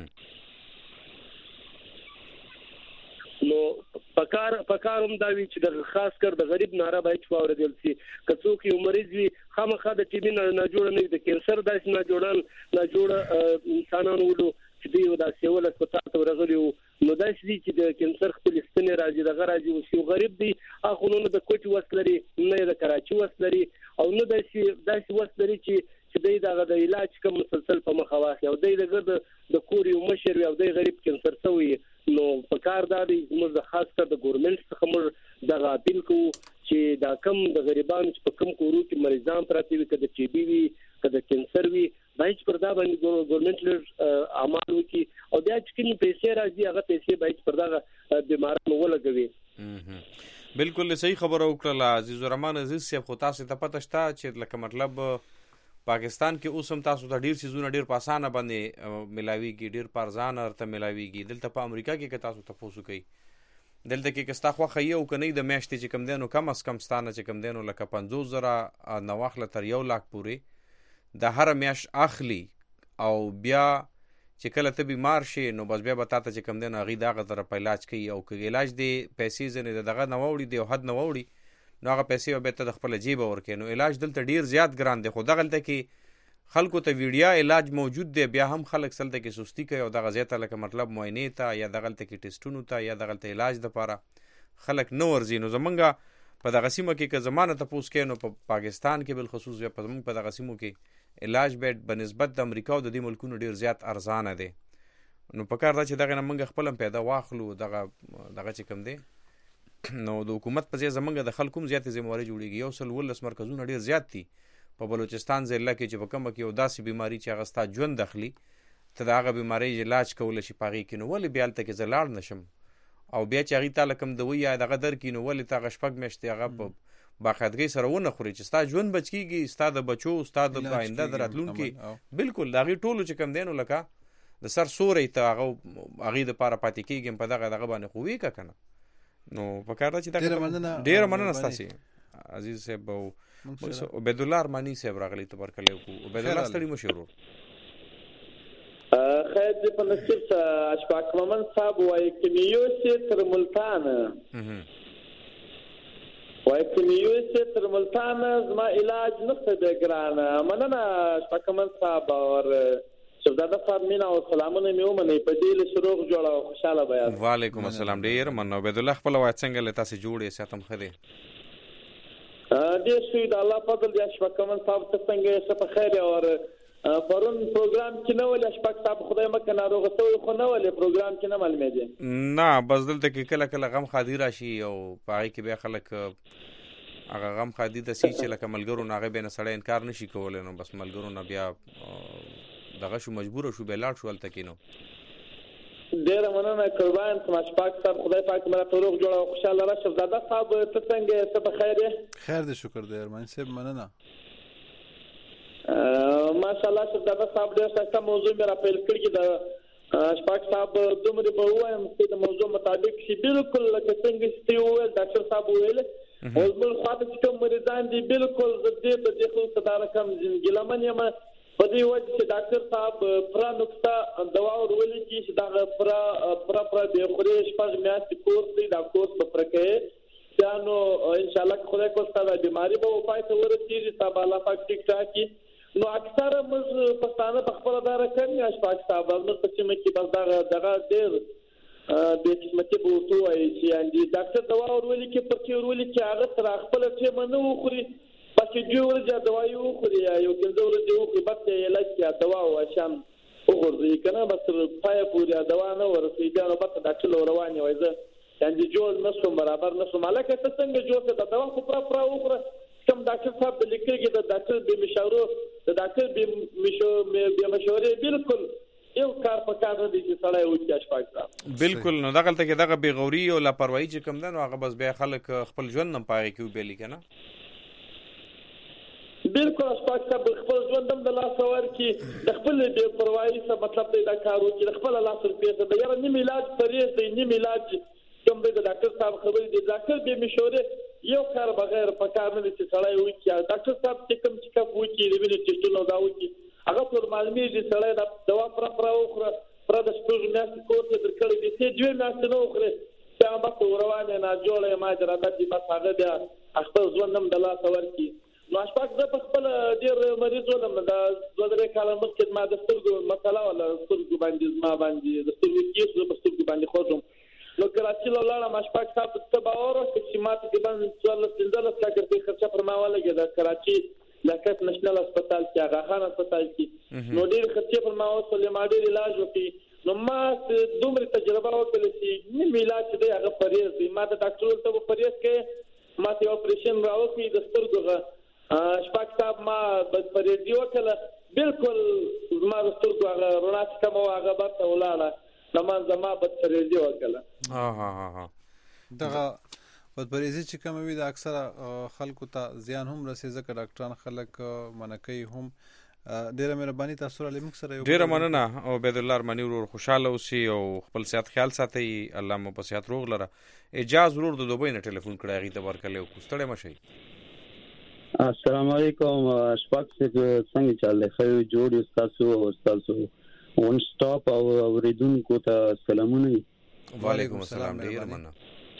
نو پکارم دا وی چې د خاص کر د غریب ناره باید فوردل سي کڅوک یو مریض وي خامخا د ټي بي نه جوړ نه د کینسر داس نه جوړ انسانانو ولو چې دی دا سیول هسپتال ته ورغلی نو دا چې د کینسر خپل ستنې راځي د غراځي او یو غریب دی اخو نو د کوټي وسلري نه د کراچي وسلري او نه داسې وسلري چې دای دا د علاج کوم مسلسل په مخاواسي او دای د کور یو مشر او دای غریب کینسر سوی نو په کار دا د موږ خاص کر د ګورنمنت څخه موږ د غاپیل کو چې دا کم د غریبانو چې په کم کورو کې مریضان پراته وي کده ټي بي وي کده کینسر وي باید پر دا باندې ګورنمنت عمل وکړي او بیا چې کوم پیسې راځي هغه پیسې باید پر دا بیمارانو ولګوي. بالکل صحیح خبره وکړه عزیز الرحمن عزیز صاحب. خو تاسو ته پته شته چې لکه مطلب پاکستان کې اوس هم تاسو ته ډیر سيزونه ډیر په اسانه باندې ملاويږي ډیر په ارزانه ارته ملاويږي. دلته په امریکا کې که تاسو تاسو کوي دلته کې کستا خو خیو کني د میاشتې چې کم دینو کم اس کم ستانه چې کم دینو لکه 50,000 نواخله تر 1 لک پورې د هر میاش اخلي او بیا چې کله ته بیمار شې نو بس بیا به تاسو چې کم دینو غي دغه طرف علاج کوي او که علاج دی پیسې زنه دغه نووړي دی حد نووړي نو هغه پیسې به ته د خپل جیب ورکې نو علاج دلته ډیر زیات ګران دی. خو دغلته کې خلکو ته ویډیا علاج موجود دی بیا هم خلک سلته کې سستی کوي او دغه زیاته لکه مطلب معاینه ته یا دغلته کې ټیسټونو ته یا دغلته علاج د لپاره خلک نو ورزي. نو زمونږه په دغه سیمه کې که زمانه ته پوس کې نو په پاکستان کې بل خصوص یا په زمونږ په دغه سیمو کې علاج به بنسبت د امریکا او د دې ملکونو ډیر زیات ارزانه دی. نو په کار دا چې دغه موږ خپل پیدا واخلو دغه چې کم دی نو د حکومت په ځای زمونږ د خلکو زیاتې ذمہواری جوړیږي. یو سل ولس مرکزونه ډیر زیات دي په بلوچستان ضلع کې چې په کومه کې یو داسې بیماری چې هغه ستا ژوند داخلي ته د هغه بیماری علاج کول شي پاغي کې نو ولې بیا تل کې زلاړ نشم او بیا چې هغې ته لکم د وی یا دغه درکړي نو ولې ته هغه شپږ میاشتې هغه په باقاعدګۍ سره ونه خوري چې ستا ژوند بچ کېږي ستا د بچو ستا د آینده د راتلونکي بالکل د هغې ټولو چې کوم دی نو لکه د سر سوری ته هغې دپاره پاتې کېږي په دغه باندې خو وي که که نه نو په کار ده چې ډېره مننه ستاسې عزیز صاحب او عبیدالله ارماني صاحب راغلی تبرکلی وکړو عبیدالله ستړي مه شي ورور خیر دې په نصیب څه اشفاق مومن صاحب وایي که مې یوسې تر ملتانه وایي که مې یوسې تر ملتانه زما علاج نشته دی ګرانه مننه اشفاق مومن صاحب اور شهزاده صاحب مینا او سلامونه مې ومنئ په دې له شروع جوړه او خوشحاله به یاست وعلیکم السلام ډېر مننه عبیدالله خپله وایه څنګه له تاسې جوړ یې صحت هم ښه دی ډېر ښه د الله فضل دی اشفاق مومن صاحب ته څنګه یې ښه په خیر یې اور پرون پروګرام کې نه ولې اشفاق صاحب خدای مکه ناروغه شوی خو نه ولې پروګرام کې نه معلومېدی نه بس دلته کې کله کله غم خادي راشي او په هغې کې بیا خلک هغه غم خادي ته سي چې لکه ملګرو نه هغې بیا نه سړی انکار نه شي کولی نو بس ملګرو نه بیا دغه شو مجبوره شو بیا لاړ شو هلته کې نو ډېره مننه قربان سم اشفاق صاحب خدای پاک مراته روغ جوړه او خوشحاله راشه شهزاده صاحب ته څنګه یې څه په خیر یې خیر دی شکر دی ارمان صاحب مننه ماشاءالله شهزاده صاحب ډېر ښایسته موضوع مې راپیل کړي د اشفاق صاحب دومره به ووایم چې د موضوع مطابق شي بالکل لکه څنګه چې تی وویل ډاکټر صاحب وویل اوس بل خواته چې کوم مریضان دي بالکل زه د دې خلکو دا رقم ګیلمن یم په دې وجه چې ډاکټر صاحب پوره نقطه دوا ورولي چې دغه پوره د خوري شپږ میاشتې کورس دی دا کورس په پوره کوي بیا نو انشاءالله خدای کول ستا د بیماري به پای ته ورسېږي ستا به الله پاک ټیک ټاک کړي نو اکثره موږ پښتانه په خپله دا رقم یې اشفاق صاحب زموږ په سیمه کې بس دغه ډېر بې قسمتي به ورته ووایي چې یعنې ډاکټر دوا ورولي کې پرچې ورولي چې هغه تر خپله ټیمه نه وخوري بس چې 2 ورځې دوا یې وخوري یا یو 15 ورځې وخوري بس یې علاج کړي دوا او شام وغورځوي که نه بس تر پایه پورې دوا نه ورسوي بیا نو بس ډاکټر له روان یې وایي زه یعنې جوړ نه شوم برابر نه شوم هلکه ته څنګه جوړ شې د دوا خو پوره وخوره کوم ډاکټر صاحب د لیکلي د ډاکټر بې مشورو د ډاکټر بې مشورې بالکل یو کار په کار نه دی چې سړی وکړي اشفاق صاحب بالکل نو دغلته کې دغه بېغوري او لاپروايي چې کوم ده نو هغه بس بیا خلک خپل ژوند هم په هغې کې وبیلي که نه بالکل اشفاق صاحب خپل ژوند هم د لاسه ورکړي د خپلې بې پروایي څه مطلب دی دا کار وکړي د خپله لاس روپۍ څه د یاره نیم علاج پرهیز دی نیم علاج کوم دی د ډاکټر صاحب خبرې دي ډاکټر بې مشورې یو کار بغیر په کار نه دی چې سړی وکړي ډاکټر صاحب چې کوم چیکاپ وکړي د وینې ټسټونه دا وکړي هغه ټول معلومېږي سړی دا دوا پوره وخوره پوره د شپږو میاشتې کورس یې درکړی دی چې 2 میاشتې نه وخورې بیا هم بس روان یې ناجوړه یې ماجرادت دي بس هغه بیا خپل ژوند هم د لاسه ورکړي نو اشفاق زه په خپله ډېر مریض ولم دا 2-3 کاله مخکې ما د سترګو مسله وله سترګو باندې زما باندې د سترګو کیس زه په سترګو باندې خوږم نو کراچي له لاړم اشفاق صاحب ته باور وکړ چې ما تقریبا 14-15 لکه روپۍ خرچه پر ما ولګېده کراچي لیاقت نشنل هسپتال کې آغا خان هسپتال کې نو ډېرې خرچې پر ما وسولې ما ډېر علاج وکړي نو ما دومره تجربه وکړله چې نیم علاج چې دی هغه پرهیز دی ما د ډاکټر ته به پرهیز کوې ما ته اپریشن راوکړي د سترګو اشفاق صاحب ما پرهیزي وکړله بالکل زما د سترګو هغه رڼا چې کومه وه هغه برته ولاړه زما بدپرهیزي وکړله دغه بدپرهیزي چې کومه وي د اکثره خلکو ته زیان هم رسي ځکه ډاکټران خلک منع کوي هم ډېره مهرباني تاسو راله موږ سره ډېره مننه او عبیدالله ارماني ورور خوشحاله اوسي او خپل صحت خیال ساتئ الله مو په صحت روغ لره اجاز ورور د دوبۍ نه ټلیفون کړی هغې ته ورکلی وکړو ستړی مه شئ السلام علیکم اشفاق صاحب څنګه چل دی ښه جوړ یو ستاسو او ستاسو ون سټاپ او اوریدونکو ته سلامونه وعلیکم السلام ډېر مننه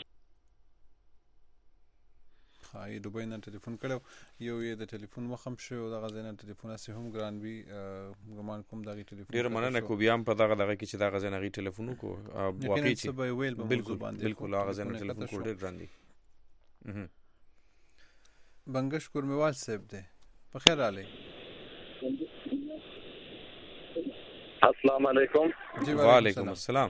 ای دوبۍ نه ټلیفون کړی یو یې د ټلیفون مخ هم شوی او دغه ځای نه ټلیفون هسې هم ګران وي ګمان کوم د هغې ټلیفون ډېره مننه کو بیا هم په دغه کې چې دغه ځای نه هغې ټلیفون وکړو واقعي چې بالکل هغه ځای نه ټلیفون کول ډېر ګران دي بنګش کورمیوال صاحب دی په خیر راغلی السلام علیکم وعلیکم السلام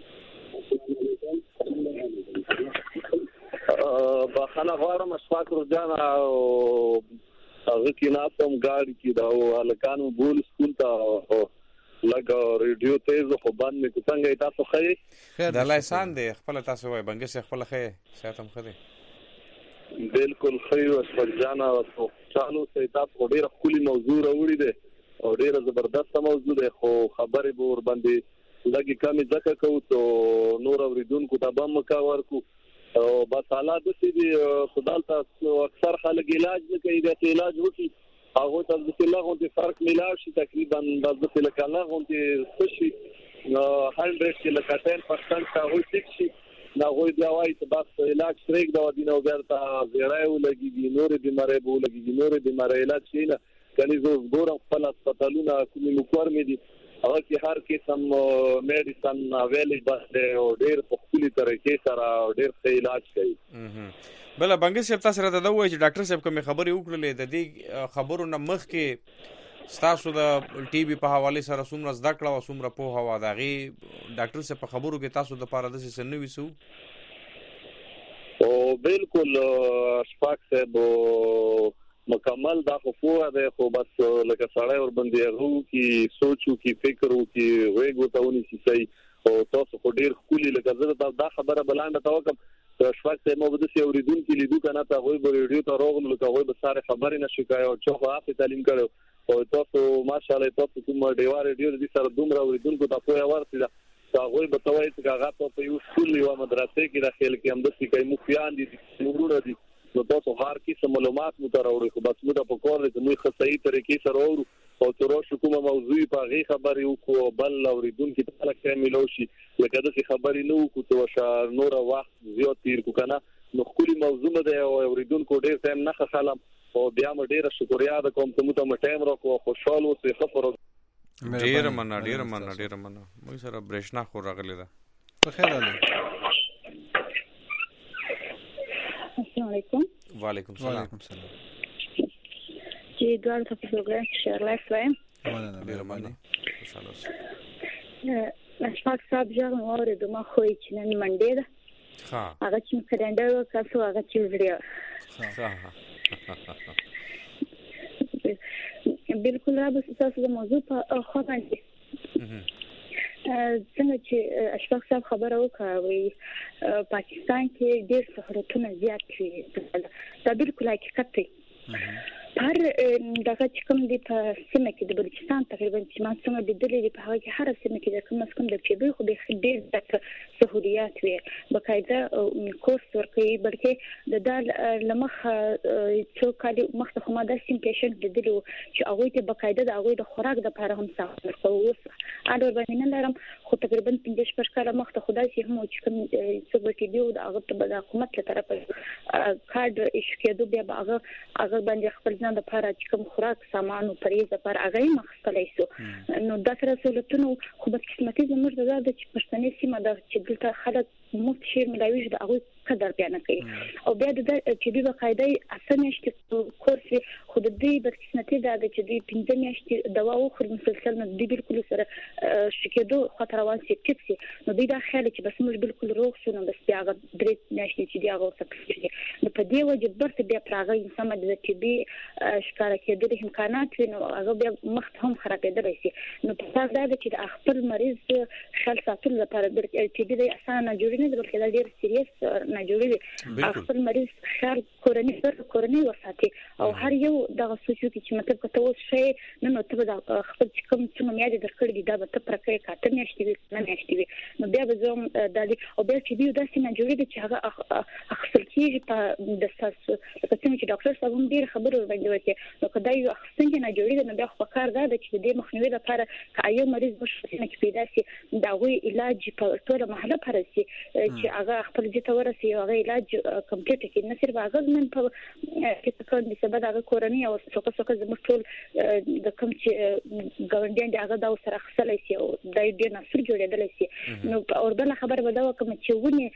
بخښنه غواړم اشفاق جان او هغه کې ناستم ګاډي کې دا هلکانو بول سکول ته لګ ریډیو تیز خو باندې کو څنګه تاسو خې د الله احسان دی خپل تاسو وای بنګ سي خپل خې ساتم خدي بالکل خې اشفاق جان او چالو سي تاسو ډیر خولي موضوع راوړي دي او ډیر زبردست موضوع ده خو خبرې به ور باندې لګي کمی ځکه کو ته نور اوریدونکو ته بم کا ورکو او بس حالات دي خدای تاسو اکثر خلک علاج نه کوي د علاج وکي هغه ته د الله غوډي فرق ملاو شي تقریبا د لکه الله غوډي شي 100 کې لکه 10% هغه ټیک شي دا غوډي دی وايي چې بس علاج ترېګ دا دینه ورته زیرای ولګي نور بیماری به ولګي نور بیماری علاج شي نه کني زه ګورم خپل هسپتالونه کومي مکور مې دي هغه کې هر قسم میډیسن اویلیبل دی او ډېر په خپلې طریقې سره ډېر ښه علاج کوي بل بنګ صاحب تاسو راته دا وایي چې ډاکټر صاحب کومې خبرې وکړلې د دې خبرو نه مخکې ستاسو د ټي بي په حواله سره څومره زده کړه او څومره پوهه وه د هغې ډاکټر صاحب په خبرو کې تاسو دپاره داسې څه نه وي څه او بالکل اشفاق صاحب مکمل دا خو ده خو بس لکه سړی ور باندې غو کی سوچو کی فکر وو کی وېګو تاونی شي صحیح او تاسو خو ډیر خولي لکه زه دا خبره بلانده توکم اشفاق ته مو بده سي اوریدون کی لیدو کنه ته غوي ریډیو ته روغلو لکه غوي به ساره خبرې نشي کوي او چې خو تعلیم کړو او تاسو ماشاءالله تاسو کوم ډیوار ریډیو دي سره دومره اوریدونکو ته په ورته دا غوي به توای چې هغه په یو سکول یو مدرسې کې داخل کې هم د سې کوي مخيان دي نورونه دي نو تاسو هر کیسه معلومات مو ته راوړي خو بس مو ته په کور کې موږ خصایي طریقې سره ورو او تر اوسه کومه موضوع په غي خبرې وکړو بل اوریدونکو ته تل کې ملوشي لکه د خبرې نو کو ته نور وخت زیات تیر کو کنه نو خولي موضوع ده او اوریدونکو ډیر ټایم نه خلم او بیا م ډیره شکریا ده کوم ته مو ټایم راکو خوشاله اوسئ خبرو ډیر مننه موږ سره برېښنا خو راغلی ده په خیر علي السلام علیکم وعلیکم السلام جی دوار ته پروګرام شیر لایف وایم ډیر مننه خوشاله اوسئ اشفاق صاحب ژغ مو اورېدو ما خو چې نن منډې ده هغه چې کلندر وکړو هغه چې ویډیو بالکل را به تاسو د موضوع په خوا باندې څنګه چې اشفاق صاحب خبره وکړه پاکستان کې ډېر سهولتونه زیات دي دا بالکل حقیقت دی هر دغه چې کوم دی په سیمه کې د بلوچستان تقریبا چې ما څنګه لیدلې دي په هغه کې هر سیمه کې د کوم د چې خو به ډېر د سهولیات وي بقاعده کورس ورکوي بلکې د لمخ څو کال مخته خو ما د سیم پیشنټ لیدلو چې هغه ته بقاعده د هغه د خوراک د لپاره هم ساعت ورکوي اډور باندې نه لرم خو تقریبا 15 کال مخته خدای چې هم چې کوم څه ورته دی د هغه د حکومت له طرفه کارت ایشو کېدو بیا هغه باندې خپل د لپاره چې کوم خوراک سامان او پریز لپاره هغه مخکلای شو نو دا سره سہولتونه خو به قسمتي زموږ د چې پښتنې سیمه د چې دلته خلک مفت شیر ملاوي د هغه قدر بیان کوي او بیا د چې د قاعده اسانه شته کورس خو د دې د قسمتي د چې د 15 میاشتې دوا او خو مسلسل نه دی بالکل سره شکېدو خطر روان سي ټیکسي نو دا خیال چې بس موږ بالکل روغ شو نو بس بیا د درې میاشتې چې دی هغه څه نو په دې وجه برته بیا پراغه انسان د چې به ښکار کېدل امکانات وي نو هغه بیا مخ هم خرابېدل شي نو په تاسو دا چې د خپل مریض خل ساتل لپاره د چې د اسانه جوړ نه بلکې د ډېر سیریس نه جوړوي خپل مریض خیال کورنۍ وساتي او هر یو دغه سوچو چې مطلب کته اوس شي نو ته د خپل کوم څه میادې درکړې دي دا به ته پرکې کاته میاشتې نه میاشتې نو بیا به زوم د او بیا چې دی داسې نه جوړېږي چې هغه اخصل کیږي په د ساس لکه څنګه چې ډاکټر صاحب هم ډېر خبرو باندې وکړي نو کدا یو څنګه نه جوړېږي نو بیا خو کار دا چې د مخنیوي لپاره کایو مریض مشکل نه پیدا شي دا غوي علاج په ټوله محله پرسي چې هغه خپل ځای ته ورسي هغه علاج کمپلیټ کړي نه صرف هغه من په کې څه د سبب هغه کورنۍ او څوک زموږ ټول د کوم چې ګاونډیان د هغه دا سره خپلای شي او د دې نسل جوړېدل شي نو اور بل خبر به دا کوم چې ونی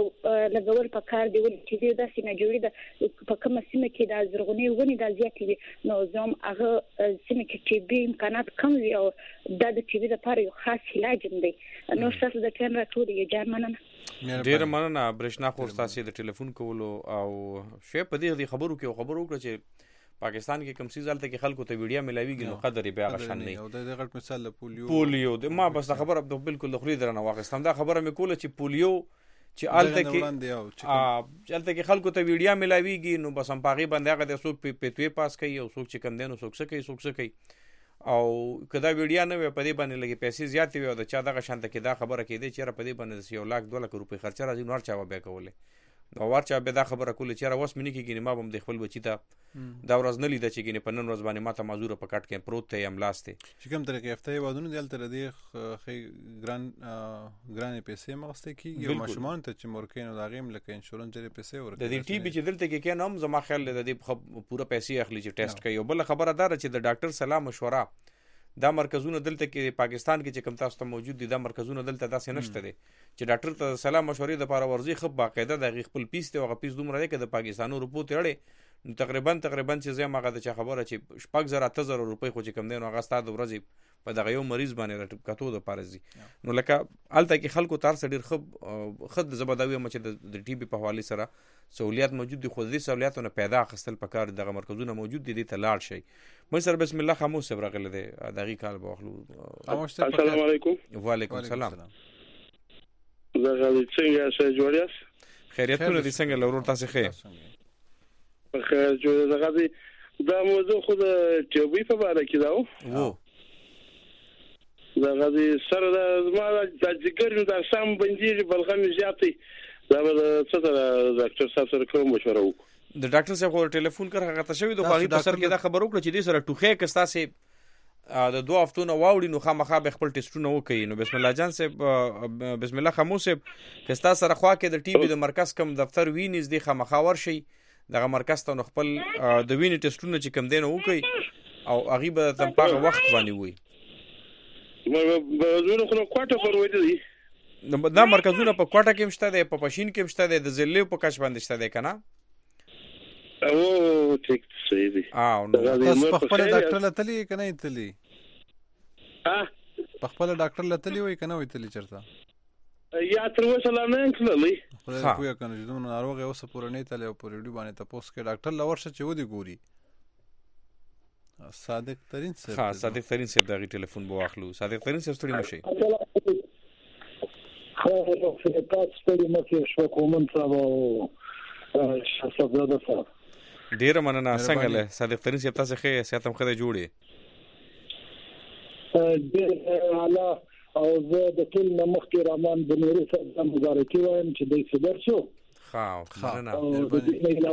لګول په کار دی ولې چې دا سینه جوړې ده په کومه سیمه کې د زرغونی ونی د زیات وي نو زوم هغه سیمه کې چې به امکانات کم وي او د دې لپاره یو خاص علاج دی نو تاسو د ټیم راټول یې جان مننه ډیر مننه برښنا خو تاسو د ټلیفون کولو او شی په دې خبرو کې خبرو وکړه چې پاکستان کې کوم څه ځلته کې خلکو ته ویډیا ملاویږي نو قدر بیا غشن نه او د غټ مثال پولیو د ما بس خبره بالکل د خوري درنه واخستم دا خبره مې کوله چې پولیو چې الته کې خلکو ته ویډیا ملاویږي نو بس هم پاغي باندې هغه د څوک پیټوي پاس کوي او څوک چې کم دین او څوک څه کوي او کدا ویډیا نه وي په دې باندې لګي پیسې زیاتې وي او د چا دغه شانته کې دا خبره کېده چې په دې باندې 1 لک 2 لک روپۍ خرچه راځي نور چا به کولې نو ورچا به دا خبره کوله چې را وس منی کې ما هم د خپل بچی ته دا ورځ نه لیده چې ګینه په نن ورځ باندې ماته معذور په کټ کې پروت ته املاسته چې کوم طریقې هفته وادونه دل تر دې خې ګران پیسې مغسته کیږي او ماشومان ته چې مورکین او داغیم لکه انشورنس جری پیسې ورکړي د دې ټي بي چې دلته کې کین هم زما خیال د دې پوره پیسې اخلي چې ټیسټ کوي او بل خبره دار چې د ډاکټر سلام مشوره دا مرکزونه دلته کې پاکستان کې چې کوم تاسو ته موجود دي دا مرکزونه دلته داسې نشته دي چې ډاکټر ته سلام مشورې د لپاره ورزي خپ باقاعده د خپل پیس ته او پیس دومره دی کې د پاکستانو روپو ته اړې تقریبا چې زه ماغه د خبره چې 5000 روپۍ خو چې کم دین او هغه ستاسو ورځي په دغه یو مریض باندې راټپ کاتو د پارزي نو لکه الته کې خلکو تار سړي خد زبداوی مچ د ټي بي په حواله سره سہولیات موجود دي خو دې سہولیاتونه پیدا خستل پکار دغه مرکزونه موجود دي ته لاړ شي مې سره بسم الله خاموش برغله دي دغه کال بوخلو السلام علیکم وعلیکم السلام زه غواړم څنګه شه جوړیاس خیریتونه دي څنګه لورور تاسو خیر خیر جوړ زه غواړم دا موضوع خو د ټیوبي په اړه کې دا وو دا غادي سره د ما د ذکر د سم بندي بلغم زیاتي دا به څه سره ډاکټر صاحب سره کوم مشوره وکړو د ډاکټر صاحب خو ټلیفون کړه هغه ته شوی د خاري په سر کې دا خبر وکړه چې دې سره ټوخه کستا سي د 2 هفتونو واوړي نو خامخا به خپل ټیسټونه وکړي نو بسم الله جان صاحب بسم الله خاموش صاحب کستا سره خوا کې د ټي بي د مرکز کم دفتر وینز دی خامخا ورشي دغه مرکز ته خپل د وینې ټیسټونه چې کم دین وکړي او هغه به تم په وخت باندې وي مرکزونه خو کوټه پر وېدل دي دا مرکزونه په کوټه کې مشته دي په پښین کې مشته دي د زلې په کاش باندې شته دي کنه او ټیک صحیح دي تاسو په خپل ډاکټر لتلی کنه ایتلی په خپل ډاکټر لتلی وای کنه وایتلی چرته یا تر اوسه لا نه کړلې خو پوهه کنه چې دومره ناروغ اوسه پورې نه تل او په ریډیو باندې تاسو کې ډاکټر لورشه چې ودی ګوري صادق ترين صاحب دغه ټلیفون بو واخلو صادق ترين صاحب ستړي مشي خو په تاسو ستړي مکه شو کومن صاحب شاسوګه صاحب ډیر مننه څنګه له صادق ترين صاحب تاسو ښه ساتم خدای جوړي ډیر اعلی او زه د ټول مخکې رامان بنوري صاحب مبارکي وایم چې دې صدر شو مننه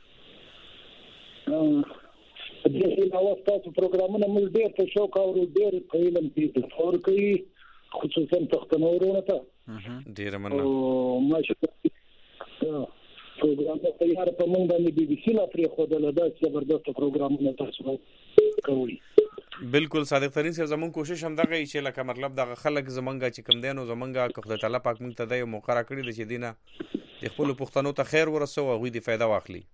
دغه نو تاسو پروګرامونه موږ ډېر ته شوق او ډېر علم په فور کوي خصوصا پښتنورونه ته ډېر مننه او ماشاءالله پروګرام ته یار په موږ باندې بي بي سي لا پرې خو د لدا زبردست پروګرامونه تاسو کوي بالکل صادق ترين صاحب زمون کوشش هم دغه چې لکه مطلب دغه خلک زمونږه چې کم دینو زمونږه خدای تعالی پاک موږ ته د مقرره کړی د چې دینه د خپل پښتنو ته خیر ورسو او غوي د فائدہ واخلي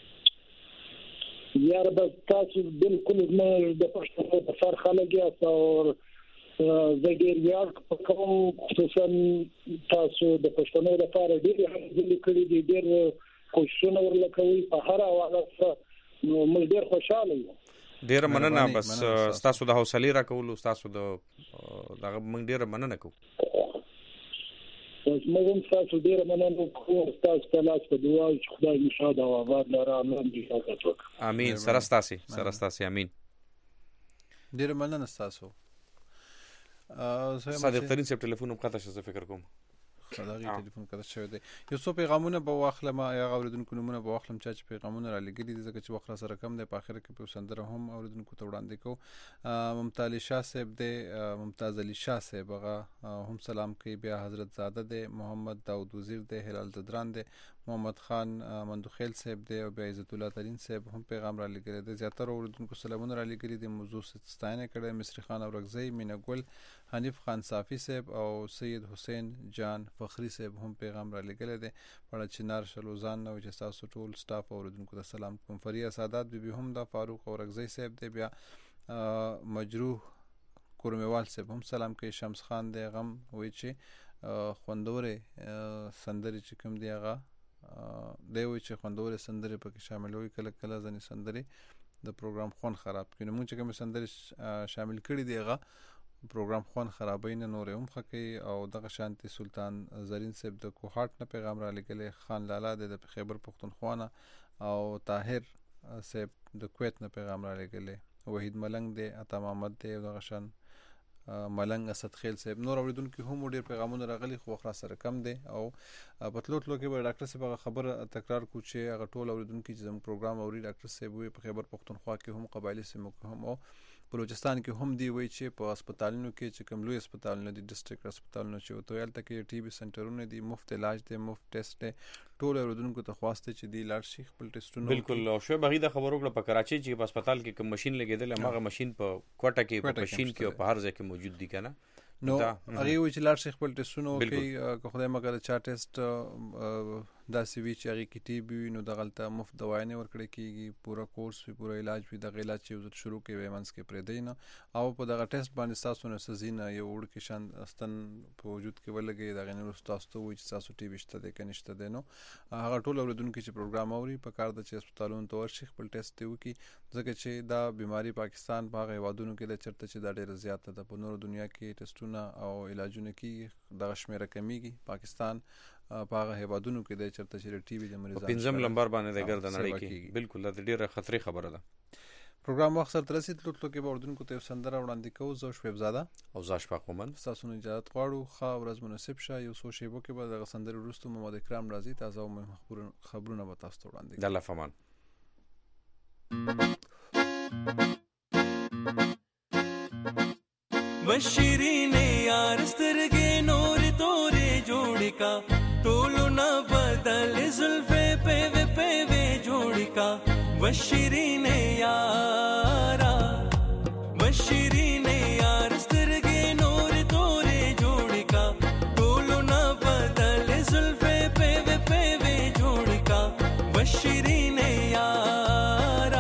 یار بس تاسو بالکل نه د پښتنو د سر خلک یا او د ډیر یار په کوم خصوصا تاسو د پښتنو لپاره ډیر هڅې کړې دي ډیر کوششونه ورلکوي په هر حواله نو موږ ډیر خوشاله یو ډیر مننه بس تاسو د حوصله را کول تاسو د دغه موږ ډیر مننه کوو موږ تاسو ډیر مننه کوو تاسو ته لاس په دعا چې خدای مو شاد او آباد لري امين سرستاسي امين ډیر مننه تاسو صادق ترين صاحب ټلیفون هم قطع شوه فکر کوم خدای ټلیفون قطع شوی دی یو څو پیغامونه به واخلم یا اوریدونکو نمونه به واخلم چې پیغامونه را لګیلي دي ځکه چې وخت سره کم دی په اخر کې په سندره هم اوریدونکو ته وړاندې کو ممتاز شاه صاحب دی ممتاز علي شاه صاحب هغه هم سلام کوي بیا حضرت زاده دی محمد داود وزیر دی هلال زدران دی محمد خان مندوخیل صاحب دی او بیا عزت الله ترين صاحب هم پیغام را لګیلي دي زیاتره اوریدونکو سلامونه را لګیلي دي موضوع ستاینه کړي مصری خان اورغزی مینا ګل حنیف خان صافی صاحب او سید حسین جان فخری صاحب هم پیغام را لګل دي په چنار شلوزان نو چې تاسو ټول سټاف اوریدونکو ته سلام کوم فریا سادات بي هم دا فاروق اورغزی صاحب دی بیا مجروح کورمیوال صاحب هم سلام کوي شمس خان دی غم وای چې خوندوره سندري چې کوم دی هغه دی وای چې خوندوره سندري پکې شامل وي کله کله ځنې سندري د پروګرام خون خراب کړي. موږ چې کوم سندرې شامل کړي دی هغه پروګرام خون خرابوي نه نور هم خکې. او دغه شانتي سلطان زرین صاحب د کوهاټ نه پیغام را لګلې، خان لالا د خیبر پختونخوا نه، او طاهر صاحب د کویت نه پیغام را لګلې، وحید ملنګ دی، عطا محمد دی، دغه شان ملنګ اسد خیل صاحب. نور اوریدونکو هم ډیر پیغامونه راغلي خو وخت سره کم دی. او په تلو کې به ډاکټر صاحب هغه خبره تکرار کو چې هغه ټول اوریدونکو چې زموږ پروګرام اوري ډاکټر صاحب وي په خیبر پختونخوا کې هم، قبایلی سیمو کې هم، او بلوچستان کې هم دی. وایي چې په هسپتالونو کې چې کوم لوی هسپتالونه دي، ډسټریکټ هسپتالونه چې وته یالته کې ټي بي سنټرونه دي، مفت علاج دی، مفت ټیسټ دی. ټول اوریدونکو ته خواسته چې دی لاړ شي خپل ټیسټونه. بالکل. او شو بغي د خبرو کړه په کراچي چې په هسپتال کې کوم ماشين لګیدل، هغه ماشين په کوټه کې په ماشين کې او په هر ځای کې موجود دي کنه. نو هغه وی چې لاړ شي خپل ټیسټونه وکړي، که خدای مګر چا ټیسټ داسې وی چې هغه کې ټي بي نو د غلطه مفت دوايانې ورکړي کیږي، پورا کورس وی، پورا علاج وی، د علاج چې شروع کې وي منځ کې پرې دی نه. او په دغه ټیسټ باندې تاسو نه سزینه یو وړ کې شان استن په وجود کې ولګي، دغه نور تاسو وی چې تاسو ټي بي شته دی کنه شته دی. نو هغه ټول اوریدونکو چې پروګرام اوري په کار د چې هسپتالونو ته ورشي خپل ټیسټ دی وکي، ځکه چې دا بیماری پاکستان په هغه هیوادونو کې د چرته چې دا ډیره زیاته ده. په نور دنیا کې ټیسټونه او علاجونه کې دغه شمیره کمیږي، پاکستان په هغه هیوادونو کې د چرته چې ټي بي د مریضانو په پنځم نمبر باندې د ګرد نړۍ کې. بالکل دا ډیره خطرې خبره ده. پروګرام وخت سره ترسید لوټلو کې به اوردونکو ته سندره وړاندې کوو. زه شویب زاده او زاشفاق ومن تاسو نه اجازه غواړو. خا ورځ مناسب شه، یو څو شیبو کې به د سندره وروسته محمد اکرام راځي، تازه او خبرونه به تاسو ته وړاندې کوي. د الله فمان. बशीरीने यार स्तरगे नूर तोरे जोड़ी का, टोलो ना बदल जुल्फे पेवे जोड़ी का. बशीरीने यारा, बशीरीने यार स्तरगे नूर तोरे जोड़ी का, टोलो ना बदल जुल्फे पेवे जोड़ी का. बशीरीने यारा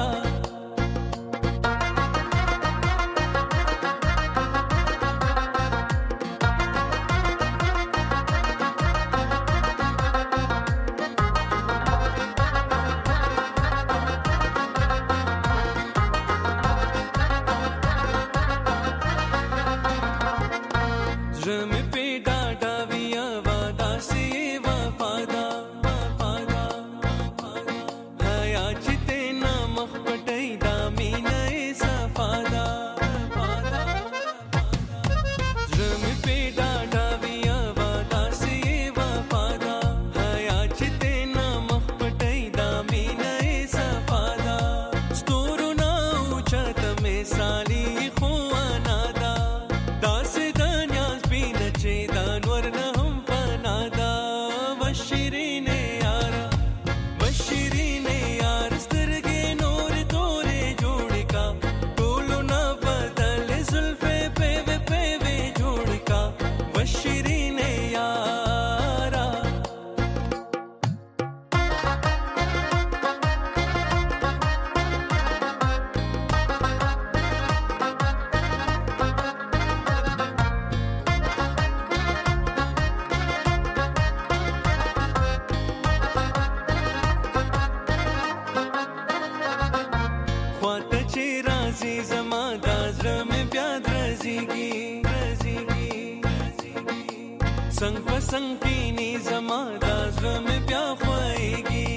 संग पसंग पीनी जमादा ज़म प्या ख्वाएगी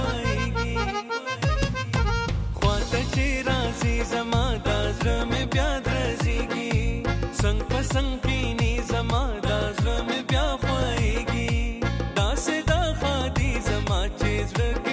ख्वात चिराजी जमादा ज़म प्या द्रजीगी संग पसंग पीनी जमादा ज़म प्या ख्वाएगी दासे दा खादी जमा चीज़